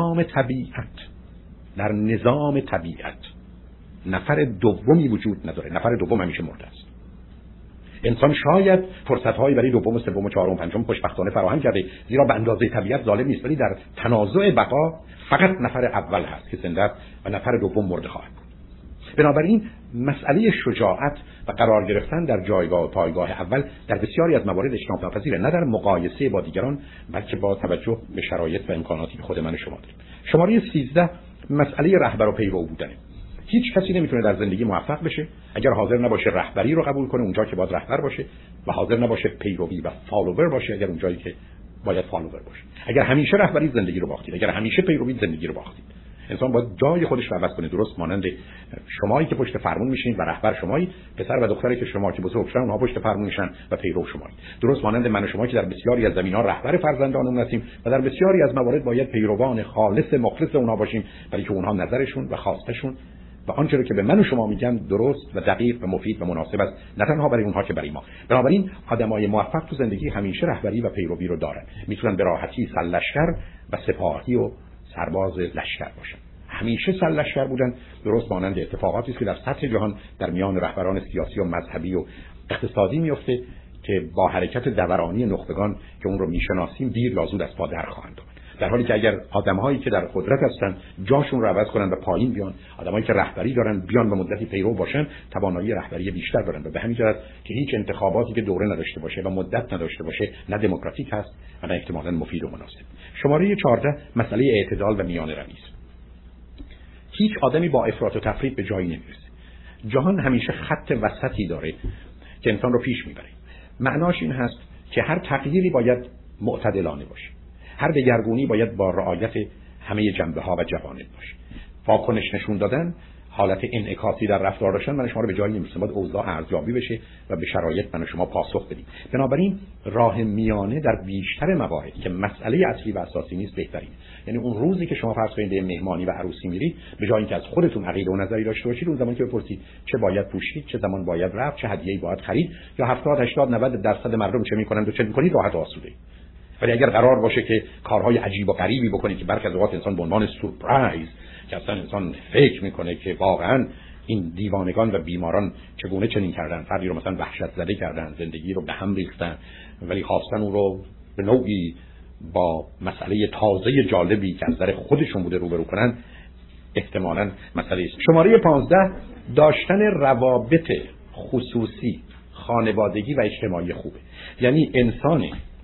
نظام طبیعت نفر دومی وجود نداره. نفر دوم همیشه مرده است. انسان شاید فرصت‌هایی برای دوم و سوم و چهارم و پنجم خوشبختانه فراهم کرده، زیرا به اندازه طبیعت ظالم نیست، ولی در تنازع بقا فقط نفر اول هست که زنده است و نفر دوم مرده خواهد بود. بنابراین مسئله شجاعت و قرار گرفتن در جایگاه و پایگاه اول در بسیاری از موارد اجتناب ناپذیره، نه در مقایسه با دیگران بلکه با توجه به شرایط و امکاناتی که خود من و شما داریم. شماره 13 مسئله رهبر و پیرو بودنه. هیچ کسی نمیتونه در زندگی موفق بشه اگر حاضر نباشه رهبری رو قبول کنه اونجا که باید رهبر باشه و حاضر نباشه پیروی و فالوور باشه اگر اونجایی که باید فالوور باشه. اگر همیشه رهبری زندگی رو باختید، اگر همیشه پیروی زندگی رو باختید، انسان باید جای خودش رو عوض کنه. درست مانند شمایی که پشت فرمون میشین و رهبر شمایی، پسر و دختری که شما که بزرگ شدن اونها پشت فرمون میشن و پیرو شمایی. درست مانند من و شما که در بسیاری از زمینه‌ها رهبر فرزندانمون هستیم و در بسیاری از موارد باید پیروان خالص مخلص اونها باشیم، ولی که اونها نظرشون و خواستشون و آنچه رو که به من و شما میگن درست و دقیق و مفید و مناسب است، نه تنها برای اونها که برای ما. بنابراین آدمای موفق تو زندگی همیشه رهبری و پیروی رو دارن. میتونن به راحتی سرلشکر و سپاهی و سرباز لشکر باشن. همیشه سرلشکر بودن. درست مانند اتفاقاتی است که در سطح جهان در میان رهبران سیاسی و مذهبی و اقتصادی میفته که با حرکت دورانی نخبگان که اون رو میشناسیم دیر یا زود از پا در خواهند آمد. در حالی که اگر آدم‌هایی که در قدرت هستن جاشون رو عوض کنن و پایین بیان، آدمایی که رهبری دارن بیان و مدتی پیرو باشن، توانایی رهبری بیشتر دارن و به همین جهت که هیچ انتخاباتی که دوره نداشته باشه و مدت نداشته باشه نه دموکراتیک هست و نه احتمالاً مفید و مناسب. شماره 14 مسئله اعتدال و میان روی است. هیچ آدمی با افراط و تفریط به جایی نمیرسه. جهان همیشه خط وسطی داره که انسان رو پیش میبره. معناش این هست که هر تغییری باید معتدلانه باشه. هر دگرگونی باید با رعایت همه جنبه‌ها و جوانب باشه. واکنش نشون دادن، حالت انعکاسی در رفتار داشتن من شما رو به جایی نمی‌رسونه. باید اوضاع ارزیابی بشه و به شرایط من شما پاسخ بدیم. بنابراین راه میانه در بیشتر موارد که مسئله اصلی و اساسی نیست بهترینه. یعنی اون روزی که شما فرض کنید به مهمانی و عروسی میرید، به جای اینکه از خودتون عقیده و نظری داشته باشید، اون زمانی که بپرسید چه باید پوشید، چه زمان باید رفت، چه هدیه‌ای باید خرید، یا 70 80 90% مردم چه می‌کنند و چه می‌کنید، راحت و آسوده. ولی اگر قرار باشه که کارهای عجیب و غریبی بکنید که برخی از اوقات انسان به عنوان سورپرایز که اصلا انسان فکر میکنه که واقعا این دیوانگان و بیماران چگونه چنین کردن، فردی رو مثلا وحشت زده کردن، زندگی رو به هم ریختن، ولی خواستن اون رو به نوعی با مسئله تازه جالبی که از نظر خودشون بوده روبرو کنن، احتمالاً مسئله است. شماره 15 داشتن روابط خصوصی، خانوادگی و اجتماعی خوبه. یعنی انسان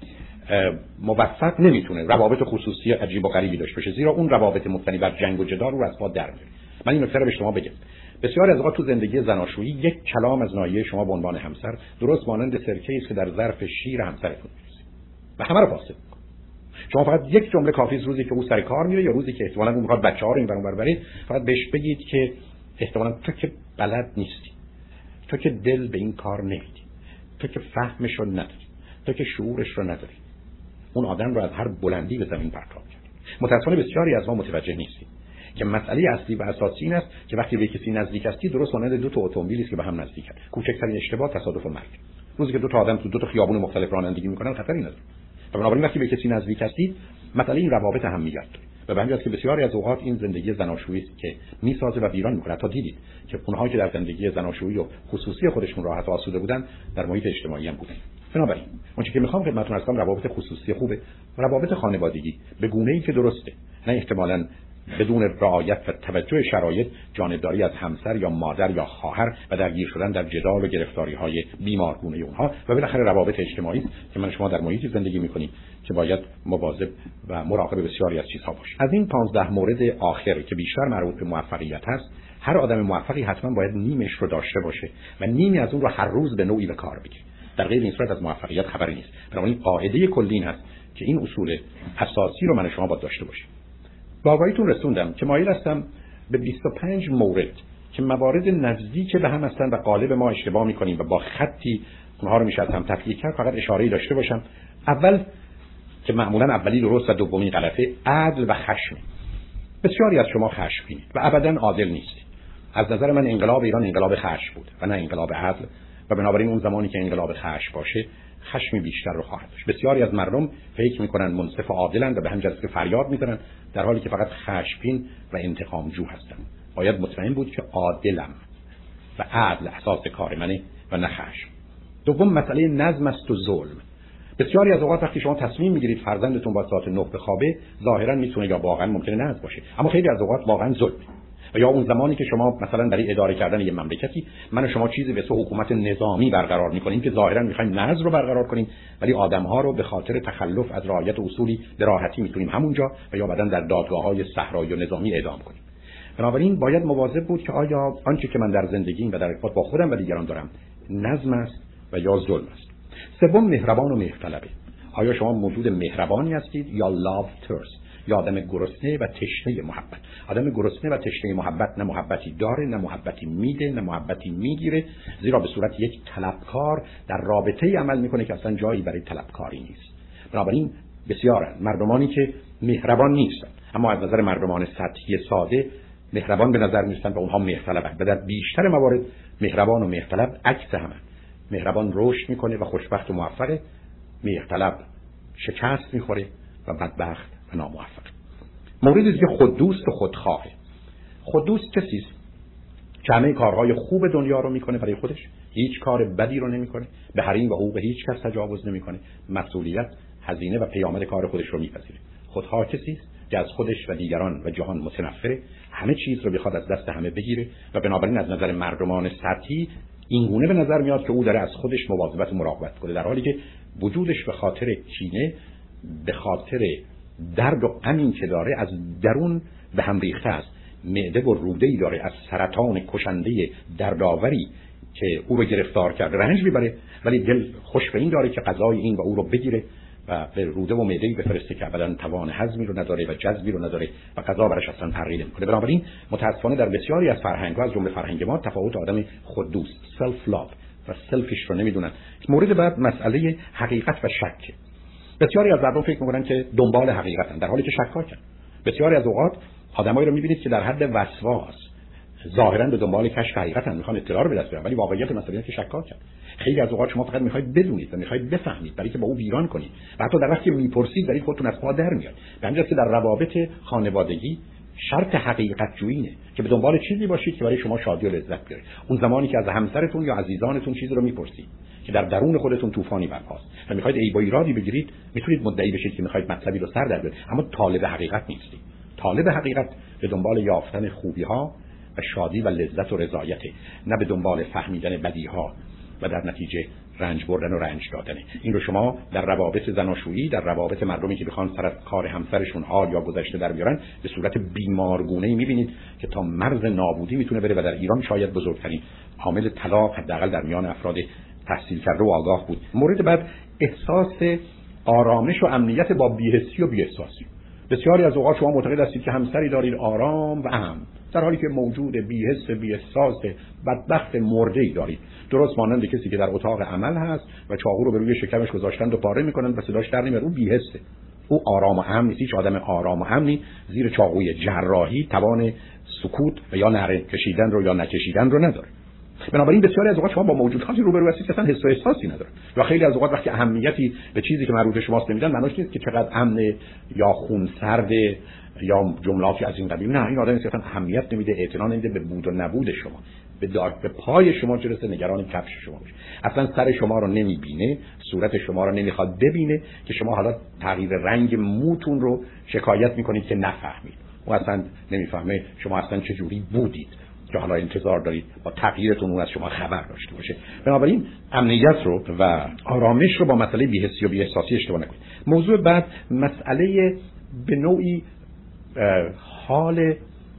موفق نمیتونه روابط خصوصی عجیب و غریبی داشته باشه، زیرا اون روابط مبتنی بر جنگ و جدال رو از پا در میاره. من این نکته رو به شما بگم. بسیار از اوقات تو زندگی زناشویی یک کلام از ناحیه شما به عنوان همسر درست مانند سرکه‌ای است که در ظرف شیر همسرتون می‌ریزه و همه رو فاسد می‌کنه. شما فقط یک جمله کافی است روزی که او سر کار میره یا روزی که احتمالاً اون می‌خواد بچه‌ها رو این ور ببره، فقط بهش بگید که احتمالاً تو که بلد نیستی، تو که دل به این کار نمیدی، تو که فهمش رو نداری، تو که شعورش رو نداری. اون آدم رو از هر بلندی به زمین پرتاب کرد. متأسفانه بسیاری از ما متوجه نیستیم که مسئله اصلی و اساسی این است که وقتی به کسی نزدیک هستی، درست مانند دو تا اتومبیلی است که به هم نزدیکن، کوچکترین اشتباه تصادف و مرگ. روزی که دو تا آدم تو دو تا خیابون مختلف رانندگی میکنن خطری نداره. و بنابراین وقتی به کسی نزدیک هستید مسئله این روابط اهمیت داره. و به همین جاست که بسیاری از اوقات این زندگی زناشویی است که میسازه و ویران میکنه. تا دیدید که اونها که در زندگی زناشویی و خصوصی خودشون راحت و آسوده بودن در محیط اجتماعی هم بودن. بنابراین اون چیزی که میخوام خدمتتون عرض کنم روابط خصوصی خوبه، روابط خانوادگی به گونه‌ای که درسته، نه احتمالاً بدون رعایت و توجه شرایط جانبداری از همسر یا مادر یا خواهر و درگیر شدن در جدال و گرفتاری‌های بیمارگونه اونها و بالاخره روابط اجتماعی است که من شما در محیطی زندگی می‌کنیم که باید مواظب و مراقب بسیاری از چیزها باشیم. از این 15 مورد آخر که بیشتر مربوط به موفقیت هست، هر آدم موفقی حتما باید نیمش رو داشته باشه و نیمی از اون رو هر روز به نوعی به کار بگیره. در غیر این صورت از موفقیت خبری نیست. بنابراین قاعده کلی این هست که این اصول اساسی رو من شما باید داشته باشیم. با آگاهیتون رسوندم که مایل هستم به 25 مورد که موارد نزدیک به هم هستند و غالب ما اشتباه می‌کنیم و با خطی اونها رو میشه از هم تفکیک کرد، فقط اشاره‌ای داشته باشم. اول که معمولاً اولی درست و دومی غلطه، عدل و خشم. بسیاری از شما خشمگینید و ابداً عادل نیستید. از نظر من انقلاب ایران انقلاب خشم بود و نه انقلاب عدل و بنابراین اون زمانی که انقلاب خشم باشه خشمی بیشتر رو خواهد داشت. بسیاری از مردم فکر میکنن منصف و عادلند و به همین جهت که فریاد میزنن در حالی که فقط خشمگین و انتقامجو هستند. باید مطمئن بود که عادلم و عدل اساس کار منه و نه خشم. دوم مسئله نظم است و ظلم. بسیاری از اوقات وقتی شما تصمیم میگیرید فرزندتون با ساعت 9 بخوابه ظاهرا میتونه یا واقعا ممکنه نظم باشه، اما خیلی از اوقات واقعا ظلمه. و یا اون زمانی که شما مثلا برای اداره کردن یه مملکتی من و شما چیزی به اسم حکومت نظامی برقرار می‌کنیم که ظاهرا می‌خوایم نظم رو برقرار کنیم، ولی آدم‌ها رو به خاطر تخلف از رعایت اصولی به راحتی می‌تونیم همونجا و یا بعداً در دادگاه‌های صحرایی و نظامی اعدام کنیم. بنابراین باید مواظب بود که آیا آنچه که من در زندگیم و در ارتباط با خودم و دیگران دارم نظم است و یا ظلم است. سوم مهربان و مهرطلبه. آیا شما موجود مهربانی هستید یا لاو ترست، یا آدم گرسنه و تشنه محبت؟ آدم گرسنه و تشنه محبت نه محبتی داره، نه محبتی میده، نه محبتی میگیره، زیرا به صورت یک طلبکار در رابطه‌ای عمل میکنه که اصلا جایی برای طلبکاری نیست. بنابراین بسیارن مردمانی که مهربان نیستن اما از نظر مردمان سطحی ساده مهربان به نظر میرسن و اونها مهرطلبن و در بیشتر موارد مهربان و مهرطلب عکس همن. مهربان رشد میکنه و خوشبخت و موفقه، مهرطلب شکست میخوره و بدبخت و ناموفق. مورد دیگه خوددوست و خودخواه. خوددوست کسی است که همه کارهای خوب دنیا رو میکنه برای خودش، هیچ کار بدی رو نمیکنه، به حریم و حقوق هیچ کس تجاوز نمیکنه، مسئولیت، هزینه و پیامد کار خودش رو میپذیره. خودخواه کسی است که از خودش و دیگران و جهان متنفره، همه چیز رو بخواد از دست همه بگیره و بنابراین از نظر مردمان سطحی این گونه به نظر میاد که او داره از خودش مواظبت و مراقبت کنه، در حالی که وجودش به خاطر کینه، به خاطر درد و غمی که داره از درون به هم ریخته است. معده و روده‌ای داره از سرطان کشنده دردآوری که او رو گرفتار کرده رنج میبره، ولی دل خوش به این داره که غذای این و او رو بگیره و به روده و معده‌ای بفرسته که ابداً توان هضمی رو نداره و جذبی رو نداره و غذا براش اصلا تغییر نمیکنه. بنابراین متأسفانه در بسیاری از فرهنگ‌ها از جمله فرهنگ ما تفاوت آدم خوددوست، سلف لاو و سلفیش رو نمیدونن. مورد بعد مسئله حقیقت و شک. بسیاری از مردم فکر میکنن که دنبال حقیقتن در حالی که شکاکن. بسیاری از اوقات آدمایی رو میبینید که در حد وسواس ظاهرا به دنبال کشف حقیقتن، میخوان اطلاع رو به دست بیارن، ولی واقعیت مسئله اینه که شکاکن. خیلی از اوقات شما فقط میخواید بدونید و میخواید بفهمید برای که با او ویران کنید و حتی در وقتی میپرسید دارید خودتون از پا در میاد. به همین جاست که در روابط خانوادگی شرط حقیقت جویینه که به دنبال چیزی باشید که برای شما شادی و لذت بیاره. اون زمانی که از همسرتون یا عزیزانتون چیزی رو میپرسید که در درون خودتون طوفانی برپاست و میخواید عیب و ایرادی بگیرید، میتونید مدعی بشید که میخواید مطلبی رو سر در بیارید، اما طالب حقیقت نیستید. طالب حقیقت به دنبال یافتن خوبی‌ها و شادی و لذت و رضایته، نه به دنبال فهمیدن بدیها و در نتیجه رنج بردن و رنج دادن. این رو شما در روابط زناشویی، در روابط مردمی که بخوان سر از کار همسرشون حال یا گذشته در بیارن به صورت بیمارگونه‌ای می‌بینید که تا مرز نابودی میتونه بره و در ایران شاید بزرگترین عامل طلاق حداقل در میان افراد تحصیل کرده و آگاه بود. مورد بعد احساس آرامش و امنیت با بی‌حسی و بی‌احساسی. بسیاری از اوقات شما معتقد هستید که همسری دارید آرام و امن، در حالی که موجود بی‌حس بی‌احساس بدبخت مرده‌ای دارید، درست مانند کسی که در اتاق عمل هست و چاقو رو به روی شکمش گذاشتن و پاره میکنن و صداش در نمیاد. او بی‌حسه، او آرام و امن نیست. هیچ آدم آرام و امنی زیر چاقوی جراحی توان سکوت و یا نره کشیدن رو یا نکشیدن رو نداره. بنابراین بسیاری از اوقات شما با موجوداتی روبرو هستید که اصلا حس و احساسی ندارن، و خیلی از اوقات وقتی اهمیتی به چیزی که مربوط به شماست نمیدن، معنیش نیست که چقدر امن یا خونسرده یا جملاتی از این قبیل. نه، این آدمی اصلا اهمیت نمیده، اعتنا نمیده به بود و نبود شما، به پای شما جلسه نگران کفش شما باشه. اصلا سر شما رو نمیبینه، صورت شما رو نمیخواد ببینه که شما حالا تغییر رنگ موتون رو شکایت میکنید که نفهمید. او اصلا نمیفهمه شما اصلا چه جوری بودید که حالا انتظار دارید با تغییرتون اون از شما خبر داشته باشه. بنابراین امنیت رو و آرامش رو با مسئله بی‌حسی و بی‌احساسی اشتباه نکنید. موضوع بعد مسئله به نوعی حال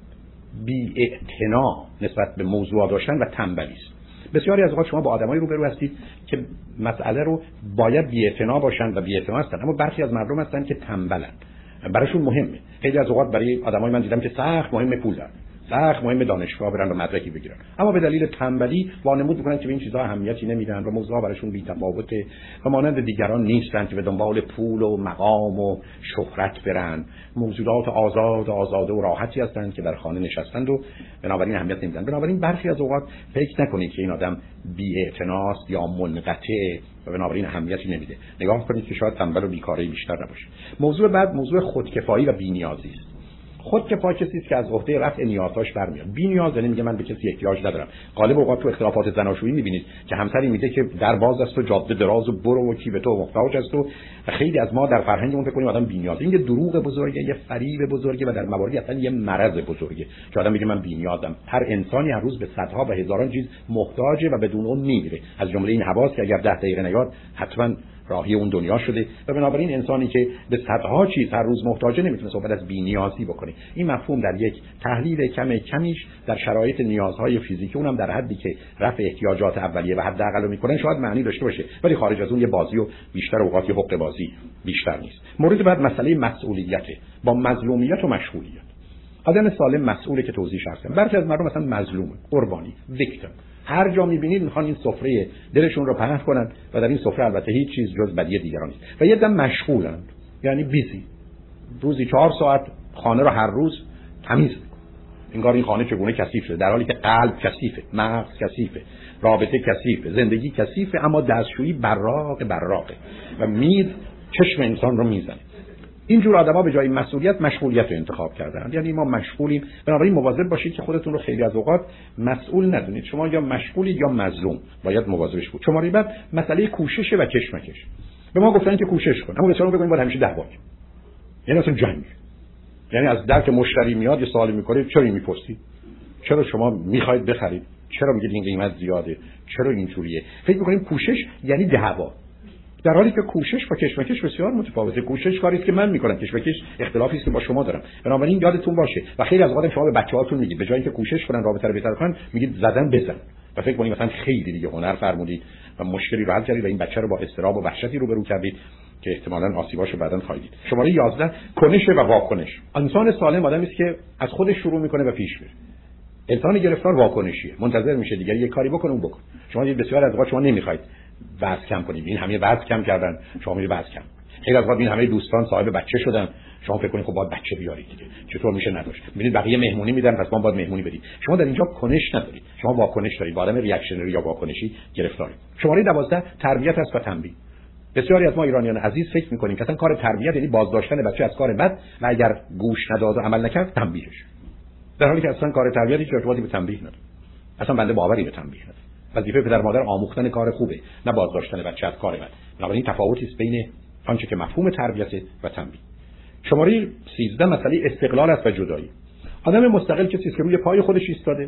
بی‌اعتنا نسبت به موضوع داشتن و تنبلی است. بسیاری از اوقات شما با آدمایی روبرو هستید که مسئله رو باید بی‌اعتنا باشن و بی‌اعتنا هستن، اما برخی از مردم هستن که تنبلن، براشون مهمه. خیلی از اوقات برای آدمای من دیدم که سخت مهمه پول دارن، سخت مهمه دانشگاه برن و مدرکی بگیرن، اما به دلیل تنبلی وانمود میکنن که به این چیزها اهمیتی نمیدن و موضوع براشون بی‌تفاوته و مانند دیگران نیستن که به دنبال پول و مقام و شهرت برن. موجودات آزاده و راحتی هستند که در خانه نشستند و بنابراین اهمیت نمیدن. بنابراین برخی از اوقات فکر نکنید که این آدم بی‌اعتناست یا منقطع و بنابراین اهمیتی نمیده. نگاه کنید که شاید تنبل و بیکاری بیشتر نباشه. موضوع بعد موضوع خودکفایی و بی‌نیازی است. خودکفا کسی است که از عهده رفع نیازهاش برمیاد. بی‌نیاز یعنی میگه من به کسی احتیاج ندارم. غالب اوقات تو اختلافات زناشویی میبینید که همسری میگه که در باز است و جاده دراز و برو و کی به تو محتاج است و خیلی از ما در فرهنگمون فکر کنیم آدم بی‌نیاز. این یه دروغ بزرگه، یه فریب بزرگه و در مواردی اصلا یه مرض بزرگه که آدم میگه من بی‌نیازم. هر انسانی هر روز به صدها و هزاران چیز محتاجه و بدون اون میمیره. از جمله این حواس که اگر 10 دقیقه نیاد حتما راهی اون دنیا شده و بنابراین انسانی که به صدها چیز هر روز محتاجه نمیتونه صحبت از بی‌نیازی بکنه. این مفهوم در یک تحلیل کمیش در شرایط نیازهای فیزیکی، اونم در حدی که رفع احتیاجات اولیه و حداقل میکنن شاید معنی داشته باشه، ولی خارج از اون یه بازی و بیشتر اوقات یه حقه بازی بیشتر نیست. مورد بعد مسئله مسئولیت با مظلومیت و مشغولیت. آدم سالم مسئوله که توضیح هستن. برخی از مردم مثلا مظلومه، قربانی، ویکتیم. هر جا می‌بینید می‌خوان این سفره دلشون رو پهن کنن و در این سفره البته هیچ چیز جز بدی دیگران نیست. و یه دم مشغولن، یعنی بیزی. روزی 4 ساعت خانه رو هر روز تمیز می‌کنن. انگار این خانه چگونه کثیف شده، در حالی که قلب کثیفه، مغز کثیفه، رابطه کثیفه، زندگی کثیفه، اما دستشویی براقه و مید چشم انسان رو میزنه. اینجور آدم‌ها به جای مسئولیت مشغولیت رو انتخاب کردن. یعنی ما مشغولیم، بنابراین مواظب باشید که خودتون رو خیلی از اوقات مسئول ندونید. شما یا مشغولید یا مظلوم، باید مواظبش بود. شماره بعد مسئله کوشش و کشمکش. به ما گفتن که کوشش کن، اما بسیار بگیم باید همیشه دعوا. یعنی اصلا جنگ. یعنی از درک مشتری میاد یه سوالی میکنه، چرا میپرسی؟ چرا شما میخواید بخرید؟ چرا میگید این قیمت زیاده؟ چرا اینجوریه؟ فکر می‌کنیم کوشش یعنی دعوا. در حالی که کوشش با کشمکش بسیار متفاوته. کوشش کاری است که من میکنم، کشمکش اختلافی است که با شما دارم. بنابراین یادتون باشه و خیلی از اوقات شما به بچه‌هاتون میگید به جای اینکه کوشش کنن رابطه رو بهتر کنن، میگید زدن بزن. و فکر کنید مثلا خیلی دیگه هنر فرمودید و مشکلی رو حل کردید و این بچه رو با اضطراب و وحشتی روبرو کردید که احتمالاً آسیباشو بعداً خواهید دید. شماره 11 کنش و واکنش. انسان سالم آدمی است که از خودش شروع میکنه و پیش میره. انسان گرفتار واکنشیه، منتظر میشه دیگری یه کاری بکنه اون بکن. شما دید بسیار از اوقات شما نمیخواید وزن کم کنید، این همه وزن کم کردن شما میری وزن کم. خیلی از اوقات این همه دوستان صاحب بچه شدن، شما فکر کنید خب باید بچه بیارید دیگه، چطور میشه نداشت؟ ببینید بقیه مهمونی میدن پس ما باید مهمونی بدیم. شما در اینجا کنش ندارید، شما واکنش دارید، با آدم ریاکشنری یا واکنشی گرفتارید. شماره 12 تربیت است و تنبیه. بسیاری از ما ایرانیان عزیز فکر میکنیم که اصلا کار تربیت یعنی بازداشتن بچه از کار بد و اگر گوش نداد و عمل نکرد تنبیهش، در حالی که اصلا کار تربیتی که ارتباطی به تنبیه نداره. اصلا بنده باوری به تنبیه نداره. وظیفه پدر مادر آموختن کار خوبه، نه بازداشتن بچه از کار بد. بنابراین تفاوتی است بین آنچه که مفهوم تربیت و تنبیه. شماره 13 مسئله استقلال است و جدایی. آدم مستقل کسی است که روی پای خودش ایستاده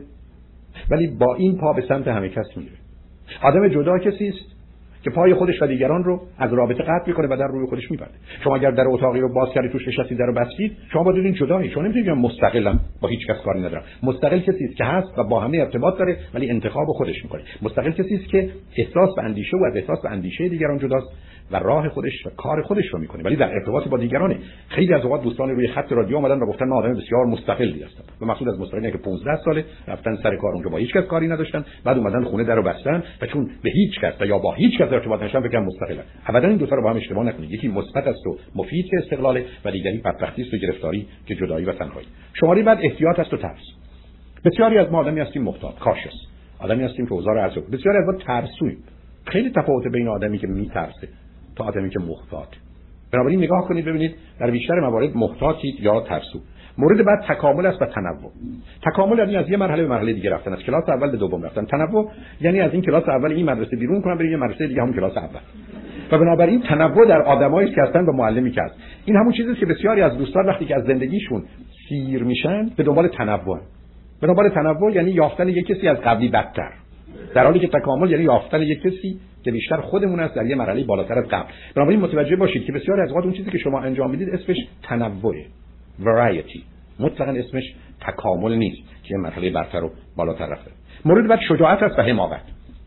ولی با این پا به سمت همه کس میره. آدم جدا کسی است که پای خودش و دیگران رو از رابطه قطع میکنه و در روی خودش میبره. شما اگر در اتاقی رو باز کردید توش نشستید در رو بستید، شما باید این جدایی. شما نمیتونید بگید مستقلم با هیچ کس کاری ندارم. مستقل کسی است که هست و با همه ارتباط داره ولی انتخاب خودش میکنه. مستقل کسی است که احساس و اندیشه و از احساس و اندیشه دیگران جداست و راه خودش و کار خودش رو میکنه ولی در ارتباط با دیگرانه. خیلی از اوقات دوستان روی خط رادیو اومدن و گفتن من آدم بسیار مستقلی هستم. و مقصود از مستقلی که 15 ساله رفتن سر کار اونجا با هیچ کس کاری نداشتن، بعد اومدن خونه درو بستن و چون به هیچ کس یا با هیچ کس ارتباط نداشتن فکر مستقلن. ابدا این دو تا رو با هم اشتباه نکنید. یکی مثبت است و مفید که استقلاله و دیگری بدبختی است و گرفتاری که جدایی و تنهایی. شماره بعد احتیاط است و ترس. بسیاری از ما آدمی هستیم محتاط، کاشس. آدمی هستیم که اوضاع اعصاب بسیار از ما ترسویم. خیلی تفاوت بین آدمی که میترسه تا آدمی که محتاط. بنابراین نگاه کنید ببینید در بیشتر موارد محتاطید یا ترسو. مورد بعد تکامل است و تنوع. تکامل یعنی از یه مرحله به مرحله دیگه رفتن، از کلاس اول به دوم رفتن. تنوع یعنی از این کلاس اول این مدرسه بیرون کنم بریم یه مدرسه دیگه همون کلاس اول. و بنابراین تنوع در آدمایی که هستن به معلمی که هست. این همون چیزیه که بسیاری از دوستان وقتی که از زندگیشون سیر میشن به دنبال تنوع. به دنبال تنوع یعنی یافتن یک کسی از قبلی بدتر. در حالی که تکامل یعنی یافتن یک کسی که بیشتر خودمون است در یه مرحله بالاتر از قبل. بنابراین متوجه باشید که بسیاری از اوقات اون چیزی که شما انجام میدید اسمش تنوعه، variety. مطلقاً اسمش تکامل نیست که یه مرحله برتر و بالاتر رفته. مورد بعد شجاعت است و حماقت.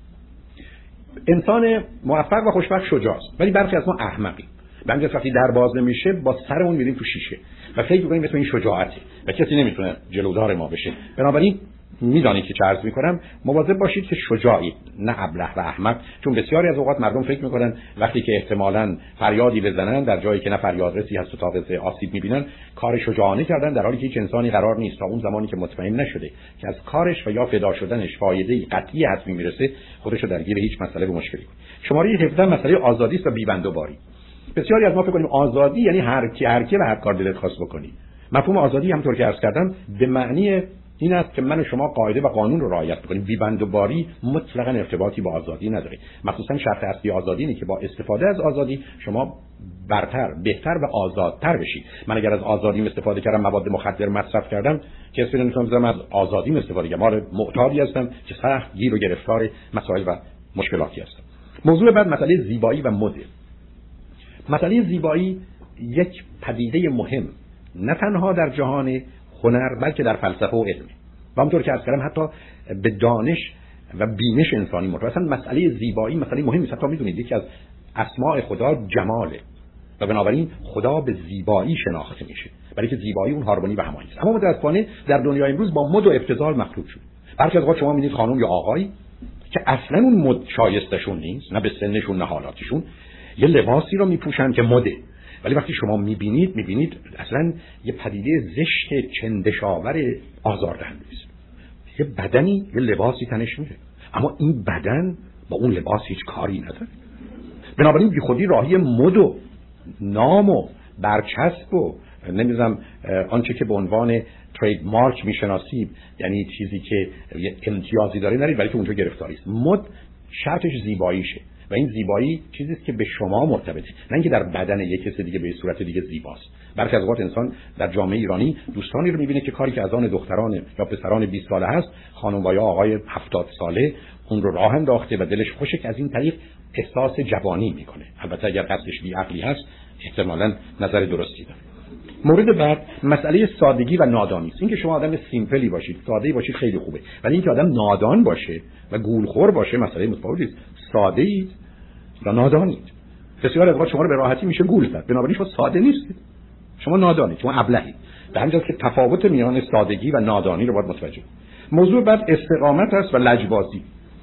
انسان موفق و خوشبخت شجاعست، ولی برخی از ما احمقیم. بعضی وقتی در باز نمیشه با سرمون میریم تو شیشه و فکر می‌کنیم مثل این شجاعته و کسی نمیتونه جلودار ما بشه. بنابراین میدونید که چه عرض میکنم، مواظب باشید که شجاعید نه ابله و احمق، چون بسیاری از اوقات مردم فکر میکنن وقتی که احتمالاً فریادی بزنن در جایی که نه فریاد رسی هست و تابع آسیب میبینن کار شجاعانه کردن، در حالی که هیچ انسانی قرار نیست تا اون زمانی که مطمئن نشده که از کارش و یا فدا شدنش فایده قطعی حتمی میرسه خودش رو درگیر هیچ مسئله و مشکلی کنه. شماره 17 مسئله آزادی است و بی‌بندوباری. بسیاری از ما فکر کنیم آزادی یعنی هر کی و هر کار دلت خواست بکنی. مفهوم آزادی همونطور که عرض کردم به معنی این است که من و شما قاعده و قانون رو رعایت بکنیم. بی‌بندوباری مطلقاً ارتباطی با آزادی نداره. مخصوصاً شرط اصلی آزادی اینه که با استفاده از آزادی شما برتر، بهتر و آزادتر بشید. من اگر از آزادیم استفاده کردم، مواد مخدر مصرف کردم، کسی نمیتونه بگه من از آزادیم استفاده کردم. مال معتادی هستم که سخت گیر و گرفتار مسائل و مشکلاتی هستم. موضوع بعد مسئله زیبایی و مد. مسئله زیبایی یک پدیده مهم نه تنها در جهان هنر بلکه در فلسفه و علم و همونطور که عرض کردم حتی به دانش و بینش انسانی مرتبط. اصلا مسئله زیبایی مسئله مهمی است. حتی میدونید یکی از اسماء خدا جماله و بنابراین خدا به زیبایی شناخته میشه، برای که زیبایی اون هارمونی و هماهنگی است. اما متأسفانه در دنیای امروز با مد و ابتذال مخلوط شد. برخی از اوقات شما میبینید خانم یا آقایی که اصلا اون مد شایستشون نیست، نه به سنشون نه حالاتشون، یه لباسی رو میپوشن که مده، ولی وقتی شما میبینید اصلا یه پدیده زشت چندشاور آزاردهنده است. یه بدنی یه لباسی تنش میره، اما این بدن با اون لباس هیچ کاری نداره. بنابراین بی خودی راهی مد و نام و برچسب و نمیدونم آنچه که به عنوان ترید مارک میشناسید، یعنی چیزی که یه امتیازی داره نرید، ولی که اونجا گرفتاری است. مد شرطش زیباییشه و این زیبایی چیزی است که به شما مرتبطه، نه اینکه در بدن یک کسی دیگه به صورت دیگه زیباست. برخی از اوقات انسان در جامعه ایرانی دوستانی رو می‌بینه که کاری که از آن دختران یا پسران 20 ساله هست، خانم و یا آقای 70 ساله اون رو راه انداخته و دلش خوشه که از این طریق احساس جوانی میکنه. البته اگر قصدش بی‌عقلی هست احتمالاً نظر درستی داره. مورد بعد مسئله سادگی و نادانی است. اینکه شما آدم سیمپلی باشید، ساده‌ای باشید خیلی خوبه، ولی اینکه آدم نادان باشه و گولخور باشه مسئله متفاوتی است. ساده اید و نادانید. بسیار از اوقات شما رو به راحتی میشه گول زد. بنابراین شما ساده نیستید، شما نادانید، شما ابلهید. در همین جاست که تفاوت میان سادگی و نادانی رو باید متوجه. موضوع بعد استقامت است و لجبازی.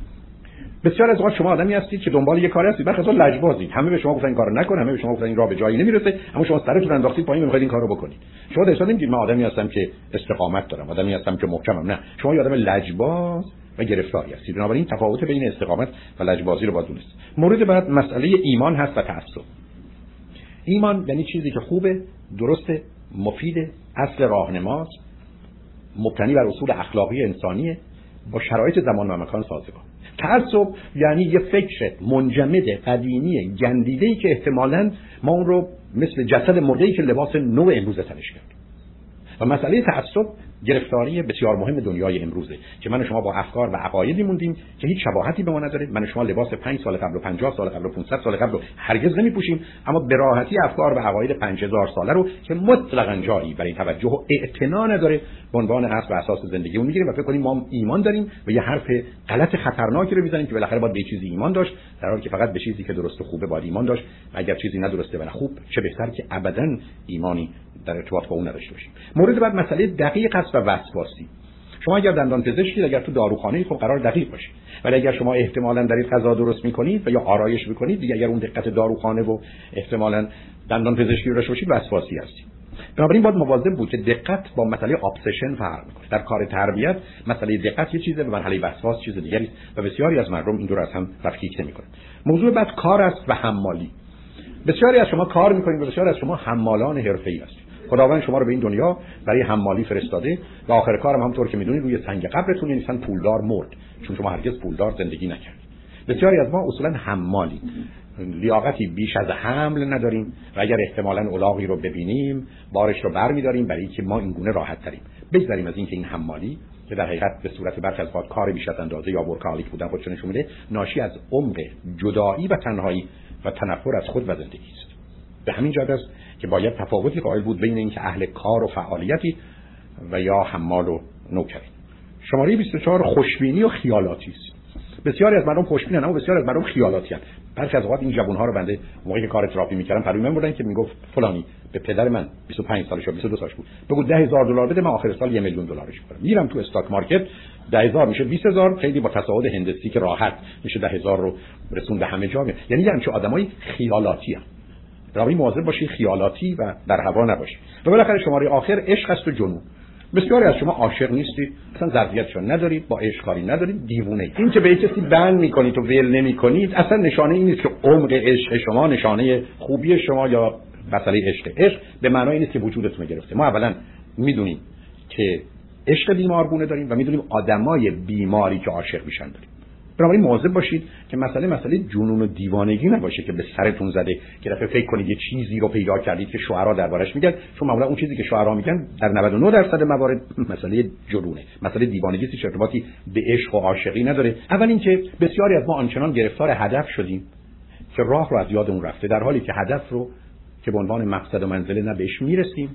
بسیار از اوقات شما آدمی هستید که دنبال یه کاری هستید، بعد از لجبازید. همه به شما گفتن این کارو نکن، همه به شما گفتن این راه به جایی نمیرسه، اما شما سرتون انداختید پایین میخواید این کارو بکنید. شما درست نمیگید من آدمی هستم که استقامت دارم، آدمی هستم که محکمم. نه، شما یه آدم لجباز و گرفتاری هستید. بنابراین تفاوت بین استقامت و لجبازی رو باید دونست. مورد بعد مسئله ایمان هست و تعصب. ایمان یعنی چیزی که خوبه، درسته، مفیده، اصل راهنماست، مبتنی بر اصول اخلاقی انسانیه، با شرایط زمان و مکان سازگار. تعصب یعنی یه فکر منجمد قدیمی گندیده‌ای که احتمالاً ما اون رو مثل جسد مرده‌ای که لباس نو امروز تنش کرد. و مسئله تعصب گرفتاری بسیار مهم دنیای امروزه که من و شما با افکار و عقایدی موندیم که هیچ شباهتی به ما نداره. من و شما لباس 5 سال قبل و 50 سال قبل و 500 سال قبل رو هرگز نمیپوشیم، اما به راحتی افکار و عقاید 5000 ساله رو که مطلقاً جایی برای توجه و اعتنا نداره به عنوان اصل و اساس زندگی اون میگیریم و فکر کنیم ما ایمان داریم و یه حرف غلط خطرناکی رو میزنیم که بالاخره باید به چیزی ایمان داشت، در حالی که فقط به چیزی که درست و خوبه باید ایمان داشت و اگر چیزی ندرسته و نه خوب چه بهتر که ابداً ایمانی در ارتباط با اون نداشته باشیم. مورد بعد مسئله دقیق است و وسواسی. شما اگر دندان پزشکی اگر تو داروخانه خب قرار دقیق باشید، ولی اگر شما احتمالاً دارید غذا درست میکنید و یا آرایش میکنید دیگه اگر اون دقت داروخانه و احتمالاً دندان پزشکی رو داشته باشید وسواسی هستید. بنابراین باید مواظب بود که دقت با مسئله ابسشن فرق میکنه. در کار تربیت مسئله دقت یه چیزه و مرحله وسواس چیز دیگری است و بسیاری از مردم این دو را از هم تفکیک نمیکنن. موضوع بعد کار است و حمالی. بسیاری از شما کار میکنید و بسیاری از شما حمالان حرفه‌ای هستید. خداوند شما رو به این دنیا برای حمالی فرستاده و آخر کارم همونطور که میدونید روی سنگ قبرتون انسان پولدار مرد، چون شما هرگز پولدار زندگی نکردید. بسیاری از ما اصولا حمالیم، لیاقتی بیش از حمل نداریم و اگر احتمالاً الاغی رو ببینیم بارش رو برمی‌داریم برای اینکه ما این گونه راحت تریم. بگذاریم از اینکه این حمالی که در حقیقت به صورت برخی از وقت کار بیش از اندازه یا ورکالیک بودن خودش نشون میده، ناشی از عمق جدایی و تنهایی و تنفر از خود و زندگی است. به همین جهت است که باید تفاوتی قائل بود بین اینکه اهل کار و فعالیتی و یا حمال و نوکری. شماره 24 خوشبینی و خیالاتی است. بسیاری از مردم خوشبینن اما بسیاری از مردم خیالاتی هستند. برخی از اوقات این جوان‌ها رو بنده موقعی که کار تراپی می‌کردم پروین بودن که میگفت فلانی به پدر من 25 سالش و 22 سالش بود بگو $10,000 بده من آخر سال $1,000,000 می‌کنم. میرم تو استاک مارکت 10,000 میشه 20,000 خیلی با تصاعد هندسی که راحت میشه 10,000 رو رسون به همه جا. یعنی همچین آدمای خیالاتی هستند. برای مواظب باشی خیالاتی و در هوا نباشی. و بالاخره شماره آخر عشق است و جنون. بسیاری از شما عاشق نیستید، اصلا ظرفیتشو ندارید، با عشق کاری ندارید، دیوونه‌اید. این که به کسی بند می‌کنید و ول نمی‌کنید اصلا نشانه این نیست که عمق عشق شما نشانه خوبی شما یا مسئله عشق. عشق به معنای نیست که وجودتون گرفته. ما اولا میدونیم که عشق بیمارگونه داریم و میدونیم آدمای بیماری که عاشق میشن داریم. بنابراین مواظب باشید که مسئله جنون و دیوانگی نباشه که به سرتون زده که دفعه فکر کنید یه چیزی رو پیدا کردید که شعرا دربارش میگن، چون معمولا اون چیزی که شعرا میگن در 99% موارد مسئله جنونه، مسئله دیوانگی است، ارتباطی به عشق و عاشقی نداره. اول اینکه بسیاری از ما آنچنان گرفتار هدف شدیم که راه رو از یادمون رفته، در حالی که هدف رو که به عنوان مقصد و منزله نه بهش میرسیم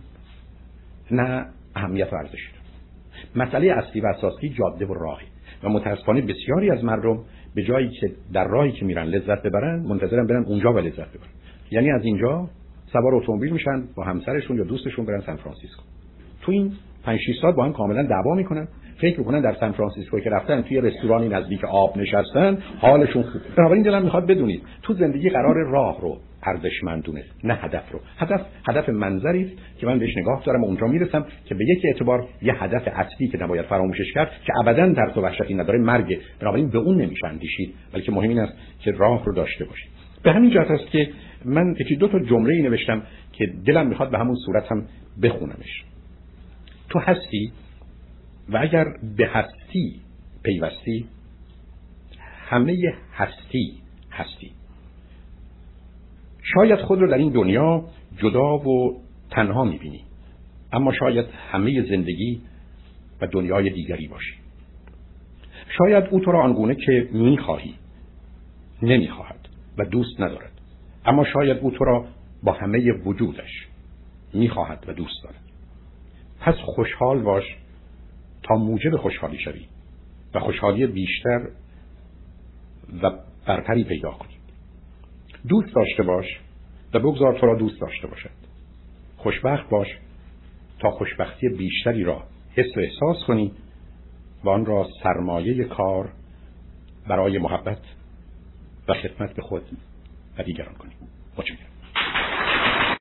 نه اهمیت و ارزش داره. مسئله اصلی و اساسی جاده و راهی و متاسفانه بسیاری از مردم به جایی که در راهی که میرن لذت ببرن منتظرن برن اونجا و لذت ببرن. یعنی از اینجا سوار اتومبیل میشن با همسرشون یا دوستشون برن سان فرانسیسکو. تو این 5-6 ساعت با هم کاملا دعوا میکنن، فکر میکنن در سان فرانسیسکو که رفتن توی رستورانی نزدیک آب نشستن حالشون خوبه. بنابراین دلم میخواد بدونید تو زندگی قرار راه رو ارزشمند دونست نه هدف رو. هدف منظری است که من بهش نگاه دارم و اونجا میرسم که به یک اعتبار یه هدف اصلی که نباید فراموشش کرد که ابداً ترس و وحشتی نداره مرگ. بنابراین به اون نمیشه اندیشید، بلکه مهم این است که راه رو داشته باشید. به همین جهت است که من یکی دو تا جمله‌ای نوشتم که دلم میخواد به همون صورت هم بخونمش. تو هستی و اگر به هستی پیوستی همه هستی. شاید خود رو در این دنیا جدا و تنها می‌بینی، اما شاید همه زندگی و دنیای دیگری باشی. شاید او تو را آنگونه که می‌خواهی نمی‌خواهد و دوست ندارد، اما شاید او تو را با همه وجودش می‌خواهد و دوست دارد. پس خوشحال باش تا موجب خوشحالی شوی و خوشحالی بیشتر و برتری پیدا کنی. دوست داشته باش و بگذار تو را دوست داشته باشد. خوشبخت باش تا خوشبختی بیشتری را حس و احساس کنی و آن را سرمایه کار برای محبت و خدمت به خود و دیگران کنی. متشکرم.